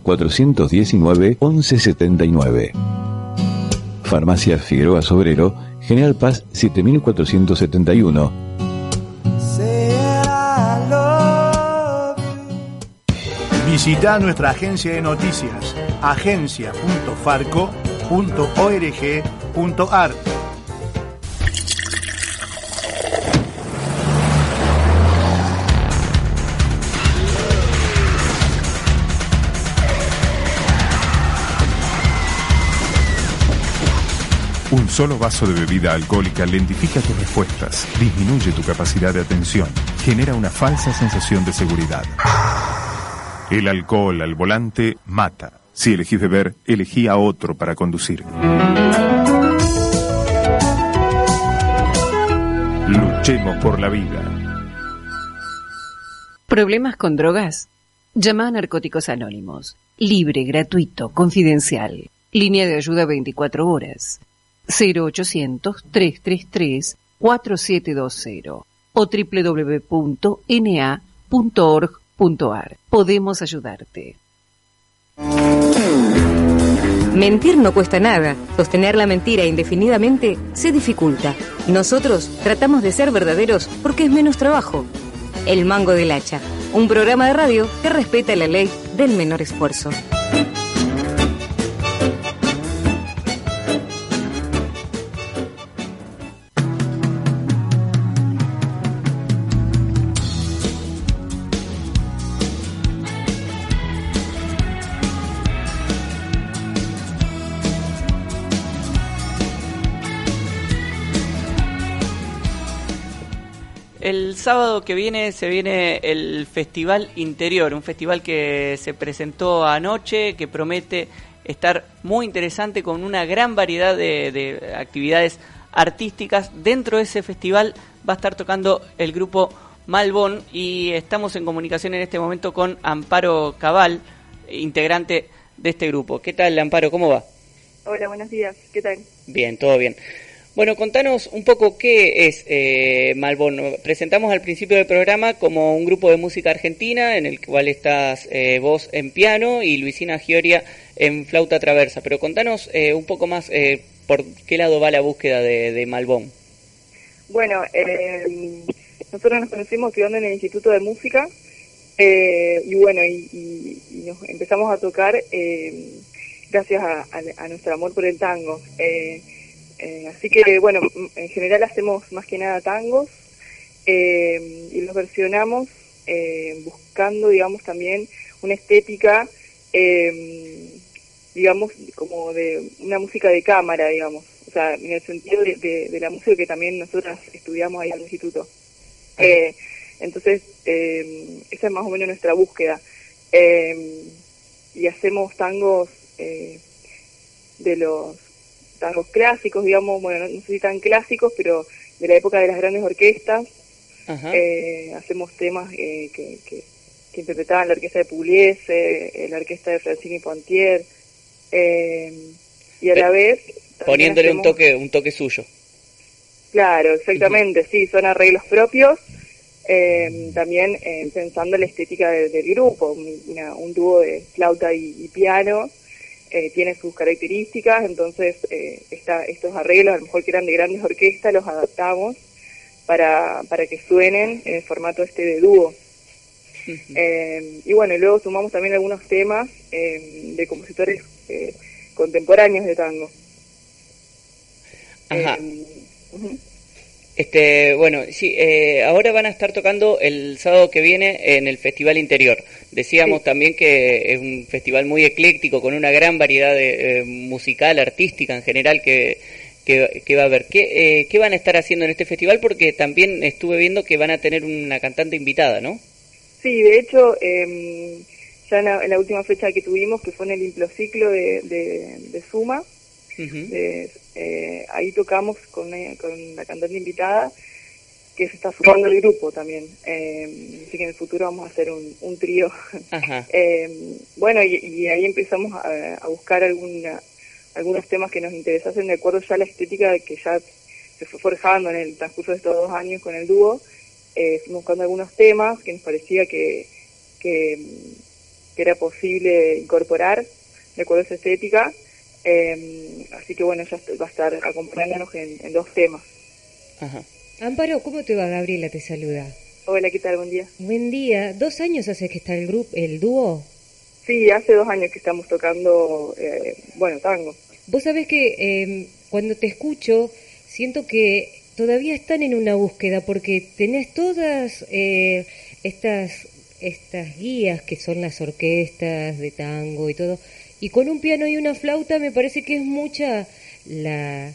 419-1179. Farmacia Figueroa Sobrero, General Paz 7471. Visita nuestra agencia de noticias, agencia.farco.org.ar. Un solo vaso de bebida alcohólica lentifica tus respuestas, disminuye tu capacidad de atención, genera una falsa sensación de seguridad. El alcohol al volante mata. Si elegís beber, elegí a otro para conducir. Luchemos por la vida. ¿Problemas con drogas? Llama a Narcóticos Anónimos. Libre, gratuito, confidencial. Línea de ayuda 24 horas. 0800-333-4720 o www.na.org.ar. Podemos ayudarte. Mentir no cuesta nada. Sostener la mentira indefinidamente se dificulta. Nosotros tratamos de ser verdaderos porque es menos trabajo. El Mango del Hacha, un programa de radio que respeta la ley del menor esfuerzo. El sábado que viene se viene el Festival Interior, un festival que se presentó anoche, que promete estar muy interesante con una gran variedad de actividades artísticas. Dentro de ese festival va a estar tocando el grupo Malbón y estamos en comunicación en este momento con Amparo Cabal, integrante de este grupo. ¿Qué tal, Amparo? ¿Cómo va? Hola, buenos días. ¿Qué tal? Bien, todo bien. Bueno, contanos un poco qué es Malbón. Presentamos al principio del programa como un grupo de música argentina en el cual estás vos en piano y Luisina Gioria en flauta traversa. Pero contanos un poco más por qué lado va la búsqueda de Malbón. Bueno, nosotros nos conocimos estudiando en el Instituto de Música y bueno, y nos empezamos a tocar gracias a nuestro amor por el tango. Así que, bueno, en general hacemos más que nada tangos y los versionamos buscando, digamos, también una estética, digamos, como de una música de cámara, digamos. O sea, en el sentido de la música que también nosotras estudiamos ahí en el instituto. Entonces, esa es más o menos nuestra búsqueda. Y hacemos tangos de los tangos clásicos, digamos, bueno, no sé si tan clásicos, pero de la época de las grandes orquestas. Hacemos temas que interpretaban la orquesta de Pugliese, la orquesta de Francini Pontier, y a la vez poniéndole hacemos, un toque suyo. Claro, exactamente, sí, son arreglos propios, También pensando en la estética del grupo, un dúo de flauta y piano, tiene sus características, entonces estos arreglos, a lo mejor que eran de grandes orquestas, los adaptamos para que suenen en el formato de dúo. Y bueno, y luego sumamos también algunos temas de compositores contemporáneos de tango. Ajá. Bueno, sí, ahora van a estar tocando el sábado que viene en el Festival Interior. Decíamos también que es un festival muy ecléctico, con una gran variedad de musical, artística en general que va a haber. ¿Qué van a estar haciendo en este festival? Porque también estuve viendo que van a tener una cantante invitada, ¿no? Sí, de hecho, ya en la última fecha que tuvimos, que fue en el Implociclo de Suma, ahí tocamos con la cantante invitada, que se está sumando al grupo también. Así que en el futuro vamos a hacer un trío. Bueno, y ahí empezamos a buscar algunos temas que nos interesasen de acuerdo ya a la estética que ya se fue forjando en el transcurso de estos 2 años con el dúo. Fuimos buscando algunos temas que nos parecía que era posible incorporar de acuerdo a esa estética. Así que bueno, ya va a estar acompañándonos en 2 temas. Amparo, ¿cómo te va? Gabriela te saluda. Hola, ¿qué tal? Buen día. Buen día. 2 años hace que está el dúo. Sí, hace 2 años que estamos tocando, tango. Vos sabés que cuando te escucho, siento que todavía están en una búsqueda, porque tenés todas estas guías que son las orquestas de tango y todo, y con un piano y una flauta me parece que es mucha la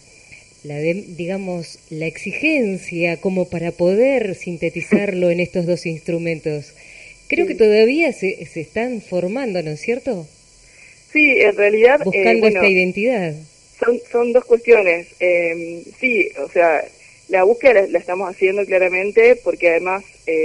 exigencia como para poder sintetizarlo en estos 2 instrumentos. Creo que todavía se están formando, ¿no es cierto? Sí, en realidad... Buscando esta identidad. Son 2 cuestiones. Sí, o sea, la búsqueda la estamos haciendo claramente porque además,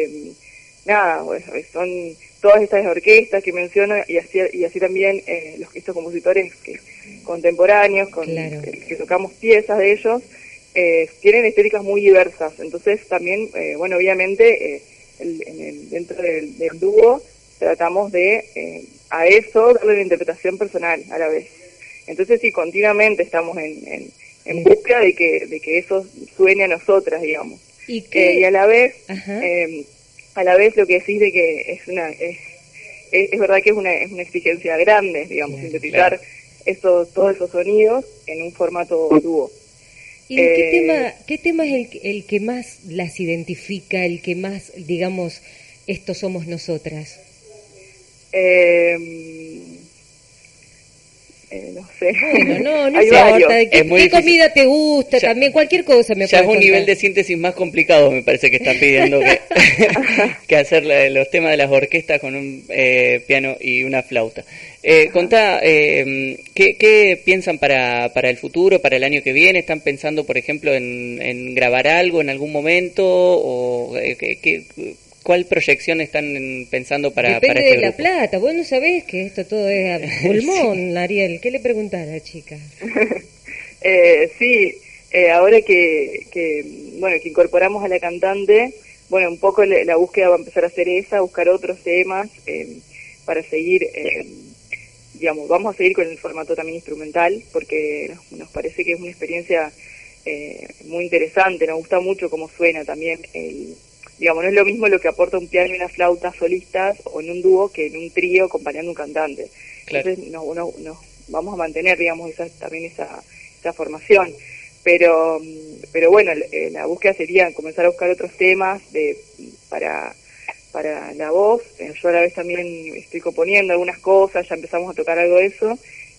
son todas estas orquestas que menciono y así también estos compositores contemporáneos que tocamos piezas de ellos, tienen estéticas muy diversas. Entonces también, obviamente, dentro del dúo tratamos de a eso darle una interpretación personal a la vez. Entonces sí, continuamente estamos en búsqueda de que eso suene a nosotras, digamos. Y a la vez lo que decís de que es verdad que es una exigencia grande, digamos, sintetizar todos esos sonidos en un formato dúo. ¿Y qué tema es el que más las identifica, el que más, digamos, estos somos nosotras? No sé. Bueno, no importa. ¿Qué comida te gusta? También cualquier cosa me puedes Ya es un contar. nivel de síntesis más complicado, me parece que están pidiendo que hacer los temas de las orquestas con un piano y una flauta. Contá, ¿qué piensan para el futuro, para el año que viene? ¿Están pensando, por ejemplo, en grabar algo en algún momento? ¿O cuál proyección están pensando para Depende este de la grupo? plata. Vos no sabés que esto todo es a pulmón, Ariel. ¿Qué le preguntás a la chica? Sí, ahora que incorporamos a la cantante, un poco la búsqueda va a empezar a ser esa, buscar otros temas para seguir, vamos a seguir con el formato también instrumental, porque nos parece que es una experiencia muy interesante, nos gusta mucho cómo suena también no es lo mismo lo que aporta un piano y una flauta solistas o en un dúo que en un trío acompañando a un cantante. Claro. Entonces nos vamos a mantener, digamos, esa formación. Pero bueno, la búsqueda sería comenzar a buscar otros temas para la voz. Yo a la vez también estoy componiendo algunas cosas, ya empezamos a tocar algo de eso.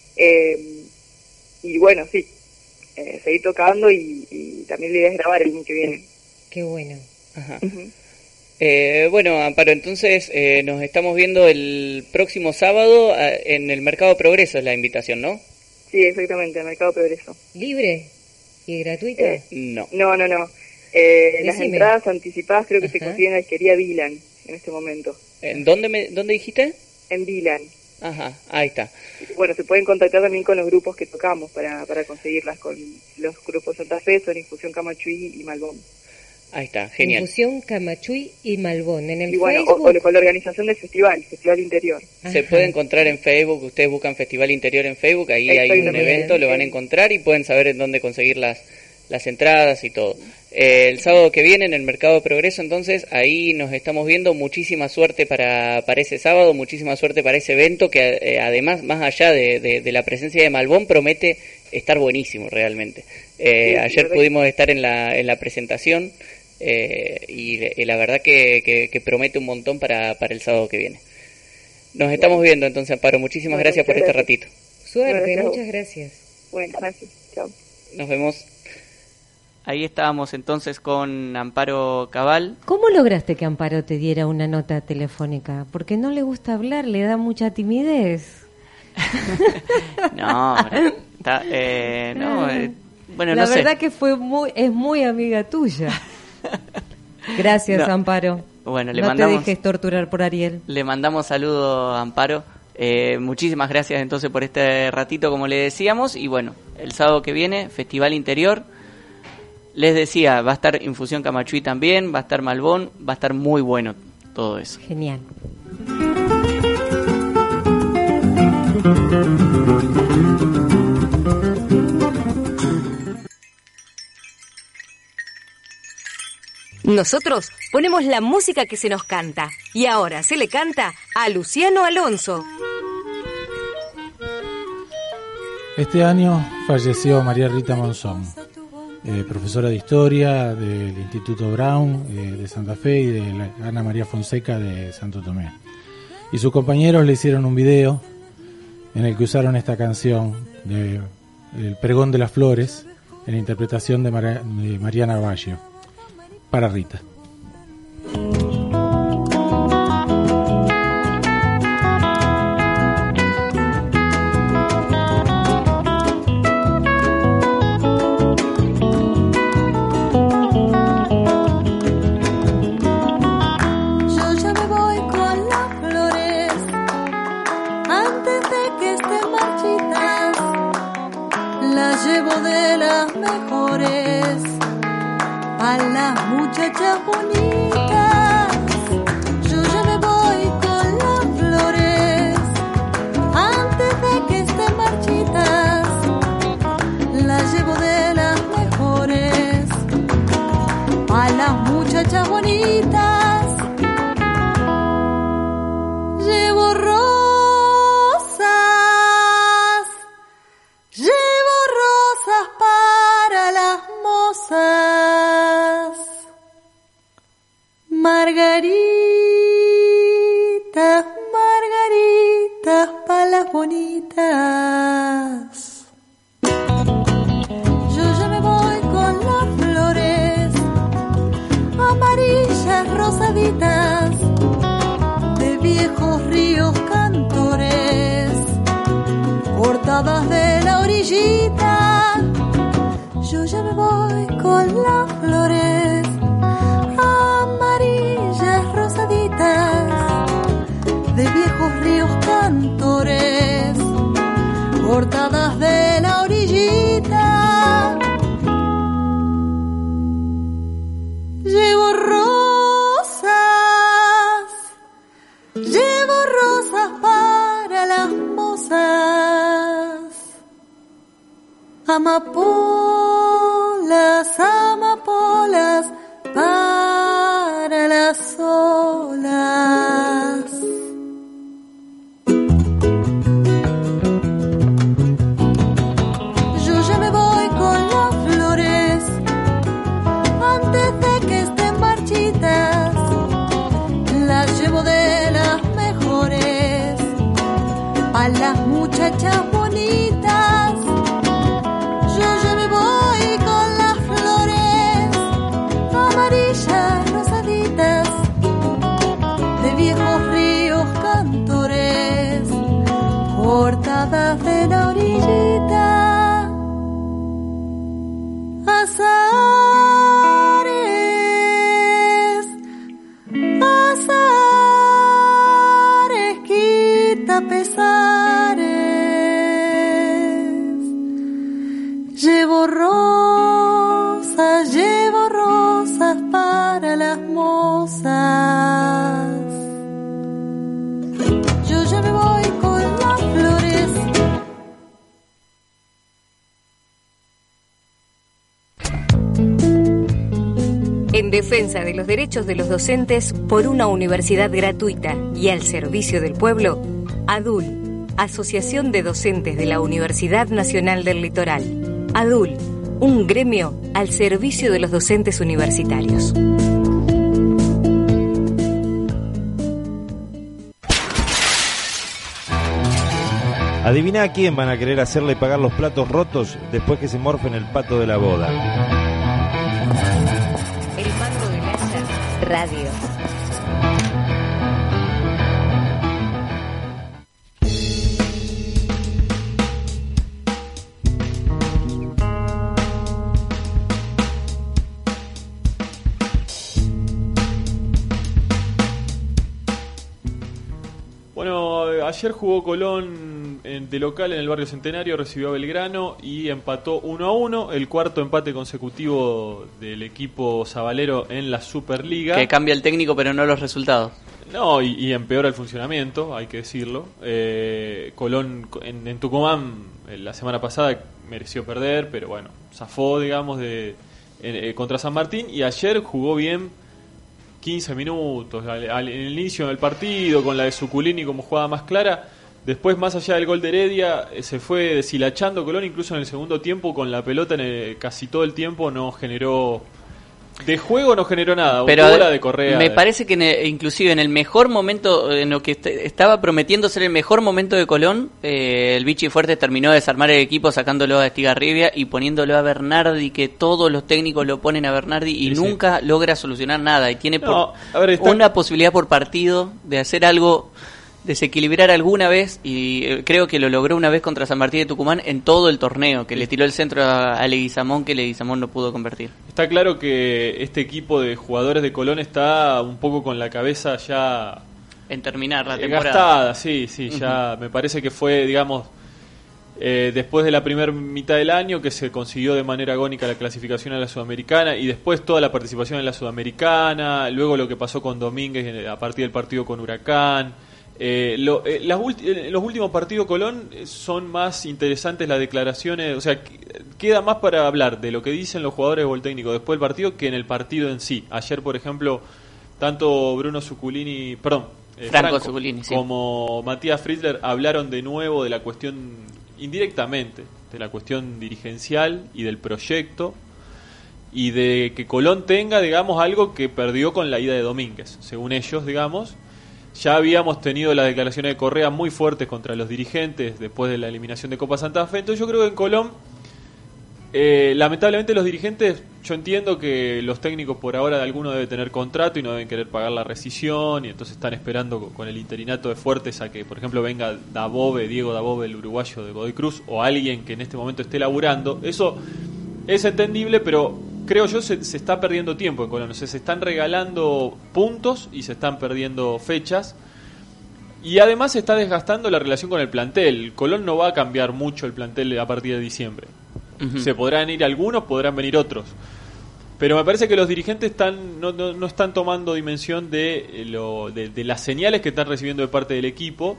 Y bueno, sí, seguir tocando y también la idea es grabar el año que viene. Qué bueno. Ajá. Bueno, Amparo, entonces nos estamos viendo el próximo sábado en el Mercado Progreso, es la invitación, ¿no? Sí, exactamente, el Mercado Progreso. ¿Libre y gratuita? No. Las entradas anticipadas creo que se consiguen en la disquería Dylan en este momento. ¿En dónde dijiste? En Dylan. Ajá, ahí está. Bueno, se pueden contactar también con los grupos que tocamos para conseguirlas, con los grupos Santa Fe, Son Infusión Camachuí y Malbón. Ahí está, genial. Infusión Camachuy y Malbón. En el Y bueno, Facebook. o con la organización del Festival Interior. Se puede encontrar en Facebook, ustedes buscan Festival Interior en Facebook, ahí hay un evento, lo van a encontrar y pueden saber en dónde conseguir las entradas y todo. El sábado que viene en el Mercado Progreso, entonces, ahí nos estamos viendo. Muchísima suerte para ese sábado, muchísima suerte para ese evento que además, más allá de la presencia de Malbón, promete estar buenísimo realmente. Ayer pudimos estar en la presentación y la verdad que promete un montón para el sábado que viene. Nos estamos viendo entonces, Amparo. Muchísimas gracias por este ratito. Suerte, muchas gracias. Bueno, gracias. Chao. Nos vemos. Ahí estábamos entonces con Amparo Cabal. ¿Cómo lograste que Amparo te diera una nota telefónica? Porque no le gusta hablar, le da mucha timidez. No, bueno, la no verdad sé. que es muy amiga tuya. Gracias, No. Amparo. Bueno, le no mandamos, te dejes torturar por Ariel. Le mandamos saludos a Amparo. Muchísimas gracias entonces por este ratito, como le decíamos. Y bueno, el sábado que viene, Festival Interior. Les decía, va a estar Infusión Camachuy también, va a estar Malbón, va a estar muy bueno todo eso. Genial. Nosotros ponemos la música que se nos canta. Y ahora se le canta a Luciano Alonso. Este año falleció María Rita Monzón, profesora de Historia del Instituto Brown de Santa Fe y de la Ana María Fonseca de Santo Tomé. Y sus compañeros le hicieron un video en el que usaron esta canción de El Pregón de las Flores en la interpretación de Mariana Baggio para Rita. A las muchachas bonitas, yo ya me voy con las flores, antes de que estén marchitas, las llevo de las mejores. A las muchachas bonitas, llevo rosas para las mozas. Margaritas, margaritas pa' las bonitas. Yo ya me voy con las flores amarillas, rosaditas, de viejos ríos cantores, cortadas de la orillita. Yo ya me voy con las flores amarillas, rosaditas, de viejos ríos cantores, cortadas de la orillita. Llevo rosas para las mozas. Amapolas, amapolas para las olas. Yo ya me voy con las flores antes de que estén marchitas. Las llevo de las mejores a las muchachas bonitas. Yo ya me voy con las flores amarillas, rosaditas, de viejos ríos cantores, cortadas de la orillita. Azares, quita pesares. Llevo rosas para rosas. Yo ya me voy con las flores. En defensa de los derechos de los docentes por una universidad gratuita y al servicio del pueblo, ADUL, Asociación de Docentes de la Universidad Nacional del Litoral. ADUL, un gremio al servicio de los docentes universitarios. Adivina a quién van a querer hacerle pagar los platos rotos después que se morfen el pato de la boda. El mando de mesa radio. Bueno, ayer jugó Colón de local en el barrio Centenario, recibió a Belgrano y empató 1-1, el cuarto empate consecutivo del equipo sabalero en la Superliga. Que cambia el técnico pero no los resultados. No, y empeora el funcionamiento, hay que decirlo. Colón en Tucumán la semana pasada mereció perder, pero bueno, zafó, digamos, contra San Martín, y ayer jugó bien 15 minutos, en el inicio del partido, con la de Suculini como jugada más clara. Después, más allá del gol de Heredia, se fue deshilachando Colón, incluso en el segundo tiempo, con la pelota casi todo el tiempo no generó... De juego no generó nada, pero bola de Correa. Me parece que inclusive en el mejor momento, en lo que estaba prometiendo ser el mejor momento de Colón, el Vichy Fuertes terminó de desarmar el equipo sacándolo a Estigarribia y poniéndolo a Bernardi, que todos los técnicos lo ponen a Bernardi y Sí, nunca logra solucionar nada. Y tiene está... una posibilidad por partido de hacer algo, desequilibrar alguna vez, y creo que lo logró una vez contra San Martín de Tucumán en todo el torneo, que le tiró el centro a Leguizamón, que Leguizamón no pudo convertir. Está claro que este equipo de jugadores de Colón está un poco con la cabeza ya... En terminar la temporada. Gastada, sí, ya me parece que fue, digamos, después de la primera mitad del año que se consiguió de manera agónica la clasificación a la Sudamericana y después toda la participación en la Sudamericana, luego lo que pasó con Domínguez a partir del partido con Huracán. Los últimos partidos Colón son más interesantes las declaraciones, o sea, queda más para hablar de lo que dicen los jugadores o el técnico después del partido que en el partido en sí. Ayer, por ejemplo, tanto Bruno Suculini, Franco Suculini, sí, como Matías Fritzler hablaron de nuevo de la cuestión, indirectamente, de la cuestión dirigencial y del proyecto, y de que Colón tenga, digamos, algo que perdió con la ida de Domínguez, según ellos, digamos. Ya habíamos tenido las declaraciones de Correa muy fuertes contra los dirigentes después de la eliminación de Copa Santa Fe. Entonces yo creo que en Colón, lamentablemente los dirigentes, yo entiendo que los técnicos por ahora de alguno deben tener contrato y no deben querer pagar la rescisión, y entonces están esperando con el interinato de Fuertes a que, por ejemplo, venga Diego Dabove, el uruguayo de Godoy Cruz, o alguien que en este momento esté laburando. Eso es entendible, pero... creo yo se está perdiendo tiempo en Colón, o sea, se están regalando puntos y se están perdiendo fechas, y además se está desgastando la relación con el plantel. Colón no va a cambiar mucho el plantel a partir de diciembre. Uh-huh. Se podrán ir algunos, podrán venir otros, pero me parece que los dirigentes no están tomando dimensión de las señales que están recibiendo de parte del equipo.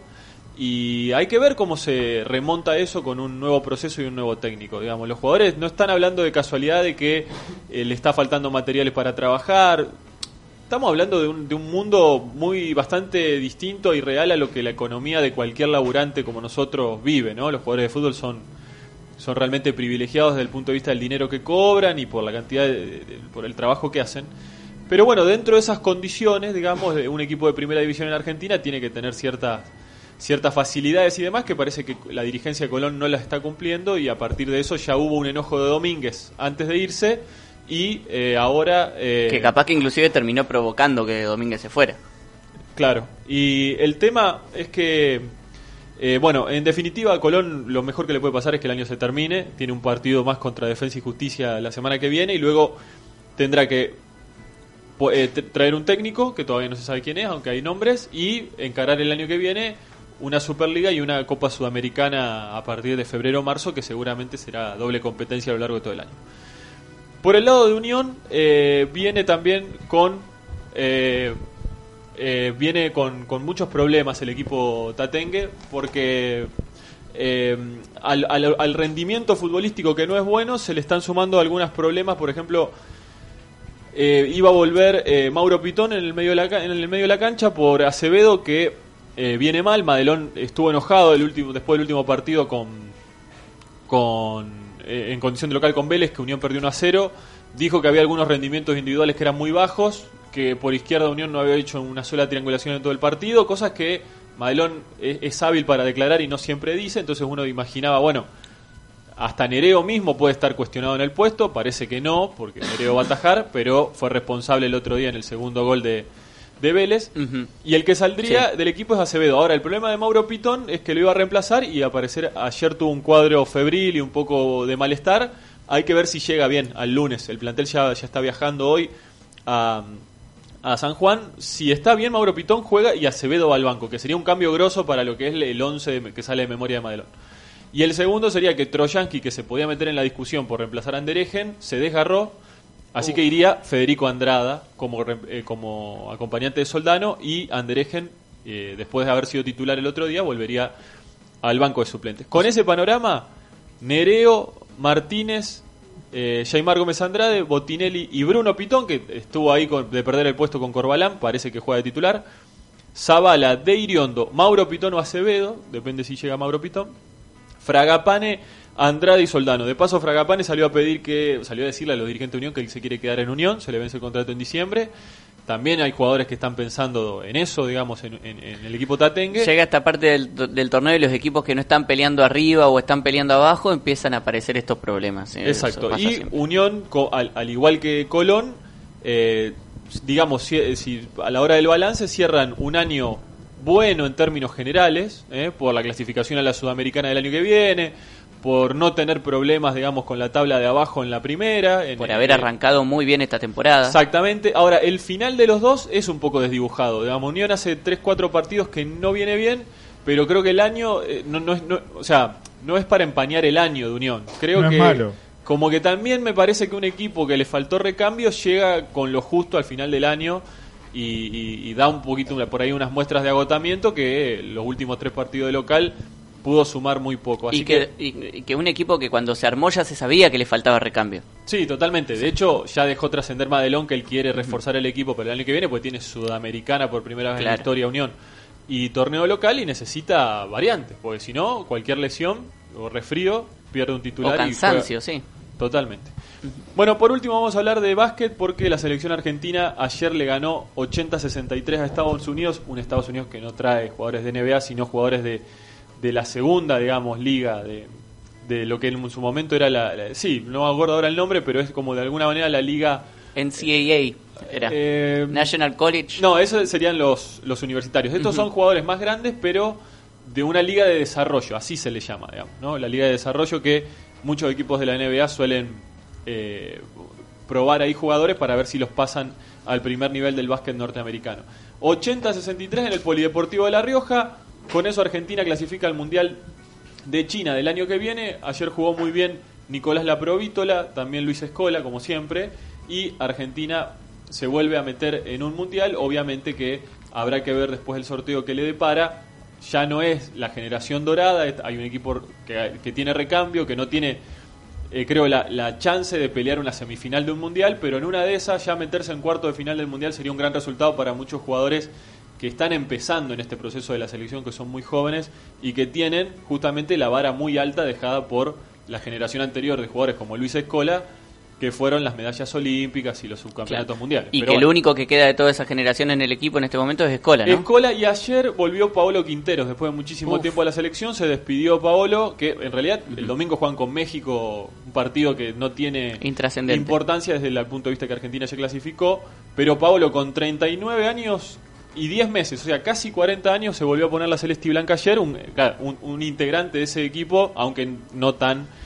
Y hay que ver cómo se remonta eso con un nuevo proceso y un nuevo técnico. Digamos, los jugadores no están hablando de casualidad de que le está faltando materiales para trabajar. Estamos hablando de un mundo bastante distinto y real a lo que la economía de cualquier laburante como nosotros vive, ¿no? Los jugadores de fútbol son realmente privilegiados desde el punto de vista del dinero que cobran y por la cantidad por el trabajo que hacen. Pero bueno, dentro de esas condiciones, digamos, un equipo de primera división en Argentina tiene que tener ciertas facilidades y demás, que parece que la dirigencia de Colón no las está cumpliendo, y a partir de eso ya hubo un enojo de Domínguez antes de irse, y ahora... que capaz que inclusive terminó provocando que Domínguez se fuera. Claro, y el tema es que, bueno, en definitiva, a Colón lo mejor que le puede pasar es que el año se termine, tiene un partido más contra Defensa y Justicia la semana que viene, y luego tendrá que traer un técnico, que todavía no se sabe quién es, aunque hay nombres, y encarar el año que viene una Superliga y una Copa Sudamericana a partir de febrero o marzo, que seguramente será doble competencia a lo largo de todo el año. Por el lado de Unión, viene también con viene con muchos problemas el equipo tatengue, porque al rendimiento futbolístico que no es bueno se le están sumando algunos problemas. Por ejemplo, iba a volver Mauro Pitón en el medio de la cancha por Acevedo, que viene mal. Madelón estuvo enojado después del último partido en condición de local con Vélez, que Unión perdió 1-0. Dijo que había algunos rendimientos individuales que eran muy bajos, que por izquierda Unión no había hecho una sola triangulación en todo el partido, cosas que Madelón es hábil para declarar y no siempre dice. Entonces uno imaginaba, bueno, hasta Nereo mismo puede estar cuestionado en el puesto. Parece que no, porque Nereo va a atajar, pero fue responsable el otro día en el segundo gol de Vélez. Y el que saldría del equipo es Acevedo. Ahora, el problema de Mauro Pitón es que lo iba a reemplazar y ayer tuvo un cuadro febril y un poco de malestar. Hay que ver si llega bien al lunes. El plantel ya está viajando hoy a San Juan. Si está bien, Mauro Pitón juega y Acevedo va al banco, que sería un cambio grosso para lo que es el 11 que sale de memoria de Madelón. Y el segundo sería que Trojanski, que se podía meter en la discusión por reemplazar a Anderegen, se desgarró. Así que iría Federico Andrada como acompañante de Soldano, y Anderegen, después de haber sido titular el otro día, volvería al banco de suplentes. Con ese panorama, Nereo, Martínez, Jaimar Gómez Andrade, Botinelli y Bruno Pitón, que estuvo ahí de perder el puesto con Corbalán, parece que juega de titular. Zavala, De Iriondo, Mauro Pitón o Acevedo, depende si llega Mauro Pitón. Fragapane, Andrade y Soldano. De paso, Fragapane salió a decirle a los dirigentes de Unión que él se quiere quedar en Unión, se le vence el contrato en diciembre. También hay jugadores que están pensando en eso, digamos, en el equipo tatengue. Llega esta parte del torneo y los equipos que no están peleando arriba o están peleando abajo empiezan a aparecer estos problemas. Exacto. Y siempre. Unión, al igual que Colón, digamos, si a la hora del balance cierran un año bueno en términos generales, por la clasificación a la Sudamericana del año que viene, por no tener problemas, digamos, con la tabla de abajo en la primera. Por haber arrancado muy bien esta temporada. Exactamente. Ahora, el final de los dos es un poco desdibujado. Digamos, Unión hace 3-4 partidos que no viene bien, pero creo que el año no es para empañar el año de Unión. Creo no que es malo. Como que también me parece que un equipo que le faltó recambio llega con lo justo al final del año y da un poquito por ahí unas muestras de agotamiento que los últimos 3 partidos de local pudo sumar muy poco. Así y que un equipo que cuando se armó ya se sabía que le faltaba recambio. Sí, totalmente. De hecho, ya dejó trascender Madelón que él quiere reforzar el equipo para el año que viene, porque tiene Sudamericana por primera vez en la historia Unión y torneo local, y necesita variantes, porque si no, cualquier lesión o resfrío pierde un titular. O cansancio, sí. Totalmente. Bueno, por último vamos a hablar de básquet, porque la selección argentina ayer le ganó 80-63 a Estados Unidos, un Estados Unidos que no trae jugadores de NBA, sino jugadores de la segunda, digamos, liga de lo que en su momento era sí, no me acuerdo ahora el nombre, pero es como de alguna manera la liga NCAA era National College. No, esos serían los universitarios. Estos son jugadores más grandes, pero de una liga de desarrollo, así se le llama, digamos, ¿no? La liga de desarrollo, que muchos equipos de la NBA suelen probar ahí jugadores para ver si los pasan al primer nivel del básquet norteamericano. 80-63 en el Polideportivo de La Rioja. Con eso Argentina clasifica al Mundial de China del año que viene. Ayer jugó muy bien Nicolás Laprovítola, también Luis Escola, como siempre, y Argentina se vuelve a meter en un Mundial. Obviamente que habrá que ver después el sorteo que le depara. Ya no es la generación dorada, hay un equipo que tiene recambio, que no tiene, creo, la chance de pelear una semifinal de un Mundial, pero en una de esas ya meterse en cuarto de final del Mundial sería un gran resultado para muchos jugadores que están empezando en este proceso de la selección, que son muy jóvenes y que tienen justamente la vara muy alta dejada por la generación anterior de jugadores como Luis Escola, que fueron las medallas olímpicas y los subcampeonatos mundiales. Y pero que el único que queda de toda esa generación en el equipo en este momento es Escola, ¿no? Escola, y ayer volvió Paolo Quinteros, después de muchísimo tiempo a la selección, se despidió Paolo, que en realidad el domingo juegan con México, un partido que no tiene importancia desde el punto de vista que Argentina ya clasificó, pero Paolo con 39 años y 10 meses, o sea, casi 40 años, se volvió a poner la celeste y blanca ayer, un integrante de ese equipo, aunque no tan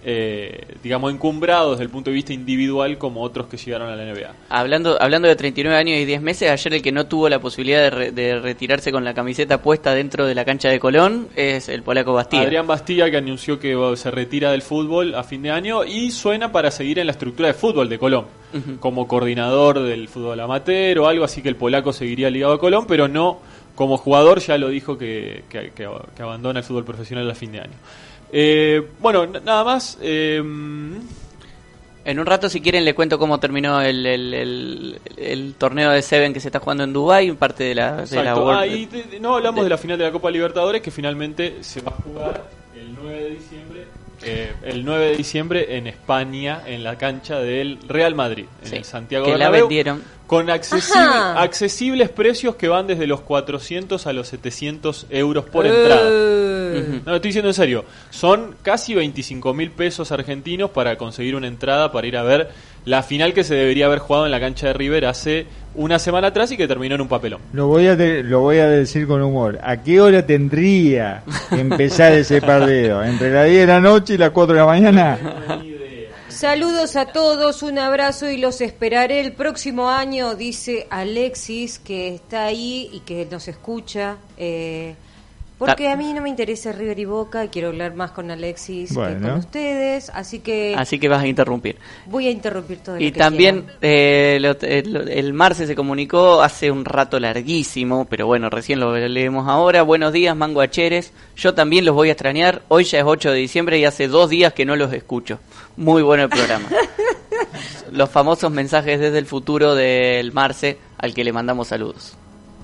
digamos, encumbrados desde el punto de vista individual como otros que llegaron a la NBA. Hablando de 39 años y 10 meses, ayer el que no tuvo la posibilidad de retirarse con la camiseta puesta dentro de la cancha de Colón es el polaco Bastía. Adrián Bastía, que anunció que se retira del fútbol a fin de año y suena para seguir en la estructura de fútbol de Colón, como coordinador del fútbol amateur o algo, así que el polaco seguiría ligado a Colón, pero no como jugador, ya lo dijo que abandona el fútbol profesional a fin de año. Bueno, nada más. En un rato, si quieren, le cuento cómo terminó el torneo de Seven que se está jugando en Dubái, parte de la World. No hablamos de la final de la Copa Libertadores, que finalmente se va a jugar el 9 de diciembre. El 9 de diciembre en España, en la cancha del Real Madrid, en el Santiago Bernabéu, la vendieron con accesibles precios que van desde los 400 a los 700 euros por entrada. No, lo estoy diciendo en serio. Son casi 25.000 pesos argentinos para conseguir una entrada para ir a ver la final que se debería haber jugado en la cancha de River hace una semana atrás y que terminó en un papelón. Lo voy a decir con humor. ¿A qué hora tendría que empezar ese partido? ¿Entre las 10 de la noche y las 4 de la mañana? Saludos a todos, un abrazo y los esperaré el próximo año, dice Alexis, que está ahí y que nos escucha. Porque a mí no me interesa River y Boca, y quiero hablar más con Alexis que con ustedes, así que vas a interrumpir. Voy a interrumpir todo lo que Y también el Marce se comunicó hace un rato larguísimo, pero bueno, recién lo leemos ahora. Buenos días, manguacheres. Yo también los voy a extrañar. Hoy ya es 8 de diciembre y hace 2 días que no los escucho. Muy bueno el programa. Los famosos mensajes desde el futuro del Marce, al que le mandamos saludos.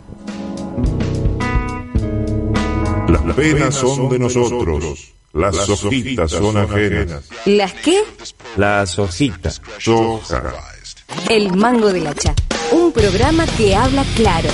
Las penas son de nosotros, las hojitas son ajenas. ¿Las qué? Las hojitas. Soja. El Mango de la Cha, un programa que habla claro.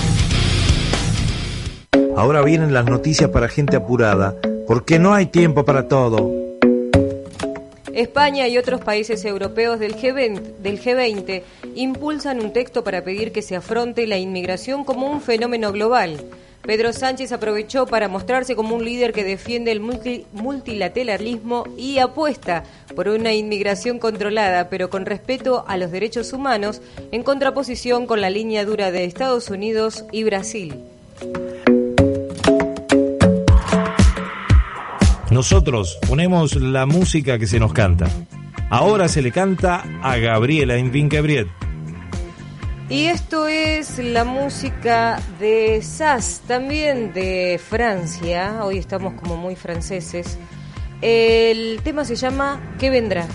Ahora vienen las noticias para gente apurada, porque no hay tiempo para todo. España y otros países europeos del G20 impulsan un texto para pedir que se afronte la inmigración como un fenómeno global. Pedro Sánchez aprovechó para mostrarse como un líder que defiende el multilateralismo y apuesta por una inmigración controlada, pero con respeto a los derechos humanos, en contraposición con la línea dura de Estados Unidos y Brasil. Nosotros ponemos la música que se nos canta. Ahora se le canta a Gabriela Invinquebriet. Y esto es la música de Sass, también de Francia. Hoy estamos como muy franceses. El tema se llama ¿Qué vendrá?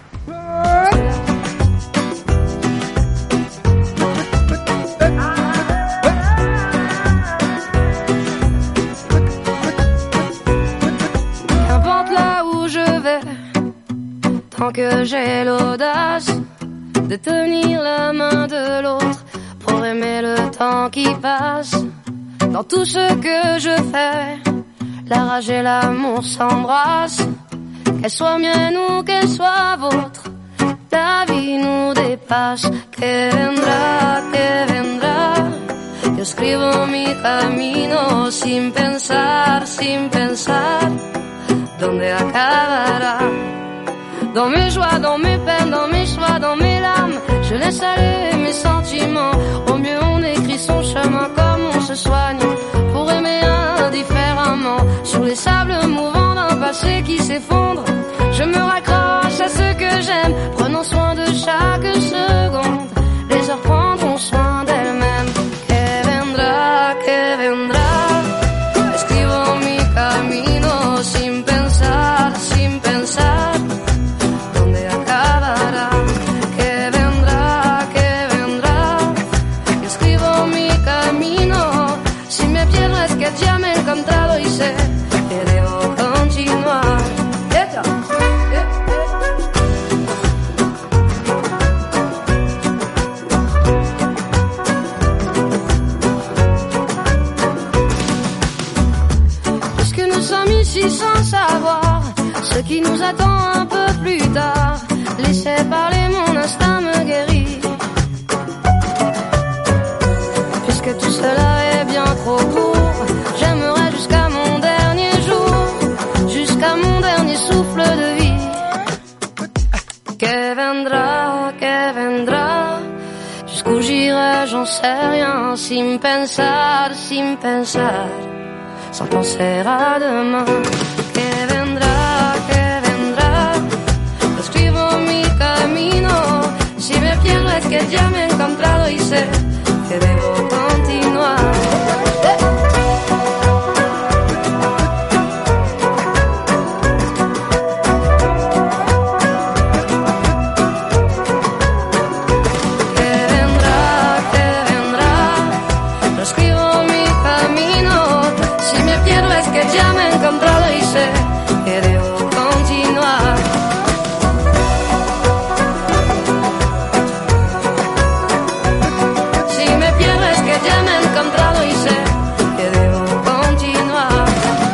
Qu'importe là où je vais, tant que j'ai l'audace de tenir la main de l'autre pour aimer le temps qui passe. Dans tout ce que je fais, la rage et l'amour s'embrassent. Qu'elle soit mienne ou qu'elle soit vôtre, la vie nous dépasse. Que vendrá, que vendrá. Yo escribo mi camino sin pensar, ¿dónde acabará? Dans mes joies, dans mes peines, dans mes choix, dans mes larmes, je laisse aller mes sentiments. Au mieux on écrit son chemin comme on se soigne pour aimer indifféremment. Sur les sables mouvants d'un passé qui s'effondre, je me raccroche à ce que j'aime, prenant soin de chaque seconde. Les heures prendront soin d'elles-mêmes. Que vendrá, escribo mi camino sin pensar, ¿dónde acabará? Que vendrá, escribo mi camino. Si me pierdo es que ya me he encontrado y sé que debo continuar. Sans savoir ce qui nous attend un peu plus tard, laissez parler, mon instinct me guérit. Puisque tout cela est bien trop court, j'aimerais jusqu'à mon dernier jour, jusqu'à mon dernier souffle de vie, vendra, jusqu'où j'irai, j'en sais rien, sin pensar, sans penser à demain. Que vendrá, escribo mi camino, si me pierdo es que ya me he encontrado y sé que debo continuar. Ya me he encontrado y sé que debo continuar. Si me pierdo es que ya me he encontrado y sé que debo continuar.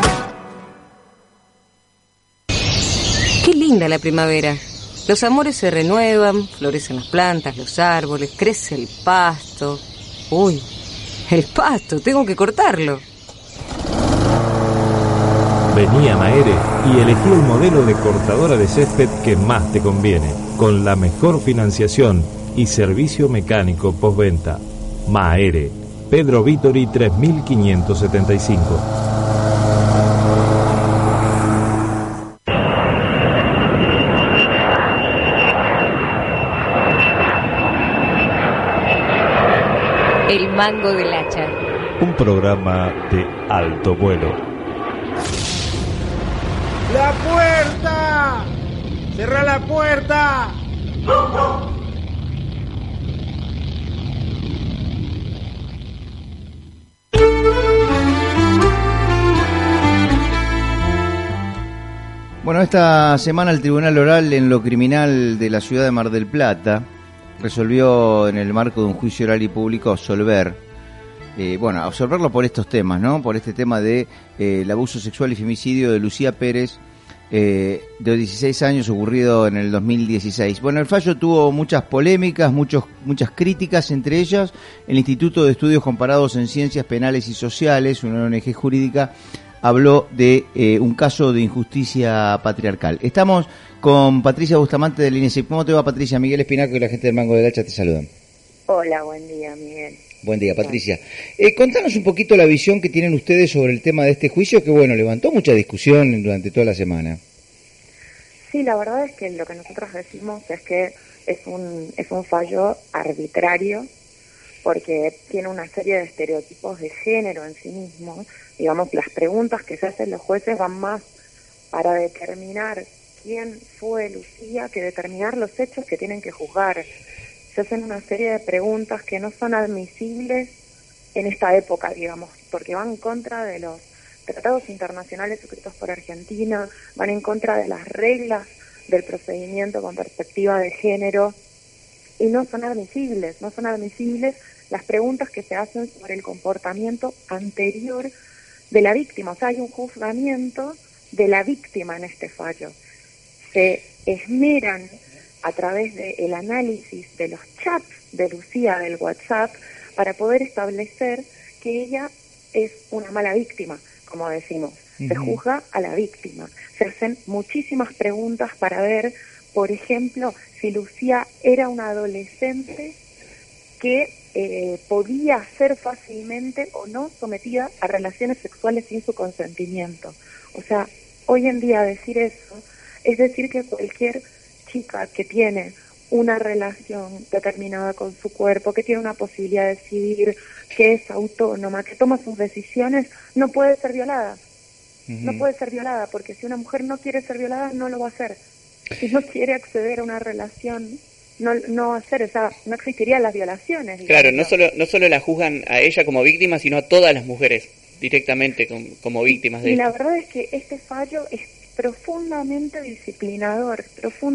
Qué linda la primavera. Los amores se renuevan, florecen las plantas, los árboles, crece el pasto. Uy, el pasto, tengo que cortarlo. Vení a Maere y elegí el modelo de cortadora de césped que más te conviene, con la mejor financiación y servicio mecánico postventa. Maere, Pedro Vítori 3575. El mango del hacha. Un programa de alto vuelo. ¡La puerta! ¡Cerrá la puerta! Bueno, esta semana el Tribunal Oral en lo Criminal de la ciudad de Mar del Plata resolvió, en el marco de un juicio oral y público, absolverlo por estos temas, ¿no? Por este tema de el abuso sexual y femicidio de Lucía Pérez, de 16 años, ocurrido en el 2016. Bueno, el fallo tuvo muchas polémicas, muchas críticas, entre ellas el Instituto de Estudios Comparados en Ciencias Penales y Sociales, una ONG jurídica, habló de un caso de injusticia patriarcal. Estamos con Patricia Bustamante del INESEC. ¿Cómo te va, Patricia? Miguel Espinaco y la gente del Mango del Hacha te saludan. Hola, buen día, Miguel. Buen día, Patricia. Contanos un poquito la visión que tienen ustedes sobre el tema de este juicio que, bueno, levantó mucha discusión durante toda la semana. Sí, la verdad es que lo que nosotros decimos es que es un fallo arbitrario porque tiene una serie de estereotipos de género en sí mismo. Digamos, las preguntas que se hacen los jueces van más para determinar quién fue Lucía que determinar los hechos que tienen que juzgar. Se hacen una serie de preguntas que no son admisibles en esta época, digamos, porque van en contra de los tratados internacionales suscritos por Argentina, van en contra de las reglas del procedimiento con perspectiva de género, y no son admisibles las preguntas que se hacen sobre el comportamiento anterior de la víctima. O sea, hay un juzgamiento de la víctima en este fallo. Se esmeran a través del análisis de los chats de Lucía del WhatsApp para poder establecer que ella es una mala víctima, como decimos. Se juzga a la víctima. Se hacen muchísimas preguntas para ver, por ejemplo, si Lucía era una adolescente que podía ser fácilmente o no sometida a relaciones sexuales sin su consentimiento. O sea, hoy en día decir eso es decir que cualquier chica que tiene una relación determinada con su cuerpo, que tiene una posibilidad de decidir, que es autónoma, que toma sus decisiones, no puede ser violada. No puede ser violada, porque si una mujer no quiere ser violada, no lo va a hacer. Si no quiere acceder a una relación, no va a hacer, o sea, no existirían las violaciones. Claro, no solo la juzgan a ella como víctima, sino a todas las mujeres directamente como víctimas de y esto. La verdad es que este fallo es profundamente disciplinador,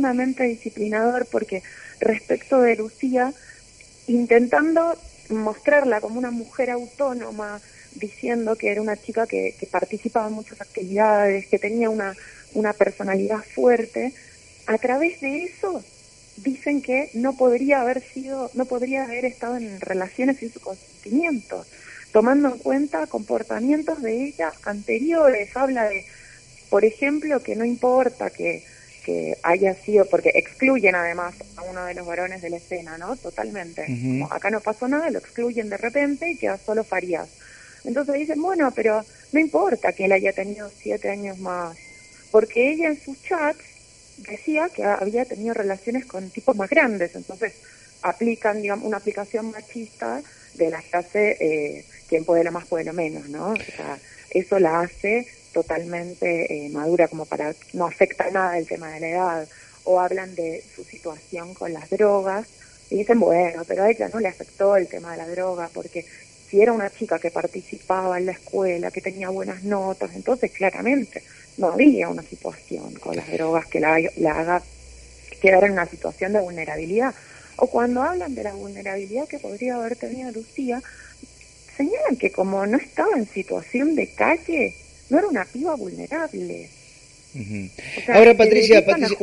porque respecto de Lucía, intentando mostrarla como una mujer autónoma, diciendo que era una chica que participaba en muchas actividades, que tenía una personalidad fuerte, a través de eso dicen que no podría haber estado en relaciones sin su consentimiento, tomando en cuenta comportamientos de ella anteriores. Habla de, por ejemplo, que no importa que que haya sido, porque excluyen además a uno de los varones de la escena, ¿no? Totalmente. Como acá no pasó nada, lo excluyen de repente y queda solo Farías. Entonces dicen, bueno, pero no importa que él haya tenido 7 años más, porque ella en sus chats decía que había tenido relaciones con tipos más grandes, entonces aplican, digamos, una aplicación machista de la clase quien puede lo más puede lo menos, ¿no? O sea, eso la hace totalmente madura, como para no afecta nada el tema de la edad. O hablan de su situación con las drogas y dicen, bueno, pero a ella no le afectó el tema de la droga, porque si era una chica que participaba en la escuela, que tenía buenas notas, entonces claramente no había una situación con las drogas que la haga quedar en una situación de vulnerabilidad. O cuando hablan de la vulnerabilidad que podría haber tenido Lucía, señalan que como no estaba en situación de calle, no era una piba vulnerable. O sea, ahora, Patricia,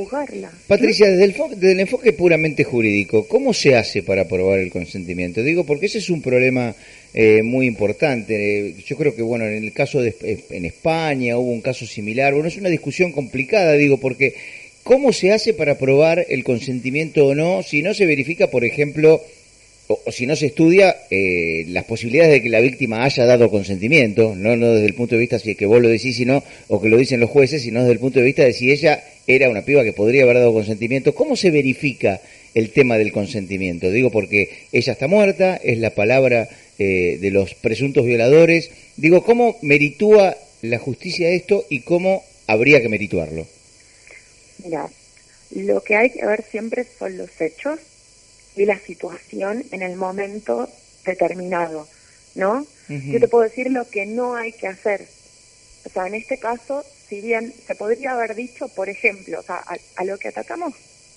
desde el enfoque puramente jurídico, ¿cómo se hace para aprobar el consentimiento? Digo, porque ese es un problema muy importante. Yo creo que, bueno, en el caso en España hubo un caso similar. Bueno, es una discusión complicada, digo, porque ¿cómo se hace para aprobar el consentimiento o no si no se verifica, por ejemplo, o si no se estudia las posibilidades de que la víctima haya dado consentimiento, no desde el punto de vista si es que vos lo decís, sino, o que lo dicen los jueces, sino desde el punto de vista de si ella era una piba que podría haber dado consentimiento? ¿Cómo se verifica el tema del consentimiento? Digo, porque ella está muerta, es la palabra de los presuntos violadores. Digo, ¿cómo meritúa la justicia esto y cómo habría que merituarlo? Mira, lo que hay que ver siempre son los hechos y la situación en el momento determinado, ¿no? Yo te puedo decir lo que no hay que hacer. O sea, en este caso, si bien se podría haber dicho, por ejemplo, o sea, a lo que atacamos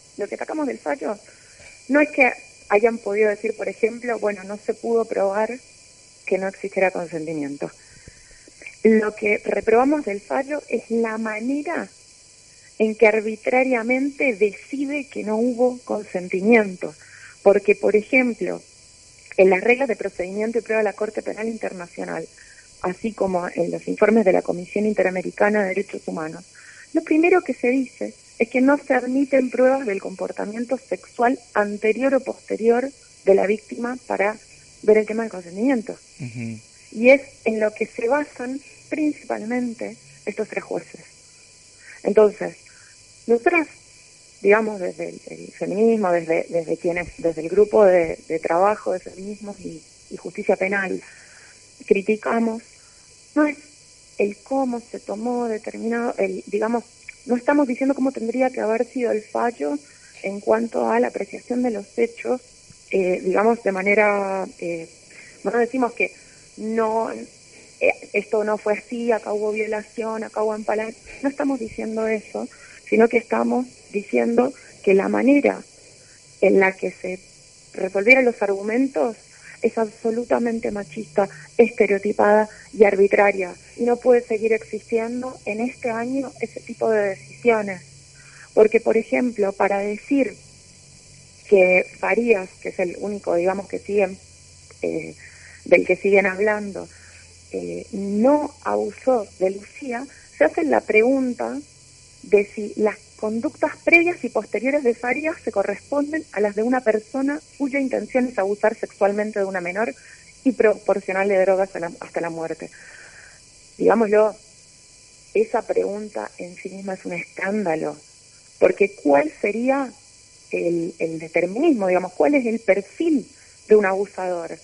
del fallo, no es que hayan podido decir, por ejemplo, bueno, no se pudo probar que no existiera consentimiento. Lo que reprobamos del fallo es la manera en que arbitrariamente decide que no hubo consentimiento. Porque, por ejemplo, en las reglas de procedimiento y prueba de la Corte Penal Internacional, así como en los informes de la Comisión Interamericana de Derechos Humanos, lo primero que se dice es que no se admiten pruebas del comportamiento sexual anterior o posterior de la víctima para ver el tema del consentimiento. Y es en lo que se basan principalmente estos 3 jueces. Entonces, nosotros, digamos, desde el feminismo, desde el grupo de trabajo de feminismos y justicia penal, criticamos, no es el cómo se tomó determinado, digamos, no estamos diciendo cómo tendría que haber sido el fallo en cuanto a la apreciación de los hechos, digamos, de manera, no decimos que no, esto no fue así, acá hubo violación, acá hubo empalamiento, no estamos diciendo eso, sino que estamos diciendo que la manera en la que se resolvieron los argumentos es absolutamente machista, estereotipada y arbitraria, y no puede seguir existiendo en este año ese tipo de decisiones. Porque, por ejemplo, para decir que Farías, que es el único, digamos, que siguen del que siguen hablando, no abusó de Lucía, se hace la pregunta de si las conductas previas y posteriores de Farías se corresponden a las de una persona cuya intención es abusar sexualmente de una menor y proporcionarle drogas hasta la muerte. Digámoslo, esa pregunta en sí misma es un escándalo, porque ¿cuál sería el determinismo? Digamos, ¿cuál es el perfil de un abusador?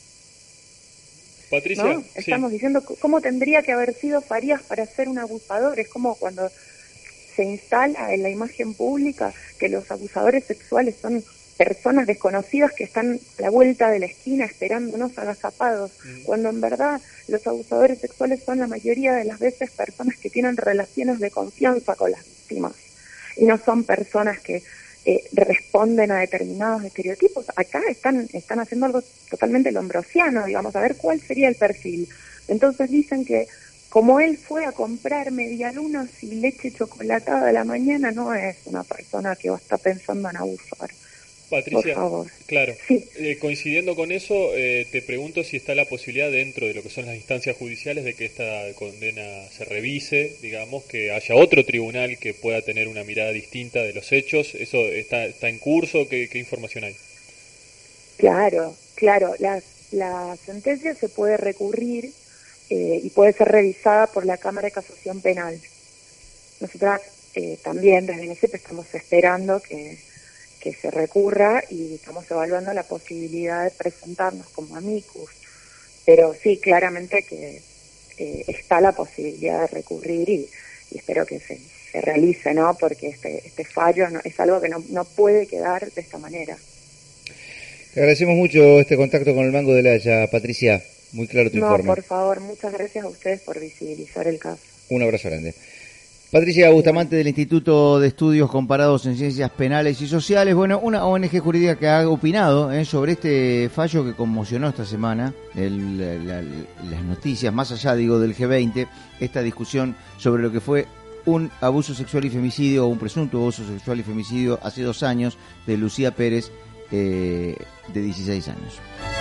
Patricia, ¿no? Estamos diciendo cómo tendría que haber sido Farías para ser un abusador. Es como cuando se instala en la imagen pública que los abusadores sexuales son personas desconocidas que están a la vuelta de la esquina esperándonos agazapados, cuando en verdad los abusadores sexuales son la mayoría de las veces personas que tienen relaciones de confianza con las víctimas y no son personas que responden a determinados estereotipos. Acá están haciendo algo totalmente lombrosiano, digamos, a ver cuál sería el perfil. Entonces dicen que como él fue a comprar medialunas y leche chocolatada a la mañana, no es una persona que va a estar pensando en abusar. Patricia, por favor. Claro, coincidiendo con eso, te pregunto si está la posibilidad dentro de lo que son las instancias judiciales de que esta condena se revise, digamos, que haya otro tribunal que pueda tener una mirada distinta de los hechos. ¿Eso está en curso? ¿Qué información hay? Claro. La sentencia se puede recurrir y puede ser revisada por la Cámara de Casación Penal. Nosotras también desde NSEP estamos esperando que se recurra y estamos evaluando la posibilidad de presentarnos como amicus. Pero sí, claramente que está la posibilidad de recurrir y espero que se realice, ¿no? Porque este fallo es algo que no puede quedar de esta manera. Te agradecemos mucho este contacto con el Mango del Haya, Patricia. Muy claro tu informe. No, por favor, muchas gracias a ustedes por visibilizar el caso. Un abrazo grande. Patricia Bustamante del Instituto de Estudios Comparados en Ciencias Penales y Sociales, bueno, una ONG jurídica que ha opinado sobre este fallo que conmocionó esta semana, las noticias, más allá, del G20, esta discusión sobre lo que fue un abuso sexual y femicidio, o un presunto abuso sexual y femicidio hace 2 años, de Lucía Pérez, de 16 años.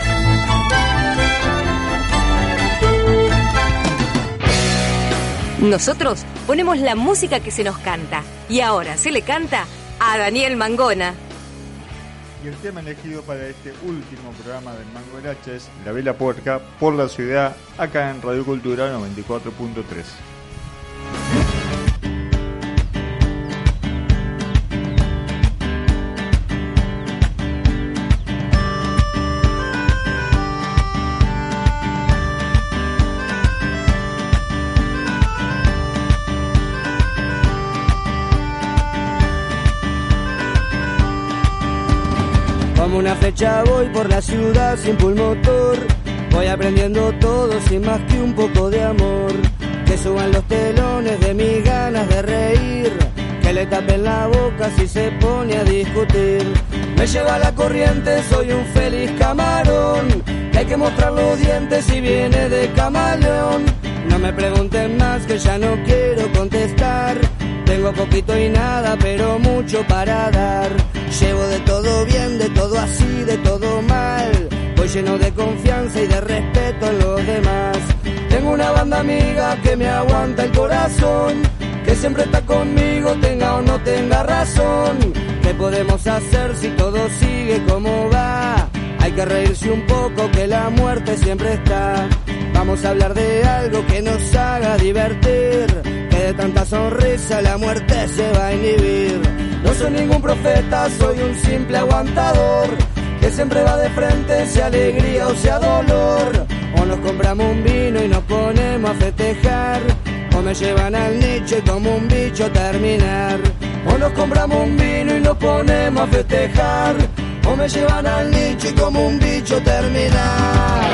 Nosotros ponemos la música que se nos canta y ahora se le canta a Daniel Mangona. Y el tema elegido para este último programa del Mango del Hacha es La Vela Puerca por la Ciudad, acá en Radio Cultura 94.3. Como una flecha voy por la ciudad sin pulmotor, voy aprendiendo todo sin más que un poco de amor. Que suban los telones de mis ganas de reír, que le tapen la boca si se pone a discutir. Me lleva la corriente, soy un feliz camarón, que hay que mostrar los dientes si viene de camaleón. No me pregunten más que ya no quiero contestar, tengo poquito y nada pero mucho para dar. Llevo de todo bien, de todo así, de todo mal, voy lleno de confianza y de respeto en los demás. Tengo una banda amiga que me aguanta el corazón, que siempre está conmigo, tenga o no tenga razón. ¿Qué podemos hacer si todo sigue como va? Hay que reírse un poco que la muerte siempre está. Vamos a hablar de algo que nos haga divertir, que de tanta sonrisa la muerte se va a inhibir. No soy ningún profeta, soy un simple aguantador, que siempre va de frente, sea alegría o sea dolor. O nos compramos un vino y nos ponemos a festejar, o me llevan al nicho y como un bicho terminar. O nos compramos un vino y nos ponemos a festejar, o me llevan al nicho y como un bicho terminar.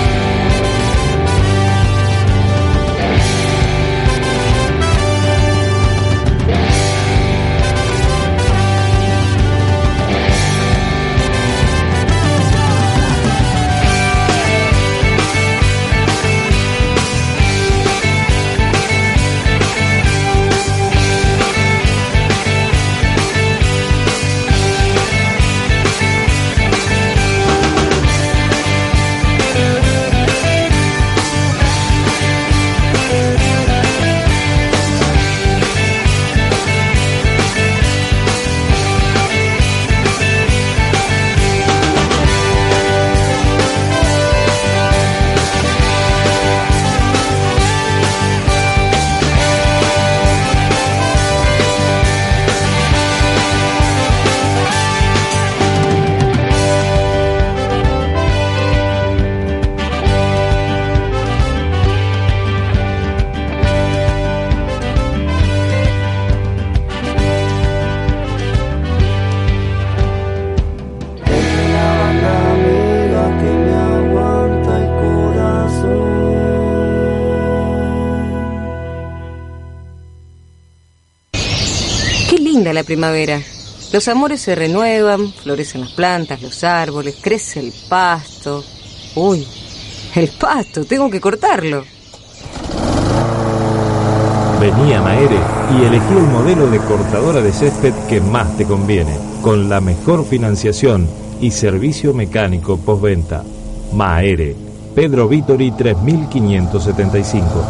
La primavera. Los amores se renuevan, florecen las plantas, los árboles, crece el pasto. Uy, el pasto, tengo que cortarlo. Vení a Maere y elegí el modelo de cortadora de césped que más te conviene, con la mejor financiación y servicio mecánico postventa. Maere, Pedro Vítori 3575.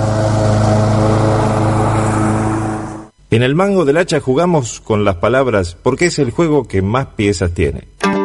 En el Mango del Hacha jugamos con las palabras porque es el juego que más piezas tiene.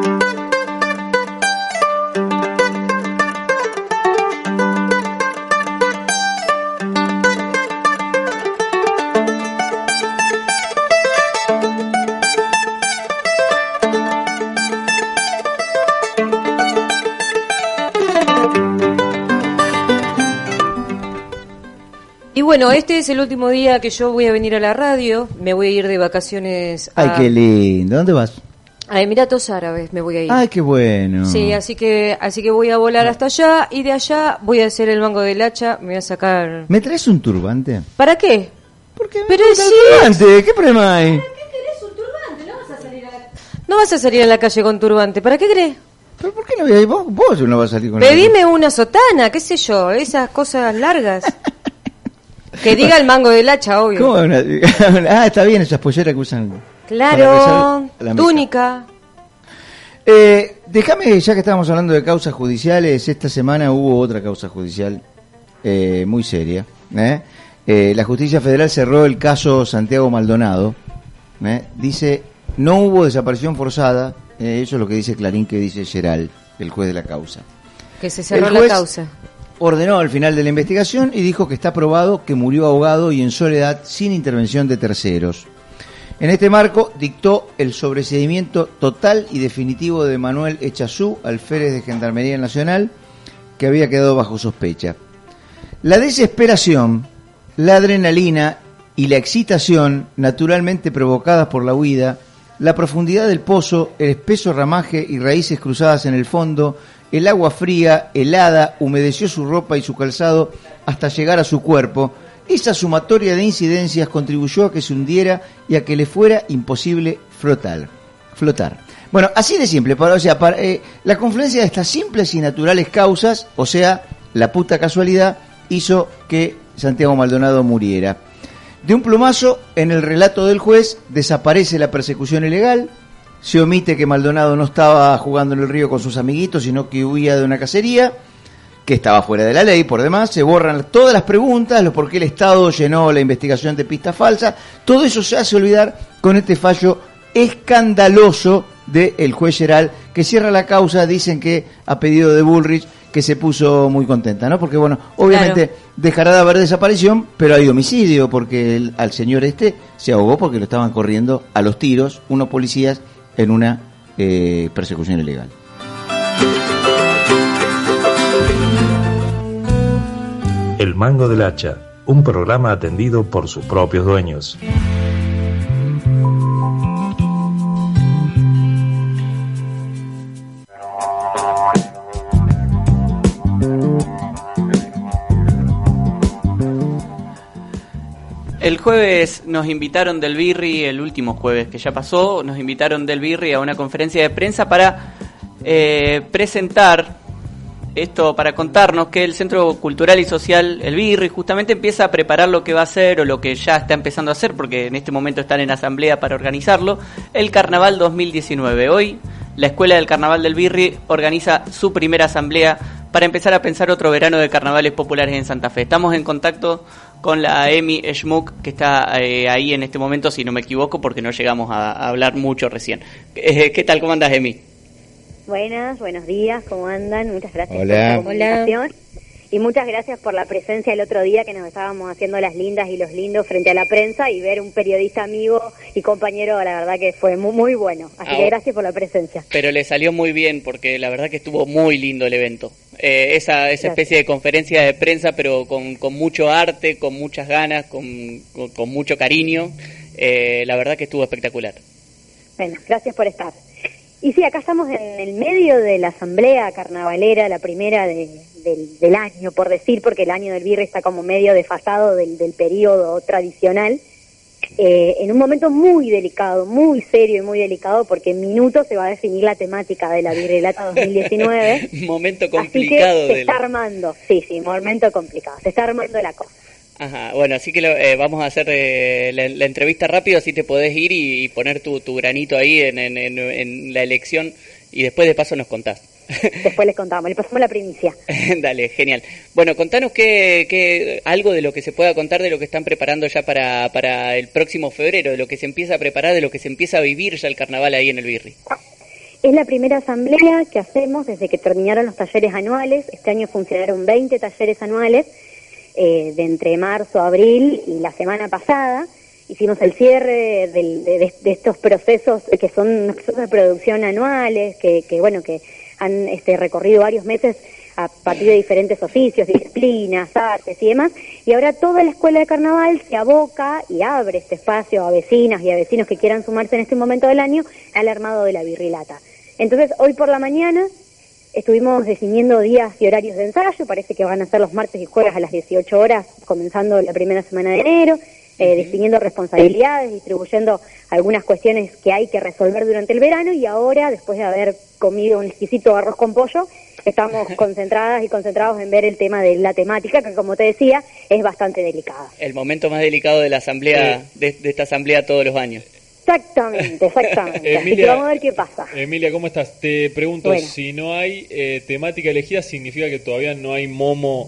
Y bueno, este es el último día que yo voy a venir a la radio. Me voy a ir de vacaciones a... Ay, qué lindo. ¿Dónde vas? A Emiratos Árabes me voy a ir. Ay, qué bueno. Sí, así que voy a volar hasta allá y de allá voy a hacer el Mango del Hacha. Me voy a sacar... ¿Me traes un turbante? ¿Para qué? Porque pero sí. Turbante, ¿qué problema hay? No vas a salir a la calle con turbante. ¿Para qué crees? ¿Pero por qué no voy a ir? Vos no vas a salir con Pedime una sotana, qué sé yo, esas cosas largas. Que diga el Mango del Hacha, obvio. ¿Cómo? Está bien, esas polleras que usan. Claro, túnica. Déjame, ya que estábamos hablando de causas judiciales, esta semana hubo otra causa judicial muy seria. La Justicia Federal cerró el caso Santiago Maldonado. Dice, no hubo desaparición forzada. Eso es lo que dice Clarín, que dice Geral, el juez de la causa. Que se cerró la causa. Ordenó al final de la investigación y dijo que está probado que murió ahogado y en soledad sin intervención de terceros. En este marco dictó el sobreseimiento total y definitivo de Manuel Echazú, alférez de Gendarmería Nacional, que había quedado bajo sospecha. La desesperación, la adrenalina y la excitación naturalmente provocadas por la huida, la profundidad del pozo, el espeso ramaje y raíces cruzadas en el fondo, el agua fría, helada, humedeció su ropa y su calzado hasta llegar a su cuerpo. Esa sumatoria de incidencias contribuyó a que se hundiera y a que le fuera imposible flotar. Bueno, así de simple, la confluencia de estas simples y naturales causas, o sea, la puta casualidad, hizo que Santiago Maldonado muriera. De un plumazo, en el relato del juez, desaparece la persecución ilegal. Se omite que Maldonado no estaba jugando en el río con sus amiguitos, sino que huía de una cacería, que estaba fuera de la ley, por demás. Se borran todas las preguntas, por qué el Estado llenó la investigación de pistas falsas. Todo eso se hace olvidar con este fallo escandaloso del juez Geral, que cierra la causa, dicen que a pedido de Bullrich, que se puso muy contenta, ¿no? Porque, bueno, obviamente dejará de haber desaparición, pero hay homicidio, porque al señor se ahogó porque lo estaban corriendo a los tiros unos policías en una persecución ilegal. El Mango del Hacha, un programa atendido por sus propios dueños. El jueves nos invitaron del Birri, el último jueves que ya pasó, nos invitaron del Birri a una conferencia de prensa para presentar esto, para contarnos que el Centro Cultural y Social, el Birri, justamente empieza a preparar lo que va a hacer o lo que ya está empezando a hacer, porque en este momento están en asamblea para organizarlo, el Carnaval 2019. Hoy la Escuela del Carnaval del Birri organiza su primera asamblea para empezar a pensar otro verano de carnavales populares en Santa Fe. Estamos en contacto con la Emi Schmuck, que está ahí en este momento, si no me equivoco, porque no llegamos a hablar mucho recién. ¿Qué tal? ¿Cómo andas, Emi? Buenos días, ¿cómo andan? Muchas gracias Hola. por la comunicación. Y muchas gracias por la presencia el otro día que nos estábamos haciendo las lindas y los lindos frente a la prensa y ver un periodista amigo y compañero, la verdad que fue muy, muy bueno. Así que gracias por la presencia. Pero le salió muy bien porque la verdad que estuvo muy lindo el evento. Esa especie de conferencia de prensa, pero con mucho arte, con muchas ganas, con mucho cariño. La verdad que estuvo espectacular. Bueno, gracias por estar. Y sí, acá estamos en el medio de la asamblea carnavalera, la primera del año, por decir, porque el año del Birri está como medio desfasado del periodo tradicional, en un momento muy delicado, muy serio y muy delicado, porque en minutos se va a definir la temática de la Birrelata 2019. Momento complicado. Así que se está armando, sí, momento complicado, se está armando la cosa. Ajá, bueno, así que vamos a hacer la entrevista rápido, así te podés ir y poner tu granito ahí en la elección y después de paso nos contás. Después les contamos, le pasamos la primicia. Dale, genial. Bueno, contanos algo de lo que se pueda contar de lo que están preparando ya para el próximo febrero, de lo que se empieza a preparar, de lo que se empieza a vivir ya el carnaval ahí en el Birri. Es la primera asamblea que hacemos desde que terminaron los talleres anuales. Este año funcionaron 20 talleres anuales, de entre marzo, abril y la semana pasada. Hicimos el cierre de estos procesos que son unos procesos de producción anuales, que han recorrido varios meses a partir de diferentes oficios, disciplinas, artes y demás, y ahora toda la Escuela de Carnaval se aboca y abre este espacio a vecinas y a vecinos que quieran sumarse en este momento del año al armado de la birrilata. Entonces, hoy por la mañana estuvimos definiendo días y horarios de ensayo, parece que van a ser los martes y jueves a las 18 horas, comenzando la primera semana de enero, definiendo responsabilidades, distribuyendo algunas cuestiones que hay que resolver durante el verano, y ahora, después de haber comido un exquisito arroz con pollo, estamos concentradas y concentrados en ver el tema de la temática, que como te decía, es bastante delicada. El momento más delicado de la asamblea, de esta asamblea todos los años. Exactamente. Emilia, así que vamos a ver qué pasa. Emilia, ¿cómo estás? Te pregunto, Bueno. si no hay temática elegida, ¿significa que todavía no hay momo?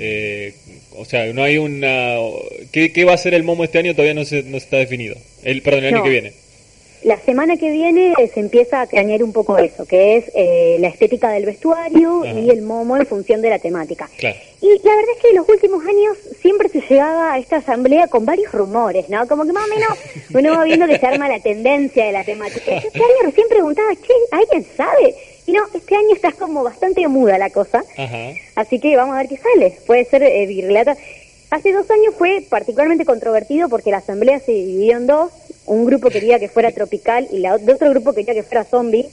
O sea, no hay una... ¿Qué va a ser el momo este año? Todavía no está definido. El año No. que viene. La semana que viene se empieza a cranear un poco eso, que es la estética del vestuario y el momo en función de la temática. Claro. Y la verdad es que en los últimos años siempre se llegaba a esta asamblea con varios rumores, ¿no? Como que más o menos uno va viendo que se arma la tendencia de la temática. Este año recién preguntaba, che, ¿alguien sabe? Y no, este año está como bastante muda la cosa, Ajá. así que vamos a ver qué sale. Puede ser birrilata. Hace 2 años fue particularmente controvertido porque la asamblea se dividió en dos. Un grupo quería que fuera tropical y el otro grupo quería que fuera zombie.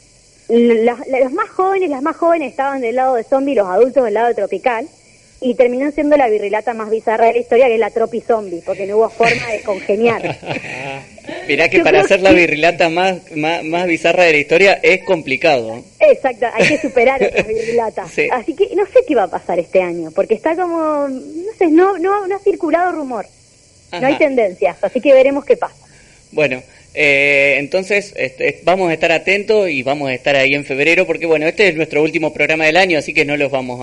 Los más jóvenes estaban del lado de zombie, los adultos del lado de tropical, y terminó siendo la birrilata más bizarra de la historia, que es la tropi zombie, porque no hubo forma de congeniar. Mirá que para hacer la birrilata más bizarra de la historia es complicado. Exacto, hay que superar esas birrilatas. Sí. Así que no sé qué va a pasar este año, porque está como, no sé, no ha circulado rumor. Ajá. No hay tendencias, así que veremos qué pasa. Bueno, entonces vamos a estar atentos y vamos a estar ahí en febrero, porque bueno, este es nuestro último programa del año, así que no vamos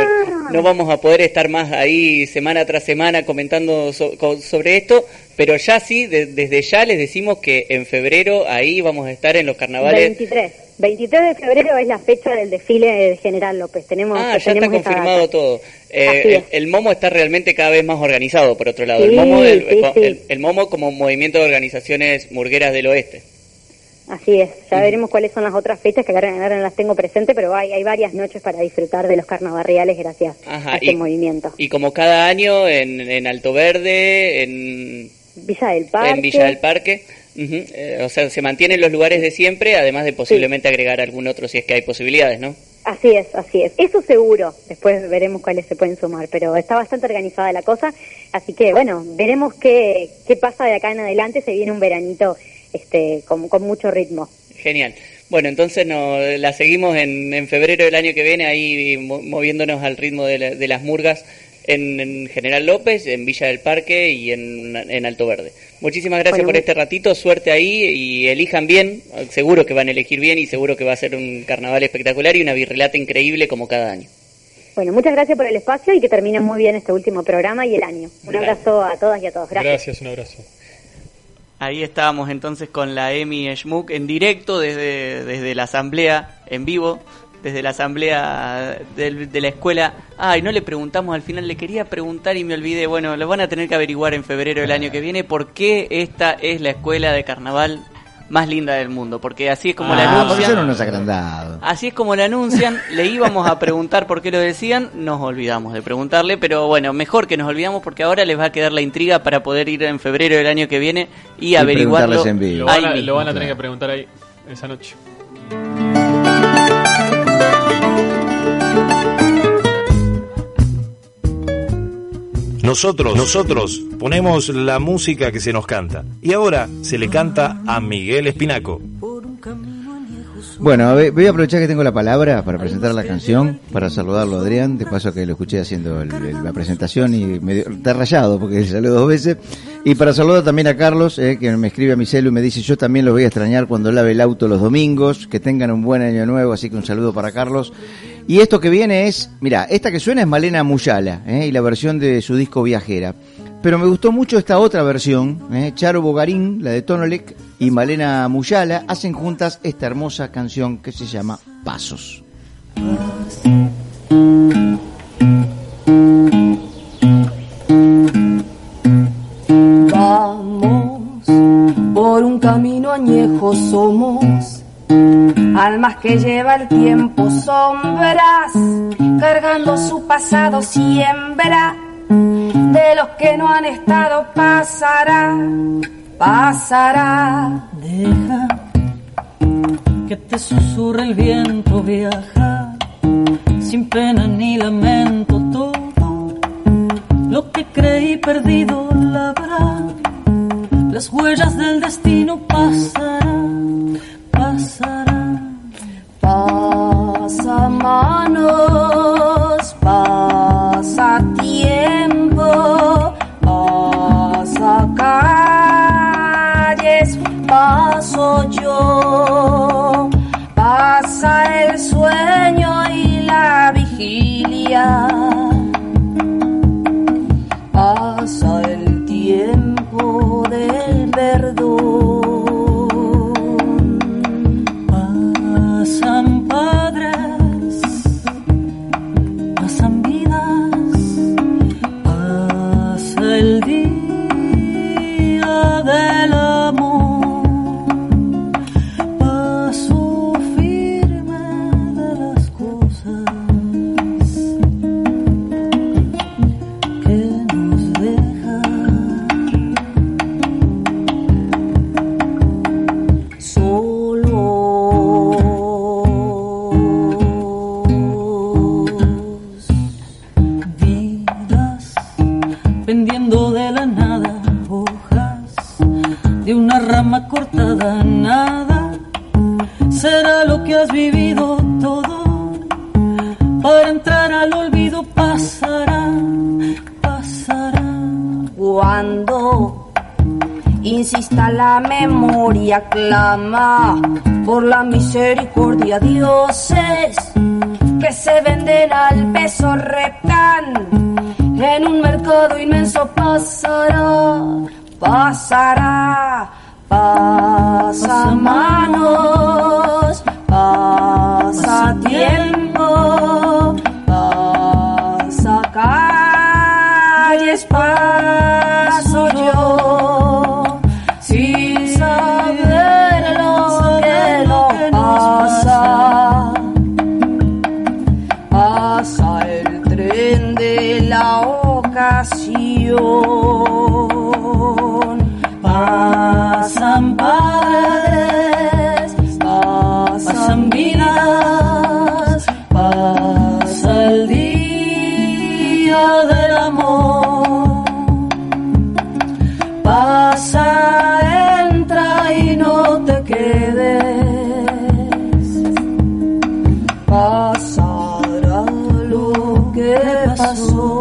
a poder estar más ahí semana tras semana comentando sobre esto, pero ya sí, desde ya les decimos que en febrero ahí vamos a estar en los carnavales. 23 de febrero es la fecha del desfile de General López. Ya está confirmado todo. El momo está realmente cada vez más organizado, por otro lado. Sí, el momo como movimiento de organizaciones murgueras del oeste. Así es, ya veremos cuáles son las otras fechas, que ahora no las tengo presente, pero hay varias noches para disfrutar de los carnavalriales gracias a este movimiento. Y como cada año en Alto Verde, en Villa del Parque. En Villa del Parque. O sea, se mantienen los lugares de siempre, además de posiblemente agregar algún otro si es que hay posibilidades, ¿no? Así es. Eso seguro. Después veremos cuáles se pueden sumar, pero está bastante organizada la cosa, así que bueno, veremos qué pasa de acá en adelante. Se viene un veranito con mucho ritmo. Genial. Bueno, entonces la seguimos en febrero del año que viene, ahí moviéndonos al ritmo de las murgas en General López, en Villa del Parque y en Alto Verde. Muchísimas gracias por este ratito, suerte ahí y elijan bien, seguro que van a elegir bien y seguro que va a ser un carnaval espectacular y una birrilata increíble como cada año. Bueno, muchas gracias por el espacio y que termine muy bien este último programa y el año. Un abrazo a todas y a todos. Gracias, un abrazo. Ahí estábamos entonces con la Emi Schmuck en directo desde la asamblea en vivo, desde la asamblea de la escuela. Y no le preguntamos al final, le quería preguntar y me olvidé. Bueno, lo van a tener que averiguar en febrero del año que viene, por qué esta es la escuela de carnaval más linda del mundo, porque así es como la anuncian. Porque son unos agrandados. Así es como la anuncian. Le íbamos a preguntar por qué lo decían, nos olvidamos de preguntarle, pero bueno, mejor que nos olvidamos porque ahora les va a quedar la intriga para poder ir en febrero del año que viene y averiguarlo. En vivo. Lo van a tener que preguntar ahí esa noche. Nosotros ponemos la música que se nos canta. Y ahora se le canta a Miguel Espinaco. Por un camino añejo Bueno, voy a aprovechar que tengo la palabra para presentar la canción, para saludarlo a Adrián, de paso que lo escuché haciendo la presentación y está rayado porque salió 2 veces, y para saludar también a Carlos, que me escribe a mi celu y me dice: yo también los voy a extrañar cuando lave el auto los domingos, que tengan un buen año nuevo, así que un saludo para Carlos. Y esto que viene es, mira, esta que suena es Malena Muyala, y la versión de su disco Viajera. Pero me gustó mucho esta otra versión, Charo Bogarín, la de Tonolec, y Malena Muyala hacen juntas esta hermosa canción que se llama Pasos. Vamos por un camino añejo, somos almas que lleva el tiempo, sombras cargando su pasado, siembra de los que no han estado. Pasará, pasará. Deja que te susurre el viento, viaja sin pena ni lamento. Todo lo que creí perdido labrará, las huellas del destino pasarán, pasarán. Pasa manos, pasa tiempo, pasa calles, paso yo, pasa el sueño y la vigilia, pasa el tiempo del perdón. Pasan padres, pasan vidas, pasa el día del amor, paso firme de las cosas que nos dejan. Vidas pendiendo de la nada, hojas de una rama cortada, nada será lo que has vivido, todo para entrar al olvido. Pasará, pasará. Cuando insista la memoria, clama por la misericordia. Dioses que se venden al peso reptan en un mercado inmenso. Pasará, pasará. Pasa manos, pasa tiempo, pasa calles, paso yo, sin saber lo que no pasa. Pasa el tren de la ocasión. Pasan padres, pasan vidas, pasa el día del amor. Pasa, entra y no te quedes. Pasará lo que pasó.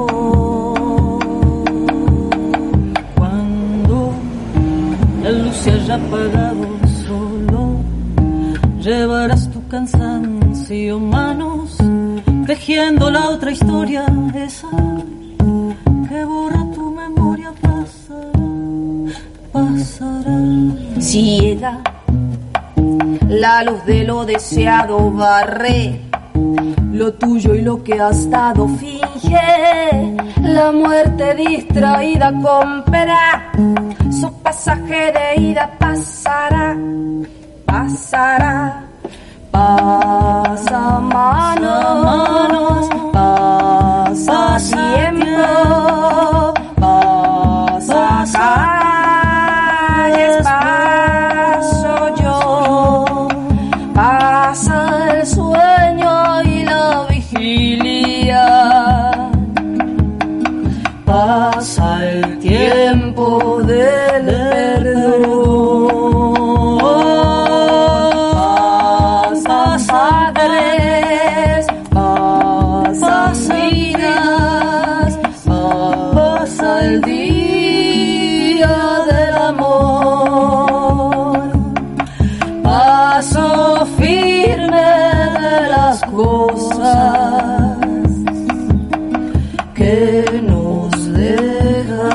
La luz se haya apagado, solo llevarás tu cansancio, manos tejiendo la otra historia, esa que borra tu memoria. Pasará, pasará. Ciega, la luz de lo deseado barre lo tuyo y lo que has dado. Finge la muerte distraída, compra su pasaje de ida. Pasará, pasará. Pasa manos, pasa tiempo, pasa calles, paso yo, pasa el sueño y la vigilia, pasa el tiempo del perdón. Pasa nos deja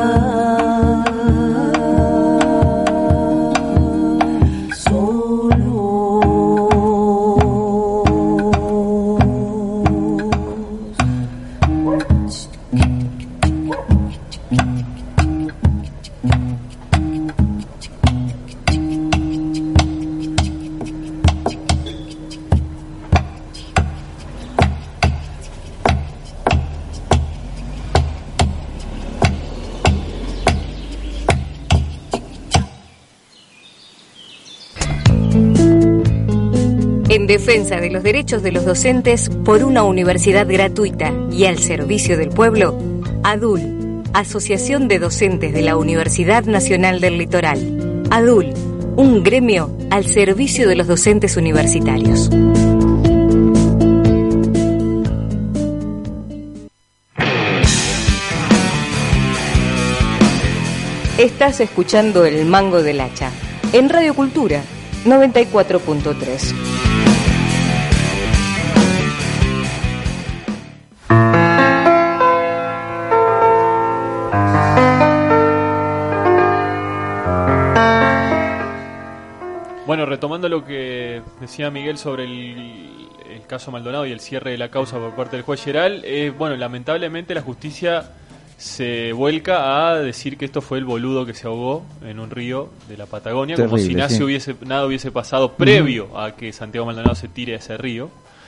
En defensa de los derechos de los docentes por una universidad gratuita y al servicio del pueblo, ADUL, Asociación de Docentes de la Universidad Nacional del Litoral. ADUL, un gremio al servicio de los docentes universitarios. Estás escuchando El Mango del Hacha en Radio Cultura 94.3. Bueno, retomando lo que decía Miguel sobre el caso Maldonado y el cierre de la causa por parte del juez Geral, bueno, lamentablemente la justicia se vuelca a decir que esto fue el boludo que se ahogó en un río de la Patagonia, Terrible, como si sí. nada hubiese pasado previo a que Santiago Maldonado se tire a ese río.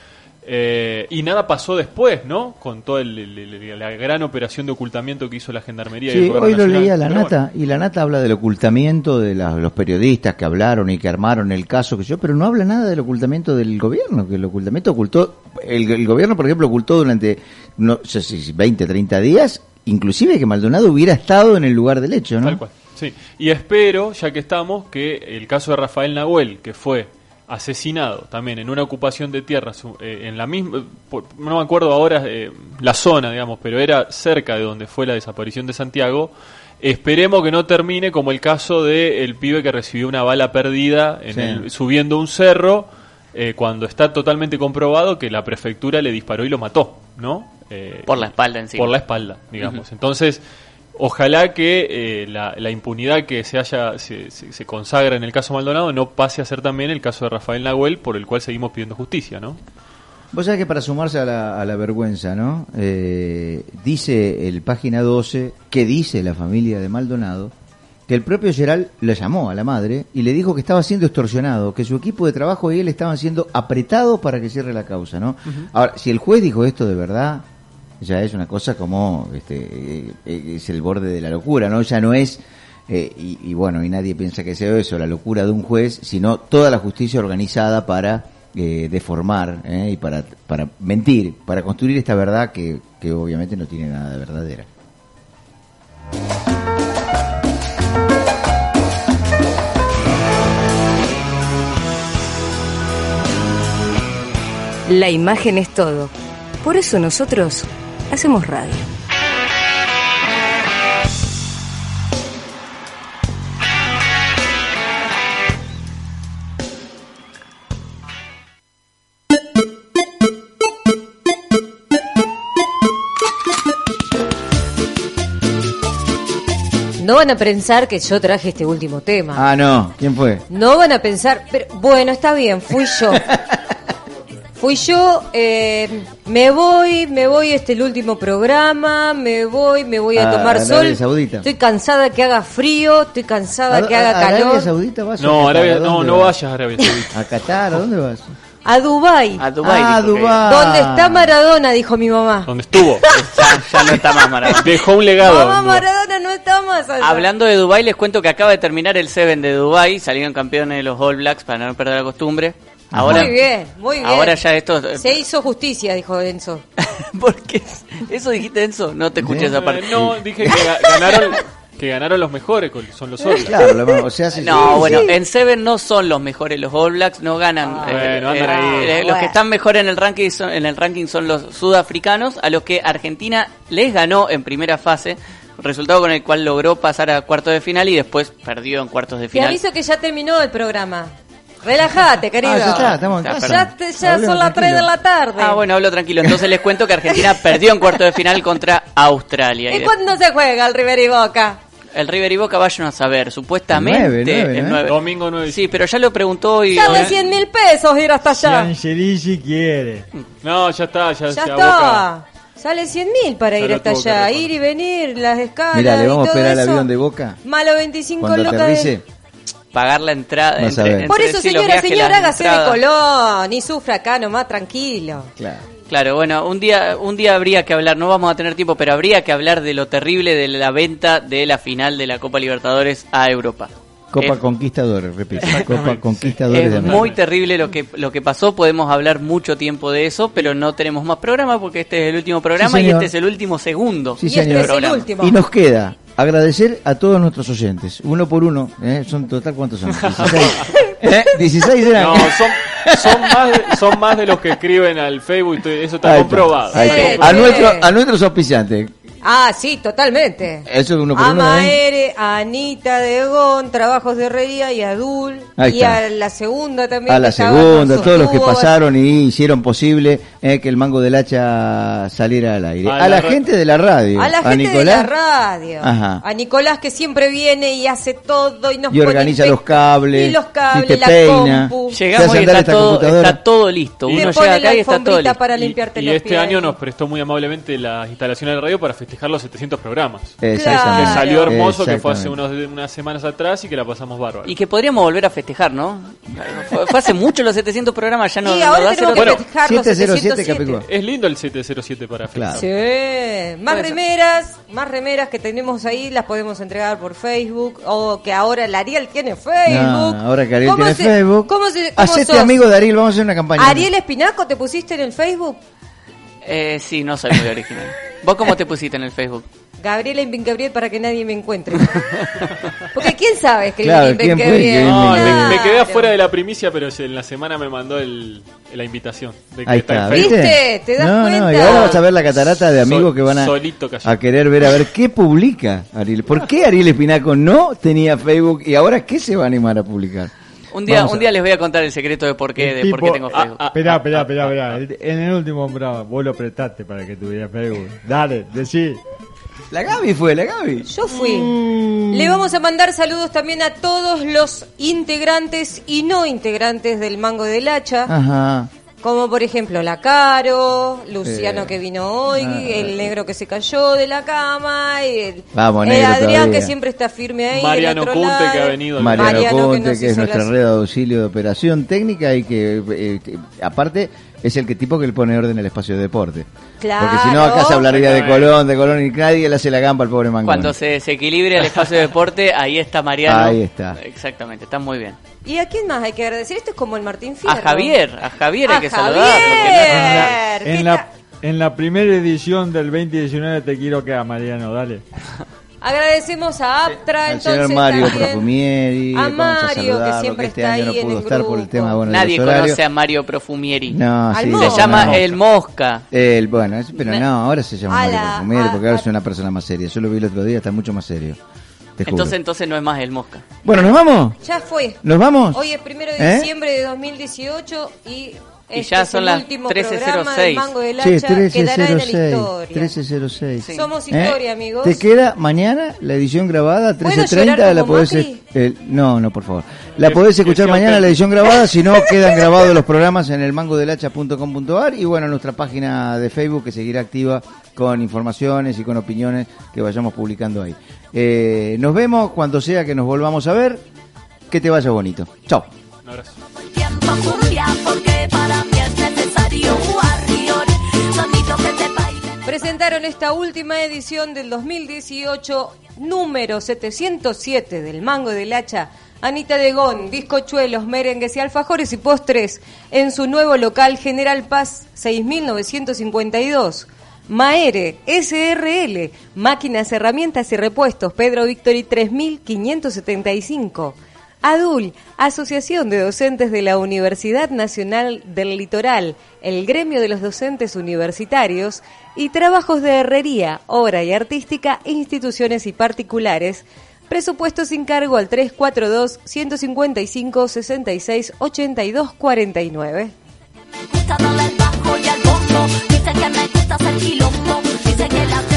Y nada pasó después, ¿no? Con toda la gran operación de ocultamiento que hizo la Gendarmería. y el Sí, Gobierno hoy lo Nacional. leía La Pero Nata, y La Nata habla del ocultamiento de los periodistas que hablaron y que armaron el caso, pero no habla nada del ocultamiento del gobierno, que el ocultamiento ocultó, el gobierno, por ejemplo, ocultó durante, no sé si 20, 30 días, inclusive que Maldonado hubiera estado en el lugar del hecho, ¿no? Tal cual, sí. Y espero, ya que estamos, que el caso de Rafael Nahuel, que fue asesinado también en una ocupación de tierras en la misma, no me acuerdo ahora la zona, digamos, pero era cerca de donde fue la desaparición de Santiago. Esperemos que no termine como el caso del pibe que recibió una bala perdida subiendo un cerro, cuando está totalmente comprobado que la prefectura le disparó y lo mató, ¿no? Por la espalda encima. Por la espalda, digamos. Entonces, ojalá que la impunidad que se consagra en el caso Maldonado no pase a ser también el caso de Rafael Nahuel, por el cual seguimos pidiendo justicia, ¿no? Vos sabés que para sumarse a la vergüenza, ¿no? Dice el página 12, que dice la familia de Maldonado, que el propio Geral le llamó a la madre y le dijo que estaba siendo extorsionado, que su equipo de trabajo y él estaban siendo apretados para que cierre la causa, ¿no? Ahora, si el juez dijo esto de verdad, ya es una cosa como es el borde de la locura, ¿no? Ya no es y bueno, y nadie piensa que sea eso, la locura de un juez, sino toda la justicia organizada para deformar y para mentir, para construir esta verdad que obviamente no tiene nada de verdadera. La imagen es todo. Por eso nosotros hacemos radio. No van a pensar que yo traje este último tema. Ah, no. ¿Quién fue? No van a pensar, pero bueno, está bien, fui yo. Fui yo, me voy el último programa, me voy a tomar sol. Arabia Saudita. Estoy cansada que haga frío, estoy cansada que haga calor. ¿Arabia Saudita vas? No, no vas? vayas a Arabia Saudita. ¿A Qatar? ¿A dónde vas? A Dubái. A Dubái. Ah, Dubái. ¿Dónde está Maradona? Dijo mi mamá. ¿Dónde estuvo? Ya no está más Maradona. Dejó un legado. Mamá, Maradona no está más allá. Hablando de Dubái, les cuento que acaba de terminar el Seven de Dubái. Salieron campeones de los All Blacks para no perder la costumbre. Ahora, muy bien, muy bien. Ahora ya esto... Se hizo justicia, dijo Enzo. ¿Por qué? ¿Eso dijiste, Enzo? No te escuché esa parte. No, dije que ganaron los mejores, son los All Blacks. Claro, o sea, bueno, en Seven no son los mejores, los All Blacks no ganan. Los que están mejor en el ranking son los sudafricanos, a los que Argentina les ganó en primera fase, resultado con el cual logró pasar a cuartos de final y después perdió en cuartos de Te final. aviso que ya terminó el programa. Relájate, querido. ya está, estamos en casa. Ya son las 3 de la tarde. Bueno, hablo tranquilo. Entonces les cuento que Argentina perdió en cuarto de final contra Australia. ¿Y cuándo se juega el River y Boca? El River y Boca vayan a saber, supuestamente el 9. Domingo 9. Sí, pero ya lo preguntó hoy. Sale 100.000 pesos ir hasta allá. Angelici quiere. No, ya está. Ya está. Sale 100.000 para ir hasta allá. Ir y venir, las escalas. Mira, le vamos a y todo esperar el eso. avión de Boca. Malo 25 Cuando lucas. aterrice, pagar la entrada. Vas a ver. Por eso, sí, los señora, viajes, las hágase de entradas. Colón. Ni sufra acá nomás, tranquilo. Claro, bueno, un día habría que hablar, no vamos a tener tiempo, pero habría que hablar de lo terrible de la venta de la final de la Copa Libertadores a Europa. Copa Conquistadores, repito. Copa Conquistadores de Es América. muy terrible lo que pasó, podemos hablar mucho tiempo de eso, pero no tenemos más programa porque este es el último programa Sí, y señor. este es el último segundo. Sí, de este señor. programa. Y nos queda agradecer a todos nuestros oyentes, uno por uno. Son total, ¿cuántos son? 16. 16 eran. No, son más de los que escriben al Facebook, eso está Ahí comprobado. ahí está. A nuestros auspiciantes. Ah, sí, totalmente. Eso es uno por A uno. Maere, a Anita de Gon, Trabajos de Herrería y a Dul. Ahí Y está. a la segunda también. A que la estaba segunda, con todos los que sus tubos. pasaron y hicieron posible que el Mango del Hacha saliera al aire. A A la la gente de la radio. A la gente de Nicolás, la radio. Ajá. A Nicolás que siempre viene y hace todo y nos y pone organiza los cables. y los cables, y te la peina. compu. te Llegamos hace y andar está esta todo, computadora. está todo listo. Te Uno pone llega acá la y está todo alfombrita listo. para limpiarte Y los este pies. año nos prestó muy amablemente las instalaciones de radio para festejar los 700 programas. Exactamente. Que salió hermoso, que fue hace Exactamente. unas semanas atrás y que la pasamos bárbaro. Y que podríamos volver a festejar, ¿no? Fue hace mucho los 700 programas, ya no Y nos ahora da hacer tenemos que otro. festejar los 707. Capicúa. Es lindo el 707 para festejar. Sí, más remeras que tenemos ahí las podemos entregar por Facebook o que ahora el Ariel tiene Facebook. No, ahora que Ariel ¿Cómo tiene se- Facebook. cómo Hacete sos? amigo de Ariel, vamos a hacer una campaña. Ariel Espinaco, ¿te pusiste en el Facebook? Sí, no soy muy original. ¿Vos cómo te pusiste en el Facebook? Gabriela Invin Gabriel para que nadie me encuentre. Porque quién sabe escribir Claro, Invin ¿quién fue Gabriel. No, Claro. me quedé afuera de la primicia, pero en la semana me mandó la invitación. De que Ahí está está, en Facebook. ¿Viste? ¿Te das no, cuenta? No, y ahora vas a ver la catarata de amigos que van solito cayó. a querer ver a ver qué publica Ariel. ¿Por qué Ariel Espinaco no tenía Facebook y ahora qué se va a animar a publicar? Un día Vamos a- les voy a contar el secreto de por qué tengo Facebook. Esperá. En el último programa vos lo prestaste para que tuviera Facebook. Dale, decí. La Gaby fue, la Gaby. Yo fui. Le vamos a mandar saludos también a todos los integrantes y no integrantes del Mango del Hacha. Ajá. Como por ejemplo la Caro, Luciano que vino hoy, el negro que se cayó de la cama, y el Vamos, negro, Adrián todavía. que siempre está firme ahí. Mariano del otro Cunte, lado. que ha venido. Mariano Conte, nos que es hizo nuestra las- red de auxilio de operación técnica y que aparte es el tipo que le pone orden al espacio de deporte. Claro. Porque si no, acá se hablaría de Colón, y nadie le hace la gamba al pobre Mango. Cuando se equilibre el espacio de deporte, ahí está Mariano. Ahí está. Exactamente, está muy bien. ¿Y a quién más hay que agradecer? Esto es como el Martín Fierro. A Javier hay que saludarlo. Javier. En la primera edición del 2019 te quiero que a Mariano, dale. Agradecemos a Aptra, Al entonces señor Mario también. Profumieri, A vamos a Mario, que saludarlo, siempre este está año no ahí en pudo el estar por el tema de Nadie los horarios. conoce a Mario Profumieri. No, Al sí, Mosca. Se llama no. El Mosca. Bueno, pero no, ahora se llama A Mario la- Profumieri porque ahora a- es una persona más seria. Yo lo vi el otro día, está mucho más serio. Te juro. Entonces no es más El Mosca. Bueno, ¿nos vamos? Ya fue. ¿Nos vamos? Hoy es 1 de ¿Eh? diciembre de 2018 y este ya es son el las último 13:06. programa del Mango del Sí, Hacha. Quedará en la 1306. historia. 1306. Sí. Somos historia, amigos. Te queda mañana la edición grabada, ¿Puedo 13:30. llorar La como podés. Macri? No, por favor. La podés escuchar que mañana sea la edición grabada. Si no, quedan grabados los programas en el mangodelacha.com.ar y bueno, nuestra página de Facebook que seguirá activa con informaciones y con opiniones que vayamos publicando ahí. Nos vemos cuando sea que nos volvamos a ver. Que te vaya bonito. Chao. Un abrazo. Porque para mí es necesario warrior, sonido que te baile. Presentaron esta última edición del 2018, número 707 del Mango del Hacha, Anita de Gon, bizcochuelos, merengues y alfajores y postres en su nuevo local General Paz 6952. Maere, SRL, máquinas, herramientas y repuestos, Pedro Victory 3575. ADUL, Asociación de Docentes de la Universidad Nacional del Litoral, el gremio de los docentes universitarios y trabajos de herrería, obra y artística, instituciones y particulares, Presupuesto sin cargo al 342-155-66-82-49. Gusta darle al bajo y al bombo, dice que me gusta hacer quilombo, dice que la